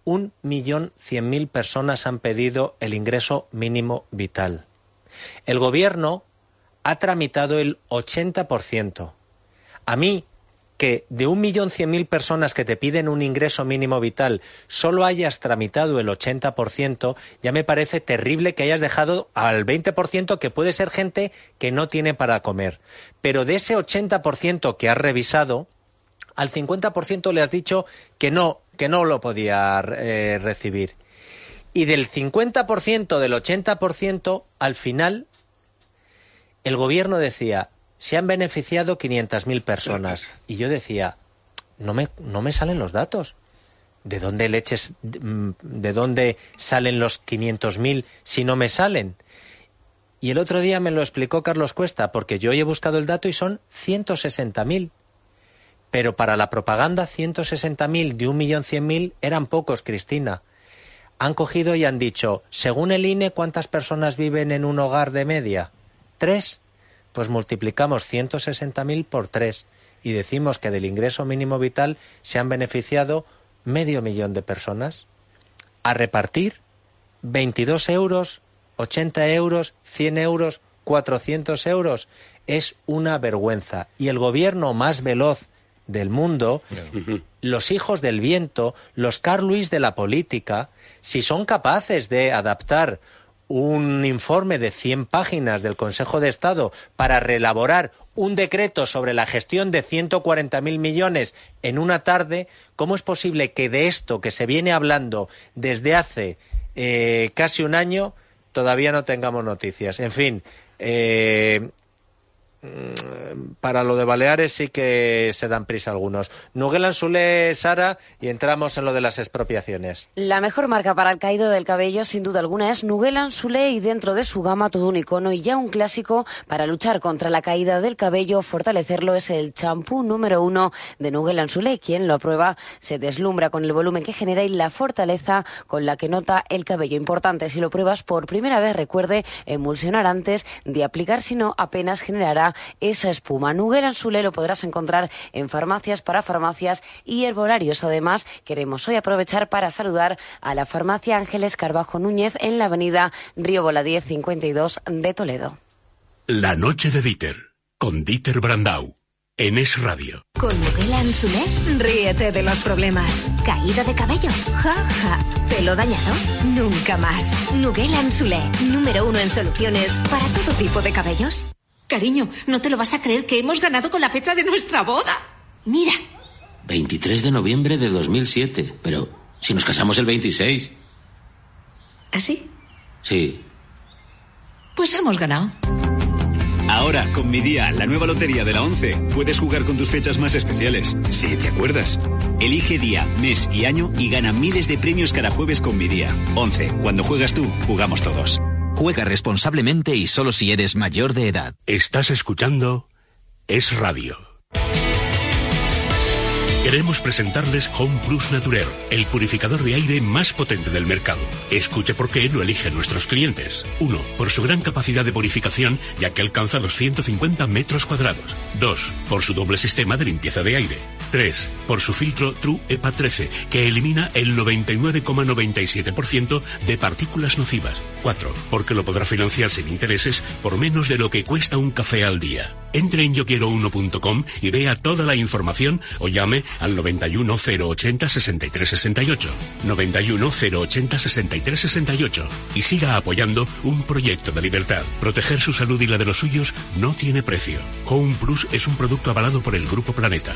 1.100.000 personas han pedido el ingreso mínimo vital. El gobierno ha tramitado el 80%. A mí, que de 1.100.000 personas que te piden un ingreso mínimo vital solo hayas tramitado el 80%, ya me parece terrible que hayas dejado al 20%, que puede ser gente que no tiene para comer. Pero de ese 80% que has revisado, al 50% le has dicho que no lo podía recibir. Y del 50%, del 80%, al final el gobierno decía, se han beneficiado 500.000 personas. Y yo decía, no me salen los datos. ¿De dónde salen los 500.000 si no me salen? Y el otro día me lo explicó Carlos Cuesta, porque yo he buscado el dato y son 160.000. Pero para la propaganda 160.000 de 1.100.000 eran pocos, Cristina. Han cogido y han dicho, según el INE, ¿cuántas personas viven en un hogar de media? 3, pues multiplicamos 160.000 por 3 y decimos que del ingreso mínimo vital se han beneficiado 500.000 de personas. A repartir 22 euros, 80 euros, 100 euros, 400 euros. Es una vergüenza. Y el gobierno más veloz del mundo, los hijos del viento, los Carl Lewis de la política, si son capaces de adaptar un informe de 100 páginas del Consejo de Estado para reelaborar un decreto sobre la gestión de 140.000 millones en una tarde, ¿cómo es posible que de esto que se viene hablando desde hace casi un año todavía no tengamos noticias? En fin, para lo de Baleares sí que se dan prisa algunos. Nuguelan Sule, Sara, y entramos en lo de las expropiaciones. La mejor marca para el caído del cabello, sin duda alguna, es Nuguelan Sule, y dentro de su gama todo un icono y ya un clásico para luchar contra la caída del cabello, fortalecerlo, es el champú número 1 de Nuguelan Sule. Quien lo prueba se deslumbra con el volumen que genera y la fortaleza con la que nota el cabello. Importante, si lo pruebas por primera vez, recuerde emulsionar antes de aplicar, si no apenas generará esa espuma. Nuguelan Sule lo podrás encontrar en farmacias, parafarmacias y herbolarios. Además, queremos hoy aprovechar para saludar a la farmacia Ángeles Carbajo Núñez en la avenida Río Bola 1052 de Toledo. La noche de Dieter, con Dieter Brandau, en Es Radio. Con Nuguelan Sule, ríete de los problemas. Caída de cabello, ja, ja. Pelo dañado, nunca más. Nuguelan Sule, número 1 en soluciones para todo tipo de cabellos. Cariño, no te lo vas a creer que hemos ganado con la fecha de nuestra boda. Mira. 23 de noviembre de 2007. Pero si nos casamos el 26. ¿Ah, sí? Sí. Pues hemos ganado. Ahora, con Mi Día, la nueva lotería de la 11, puedes jugar con tus fechas más especiales. Sí, ¿te acuerdas? Elige día, mes y año y gana miles de premios cada jueves con Mi Día. 11. Cuando juegas tú, jugamos todos. Juega responsablemente y solo si eres mayor de edad. Estás escuchando Es Radio. Queremos presentarles Home Plus Naturel, el purificador de aire más potente del mercado. Escuche por qué lo eligen nuestros clientes. 1. Por su gran capacidad de purificación, ya que alcanza los 150 metros cuadrados. 2. Por su doble sistema de limpieza de aire. 3. Por su filtro True EPA 13, que elimina el 99,97% de partículas nocivas. 4. Porque lo podrá financiar sin intereses por menos de lo que cuesta un café al día. Entre en yoquiero1.com y vea toda la información o llame al 91 080 63 68. 91 080 63 68. Y siga apoyando un proyecto de libertad. Proteger su salud y la de los suyos no tiene precio. Home Plus es un producto avalado por el Grupo Planeta.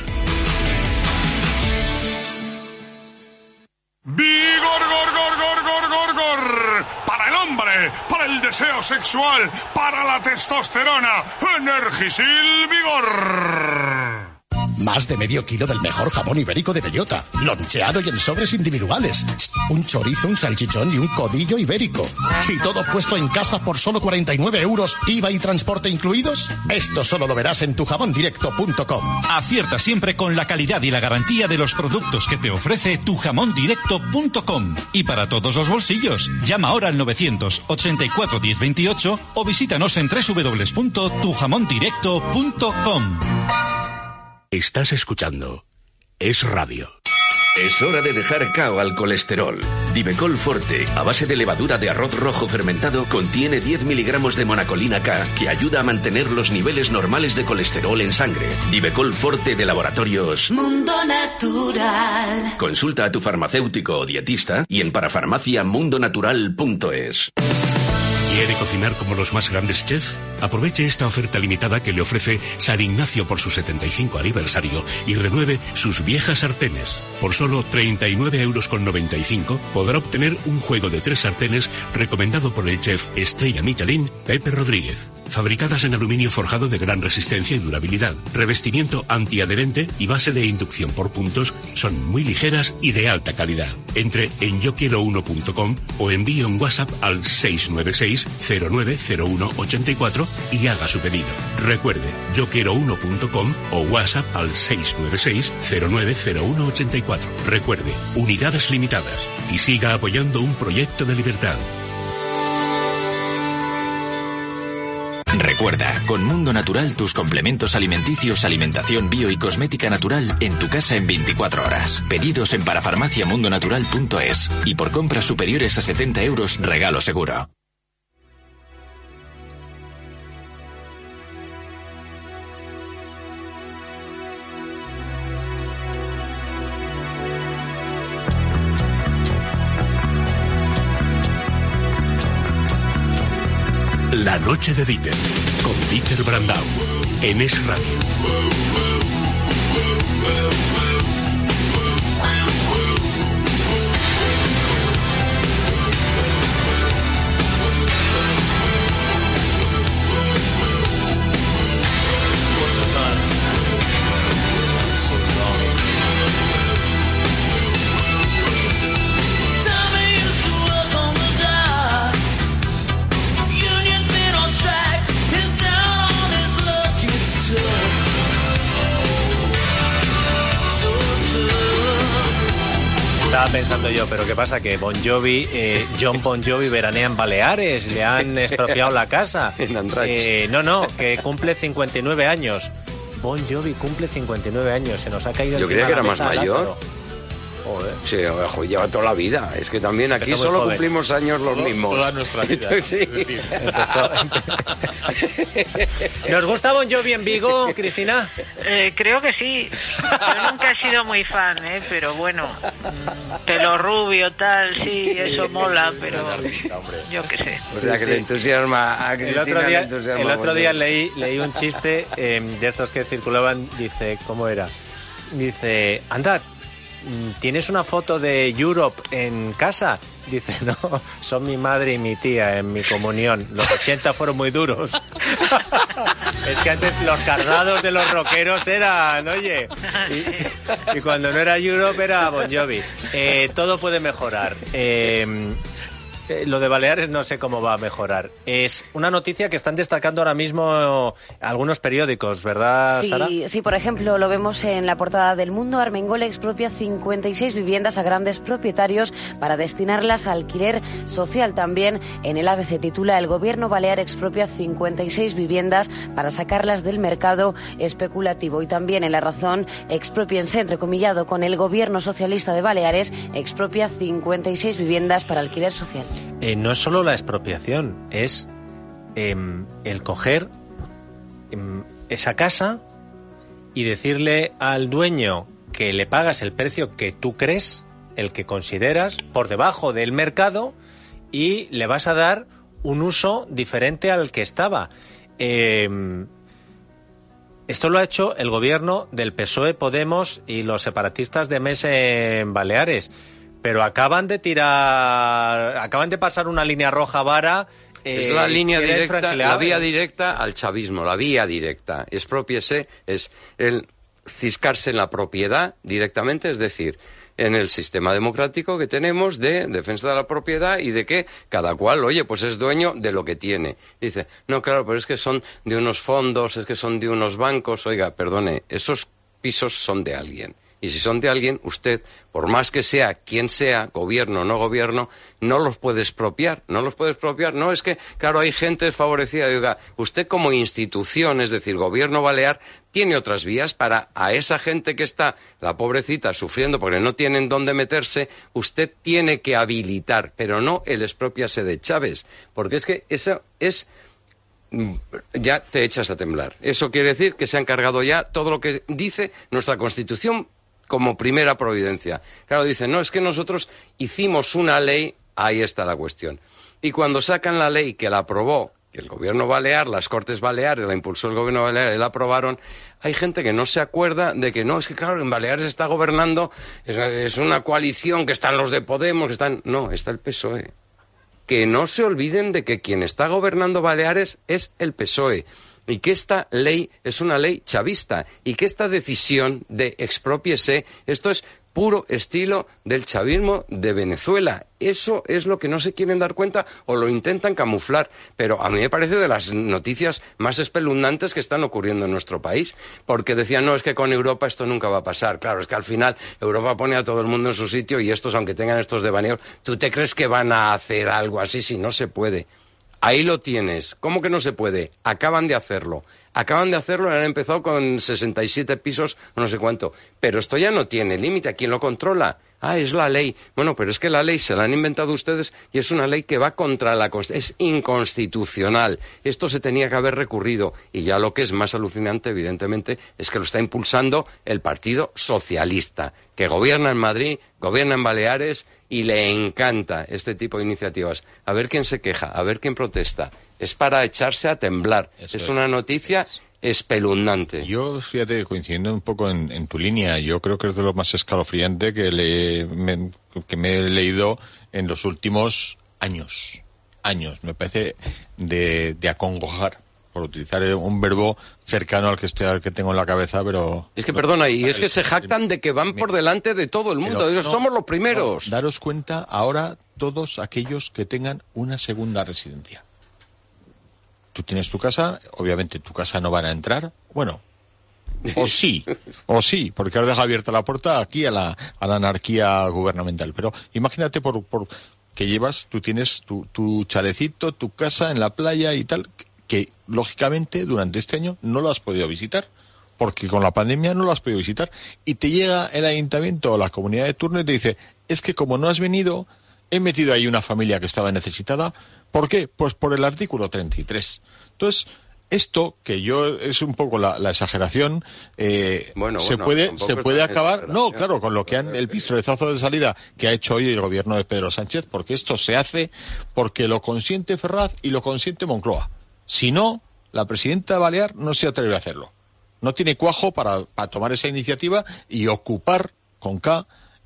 ¡Vigor, gor, gor, gor, gor, gor, gor! ¡Para el hombre! ¡Para el deseo sexual! ¡Para la testosterona! ¡Energisil Vigor! Más de medio kilo del mejor jamón ibérico de bellota, loncheado y en sobres individuales. Un chorizo, un salchichón y un codillo ibérico. Y todo puesto en casa por solo 49 euros, IVA y transporte incluidos. Esto solo lo verás en tujamondirecto.com. Acierta siempre con la calidad y la garantía de los productos que te ofrece tujamondirecto.com. Y para todos los bolsillos, llama ahora al 984 1028 o visítanos en www.tujamondirecto.com. Estás escuchando Es Radio. Es hora de dejar cao al colesterol. Divecol Forte, a base de levadura de arroz rojo fermentado, contiene 10 miligramos de monacolina K, que ayuda a mantener los niveles normales de colesterol en sangre. Divecol Forte de Laboratorios Mundo Natural. Consulta a tu farmacéutico o dietista y en parafarmaciamundonatural.es. ¿Quiere cocinar como los más grandes chefs? Aproveche esta oferta limitada que le ofrece San Ignacio por su 75 aniversario y renueve sus viejas sartenes. Por solo 39,95 € podrá obtener un juego de 3 sartenes recomendado por el chef Estrella Michelin, Pepe Rodríguez. Fabricadas en aluminio forjado de gran resistencia y durabilidad, revestimiento antiadherente y base de inducción por puntos, son muy ligeras y de alta calidad. Entre en yoquiero1.com o envíe un WhatsApp al 696 090184 y haga su pedido. Recuerde, yoquiero1.com o WhatsApp al 696 090184. Recuerde, unidades limitadas y siga apoyando un proyecto de libertad. Recuerda, con Mundo Natural tus complementos alimenticios, alimentación bio y cosmética natural en tu casa en 24 horas. Pedidos en parafarmaciamundonatural.es y por compras superiores a 70 euros, regalo seguro. La noche de Dieter, con Dieter Brandau, en Es Radio. Estaba pensando yo, pero ¿qué pasa? Que Bon Jovi, John Bon Jovi veranea en Baleares, le han expropiado la casa. No, que cumple 59 años. Bon Jovi cumple 59 años, se nos ha caído. Yo creía que era más mayor. mayor. Joder. Sí, ojo, lleva toda la vida. Es que también aquí solo cumplimos años los mismos. Toda nuestra vida. Sí. ¿Nos gusta Bon Jovi en Vigo, Cristina? Creo que sí. Yo nunca he sido muy fan, pero bueno, pelo rubio, tal, sí, eso mola, pero yo qué sé. O sea, que le entusiasma a Cristina. El otro día leí un chiste de estos que circulaban, dice, ¿cómo era? Dice, andad, ¿tienes una foto de Europe en casa? Dice, no, son mi madre y mi tía en mi comunión. Los 80 fueron muy duros. Es que antes los cardados de los rockeros eran, oye, y cuando no era Europe era Bon Jovi. Todo puede mejorar. Lo de Baleares no sé cómo va a mejorar. Es una noticia que están destacando ahora mismo algunos periódicos, ¿verdad, Sara? Sí, por ejemplo, lo vemos en la portada del Mundo. Armengol expropia 56 viviendas a grandes propietarios para destinarlas a alquiler social. También en el ABC titula: el gobierno balear expropia 56 viviendas para sacarlas del mercado especulativo. Y también en La Razón, expropiense, entrecomillado, con el gobierno socialista de Baleares expropia 56 viviendas para alquiler social. No es solo la expropiación, es el coger esa casa y decirle al dueño que le pagas el precio que tú crees, el que consideras, por debajo del mercado, y le vas a dar un uso diferente al que estaba. Esto lo ha hecho el gobierno del PSOE, Podemos y los separatistas de MES en Baleares. Pero acaban de pasar una línea roja vara. Es la línea directa, la vía directa al chavismo, la vía directa. Expropiese es el ciscarse en la propiedad directamente, es decir, en el sistema democrático que tenemos de defensa de la propiedad y de que cada cual, oye, pues es dueño de lo que tiene. Dice, no, claro, pero es que son de unos fondos, es que son de unos bancos. Oiga, perdone, esos pisos son de alguien. Y si son de alguien, usted, por más que sea quien sea, gobierno o no gobierno, no los puede expropiar. No los puede expropiar. No, es que, claro, hay gente desfavorecida. Diga, usted como institución, es decir, gobierno balear, tiene otras vías para a esa gente que está, la pobrecita, sufriendo porque no tienen dónde meterse, usted tiene que habilitar, pero no el expropiarse de Chávez. Porque es que eso es... ya te echas a temblar. Eso quiere decir que se han cargado ya todo lo que dice nuestra Constitución como primera providencia. Claro, dicen, no, es que nosotros hicimos una ley, ahí está la cuestión. Y cuando sacan la ley que la aprobó, que el gobierno balear, las Cortes Baleares, la impulsó el gobierno balear y la aprobaron, hay gente que no se acuerda de que no, es que claro, en Baleares está gobernando, es una coalición, que están los de Podemos, que están... No, está el PSOE. Que no se olviden de que quien está gobernando Baleares es el PSOE. Y que esta ley es una ley chavista y que esta decisión de expropiese, esto es puro estilo del chavismo de Venezuela. Eso es lo que no se quieren dar cuenta o lo intentan camuflar. Pero a mí me parece de las noticias más espeluznantes que están ocurriendo en nuestro país. Porque decían, no, es que con Europa esto nunca va a pasar. Claro, es que al final Europa pone a todo el mundo en su sitio y estos, aunque tengan estos devaneos, ¿tú te crees que van a hacer algo así? Si no se puede. Ahí lo tienes. ¿Cómo que no se puede? Acaban de hacerlo. Acaban de hacerlo y han empezado con 67 pisos, no sé cuánto. Pero esto ya no tiene límite. ¿A quién lo controla? Ah, es la ley. Bueno, pero es que la ley se la han inventado ustedes y es una ley que va contra la Constitución. Es inconstitucional. Esto se tenía que haber recurrido. Y ya lo que es más alucinante, evidentemente, es que lo está impulsando el Partido Socialista, que gobierna en Madrid, gobierna en Baleares y le encanta este tipo de iniciativas. A ver quién se queja, a ver quién protesta. Es para echarse a temblar. Es una noticia espeluznante. Yo, fíjate, coincidiendo un poco en tu línea, yo creo que es de lo más escalofriante que me he leído en los últimos años. Me parece de acongojar, por utilizar un verbo cercano al que tengo en la cabeza, pero... Es que, perdona, y es que se jactan de que van por delante de todo el mundo. Ellos somos los primeros. No, daros cuenta ahora todos aquellos que tengan una segunda residencia. Tú tienes tu casa, obviamente tu casa no van a entrar, bueno, o sí, porque has dejado abierta la puerta aquí a la anarquía gubernamental. Pero imagínate por que tú tienes tu chalecito, tu casa en la playa y tal, que lógicamente durante este año no lo has podido visitar, porque con la pandemia no lo has podido visitar, y te llega el ayuntamiento o la comunidad de turno y te dice, es que como no has venido, he metido ahí una familia que estaba necesitada. ¿Por qué? Pues por el artículo 33. Entonces, esto, que es un poco la exageración, se puede acabar, no, claro, con lo que el pistoletazo de salida que ha hecho hoy el gobierno de Pedro Sánchez, porque esto se hace porque lo consiente Ferraz y lo consiente Moncloa. Si no, la presidenta Balear no se atreve a hacerlo. No tiene cuajo para tomar esa iniciativa y ocupar, con K,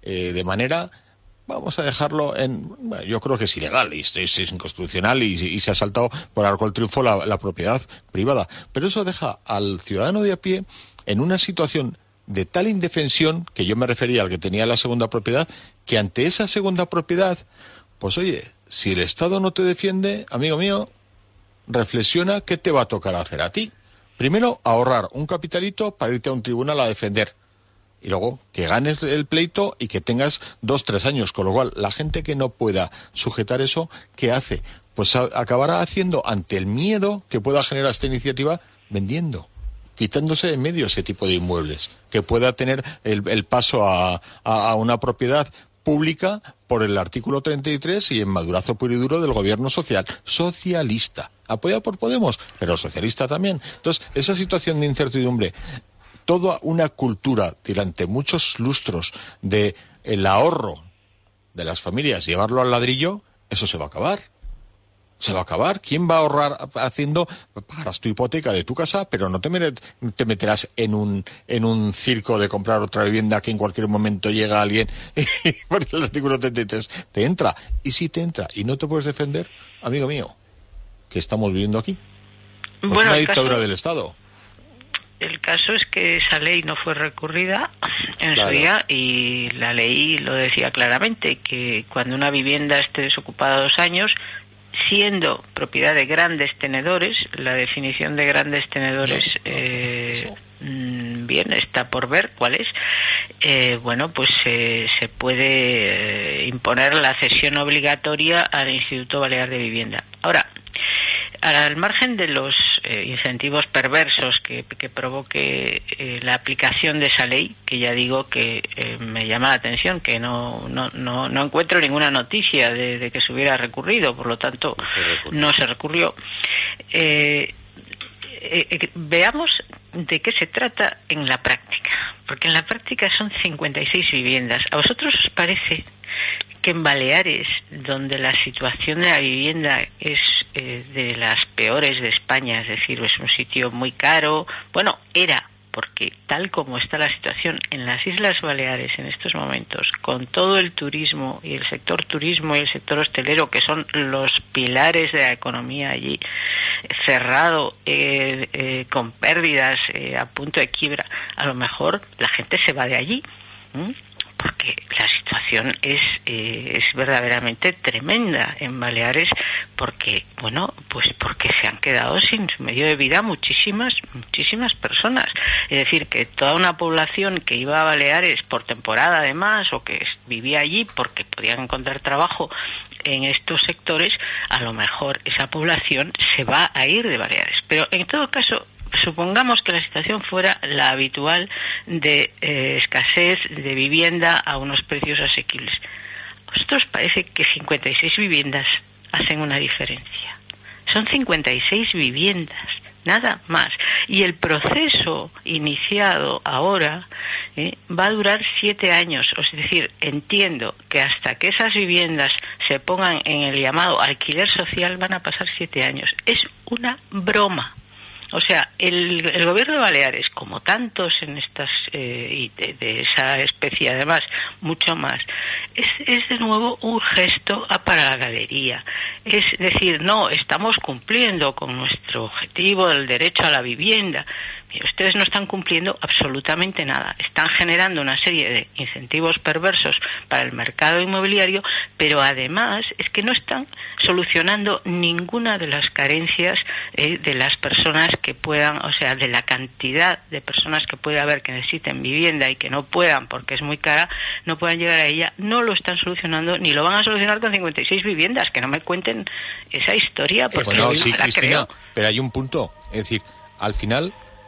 de manera, vamos a dejarlo yo creo que es ilegal y es inconstitucional y se ha saltado por arco el triunfo la propiedad privada. Pero eso deja al ciudadano de a pie en una situación de tal indefensión, que yo me refería al que tenía la segunda propiedad, que ante esa segunda propiedad, pues oye, si el Estado no te defiende, amigo mío, reflexiona qué te va a tocar hacer a ti. Primero, ahorrar un capitalito para irte a un tribunal a defender. Y luego, que ganes el pleito y que tengas 2-3 años. Con lo cual, la gente que no pueda sujetar eso, ¿qué hace? Pues acabará haciendo, ante el miedo que pueda generar esta iniciativa, vendiendo, quitándose de medio ese tipo de inmuebles, que pueda tener el paso a una propiedad pública por el artículo 33 y en madurazo puro y duro del gobierno socialista, apoyado por Podemos, pero socialista también. Entonces, esa situación de incertidumbre, toda una cultura durante muchos lustros de el ahorro de las familias, llevarlo al ladrillo, eso se va a acabar. Se va a acabar. ¿Quién va a ahorrar haciendo? Pagarás tu hipoteca de tu casa, pero no te meterás en un circo de comprar otra vivienda que en cualquier momento llega alguien y por el artículo 33 te entra. Y si te entra y no te puedes defender, amigo mío, ¿qué estamos viviendo aquí? Pues bueno, una dictadura del Estado. El caso es que esa ley no fue recurrida en su día y la ley lo decía claramente, que cuando una vivienda esté desocupada 2 años, siendo propiedad de grandes tenedores, la definición de grandes tenedores bien está por ver cuál es, pues se puede imponer la cesión obligatoria al Instituto Balear de Vivienda. Ahora, al margen de los incentivos perversos que provoque la aplicación de esa ley, que ya digo que me llama la atención, que no encuentro ninguna noticia de que se hubiera recurrido, por lo tanto no se recurrió. Veamos de qué se trata en la práctica, porque en la práctica son 56 viviendas. ¿A vosotros os parece que en Baleares, donde la situación de la vivienda es de las peores de España, es decir, es un sitio muy caro, bueno, era, porque tal como está la situación en las Islas Baleares en estos momentos, con todo el turismo y el sector hostelero, que son los pilares de la economía allí, cerrado, con pérdidas, a punto de quiebra, a lo mejor la gente se va de allí, porque la situación es verdaderamente tremenda en Baleares, porque se han quedado sin su medio de vida muchísimas personas. Es decir, que toda una población que iba a Baleares por temporada además, o que vivía allí porque podían encontrar trabajo en estos sectores, a lo mejor esa población se va a ir de Baleares. Pero en todo caso, supongamos que la situación fuera la habitual de escasez de vivienda a unos precios asequibles. ¿A vosotros parece que 56 viviendas hacen una diferencia? Son 56 viviendas, nada más. Y el proceso iniciado ahora va a durar 7 años. Es decir, entiendo que hasta que esas viviendas se pongan en el llamado alquiler social van a pasar 7 años. Es una broma. O sea, el gobierno de Baleares, como tantos en estas y de esa especie, además, mucho más, es de nuevo un gesto para la galería. Es decir, no, estamos cumpliendo con nuestro objetivo del derecho a la vivienda. Ustedes no están cumpliendo absolutamente nada. Están generando una serie de incentivos perversos para el mercado inmobiliario, pero además es que no están solucionando ninguna de las carencias de las personas que puedan, o sea, de la cantidad de personas que puede haber que necesiten vivienda y que no puedan, porque es muy cara, no puedan llegar a ella. No lo están solucionando, ni lo van a solucionar con 56 viviendas. Que no me cuenten esa historia, porque bueno, sí, la Cristina, creo. pero hay un punto. Es decir, al final,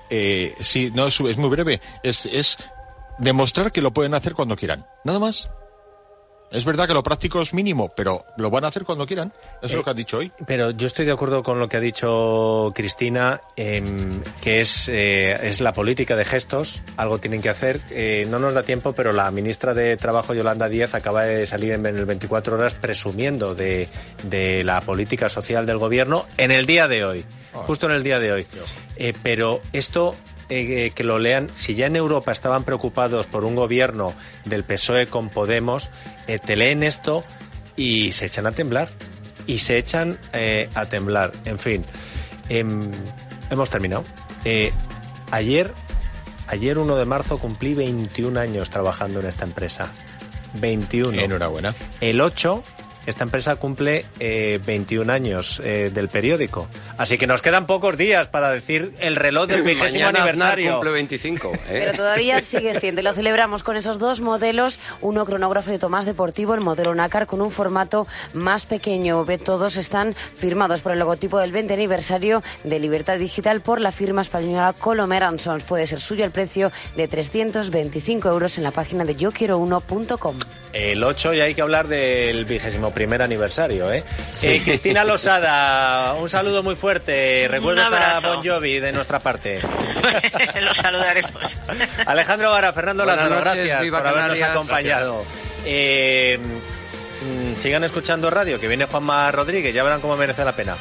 sí, no, es muy breve. Es demostrar que lo pueden hacer cuando quieran. Nada más. Es verdad que lo práctico es mínimo, pero lo van a hacer cuando quieran. Eso es lo que han dicho hoy. Pero yo estoy de acuerdo con lo que ha dicho Cristina, que es la política de gestos. Algo tienen que hacer. No nos da tiempo, pero la ministra de Trabajo, Yolanda Díaz, acaba de salir en el 24 horas presumiendo de la política social del gobierno en el día de hoy. Justo en el día de hoy. Pero esto que lo lean. Si ya en Europa estaban preocupados por un gobierno del PSOE con Podemos, te leen esto y se echan a temblar. En fin, hemos terminado. Ayer 1 de marzo cumplí 21 años trabajando en esta empresa. 21. Enhorabuena. El 8, esta empresa cumple 21 años del periódico. Así que nos quedan pocos días para decir el reloj del 20º Mañana aniversario. Aznar cumple 25. Pero todavía sigue siendo, y lo celebramos con esos dos modelos, uno cronógrafo y otro más deportivo, el modelo Nácar con un formato más pequeño. Todos están firmados por el logotipo del 20 aniversario de Libertad Digital por la firma española Colomer & Sons. Puede ser suyo el precio de 325 euros en la página de yoquiero1.com. El 8 ya hay que hablar del 21º aniversario, ¿eh? Sí. Cristina Losada, un saludo muy fuerte. ¿Recuerdas a Bon Jovi de nuestra parte? Los saludaremos. Alejandro Vara, Fernando Lázaro, gracias viva por habernos Canarias. acompañado. Sigan escuchando radio, que viene Juanma Rodríguez, ya verán cómo merece la pena.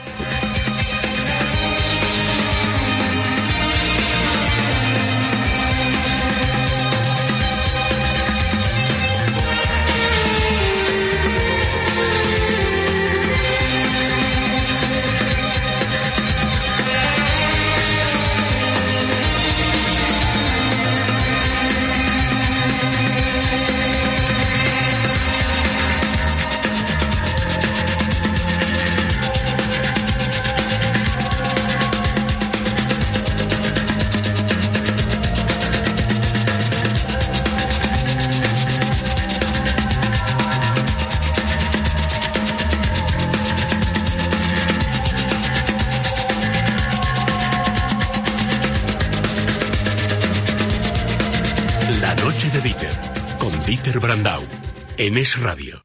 La noche de Dieter, con Dieter Brandau, en Es Radio.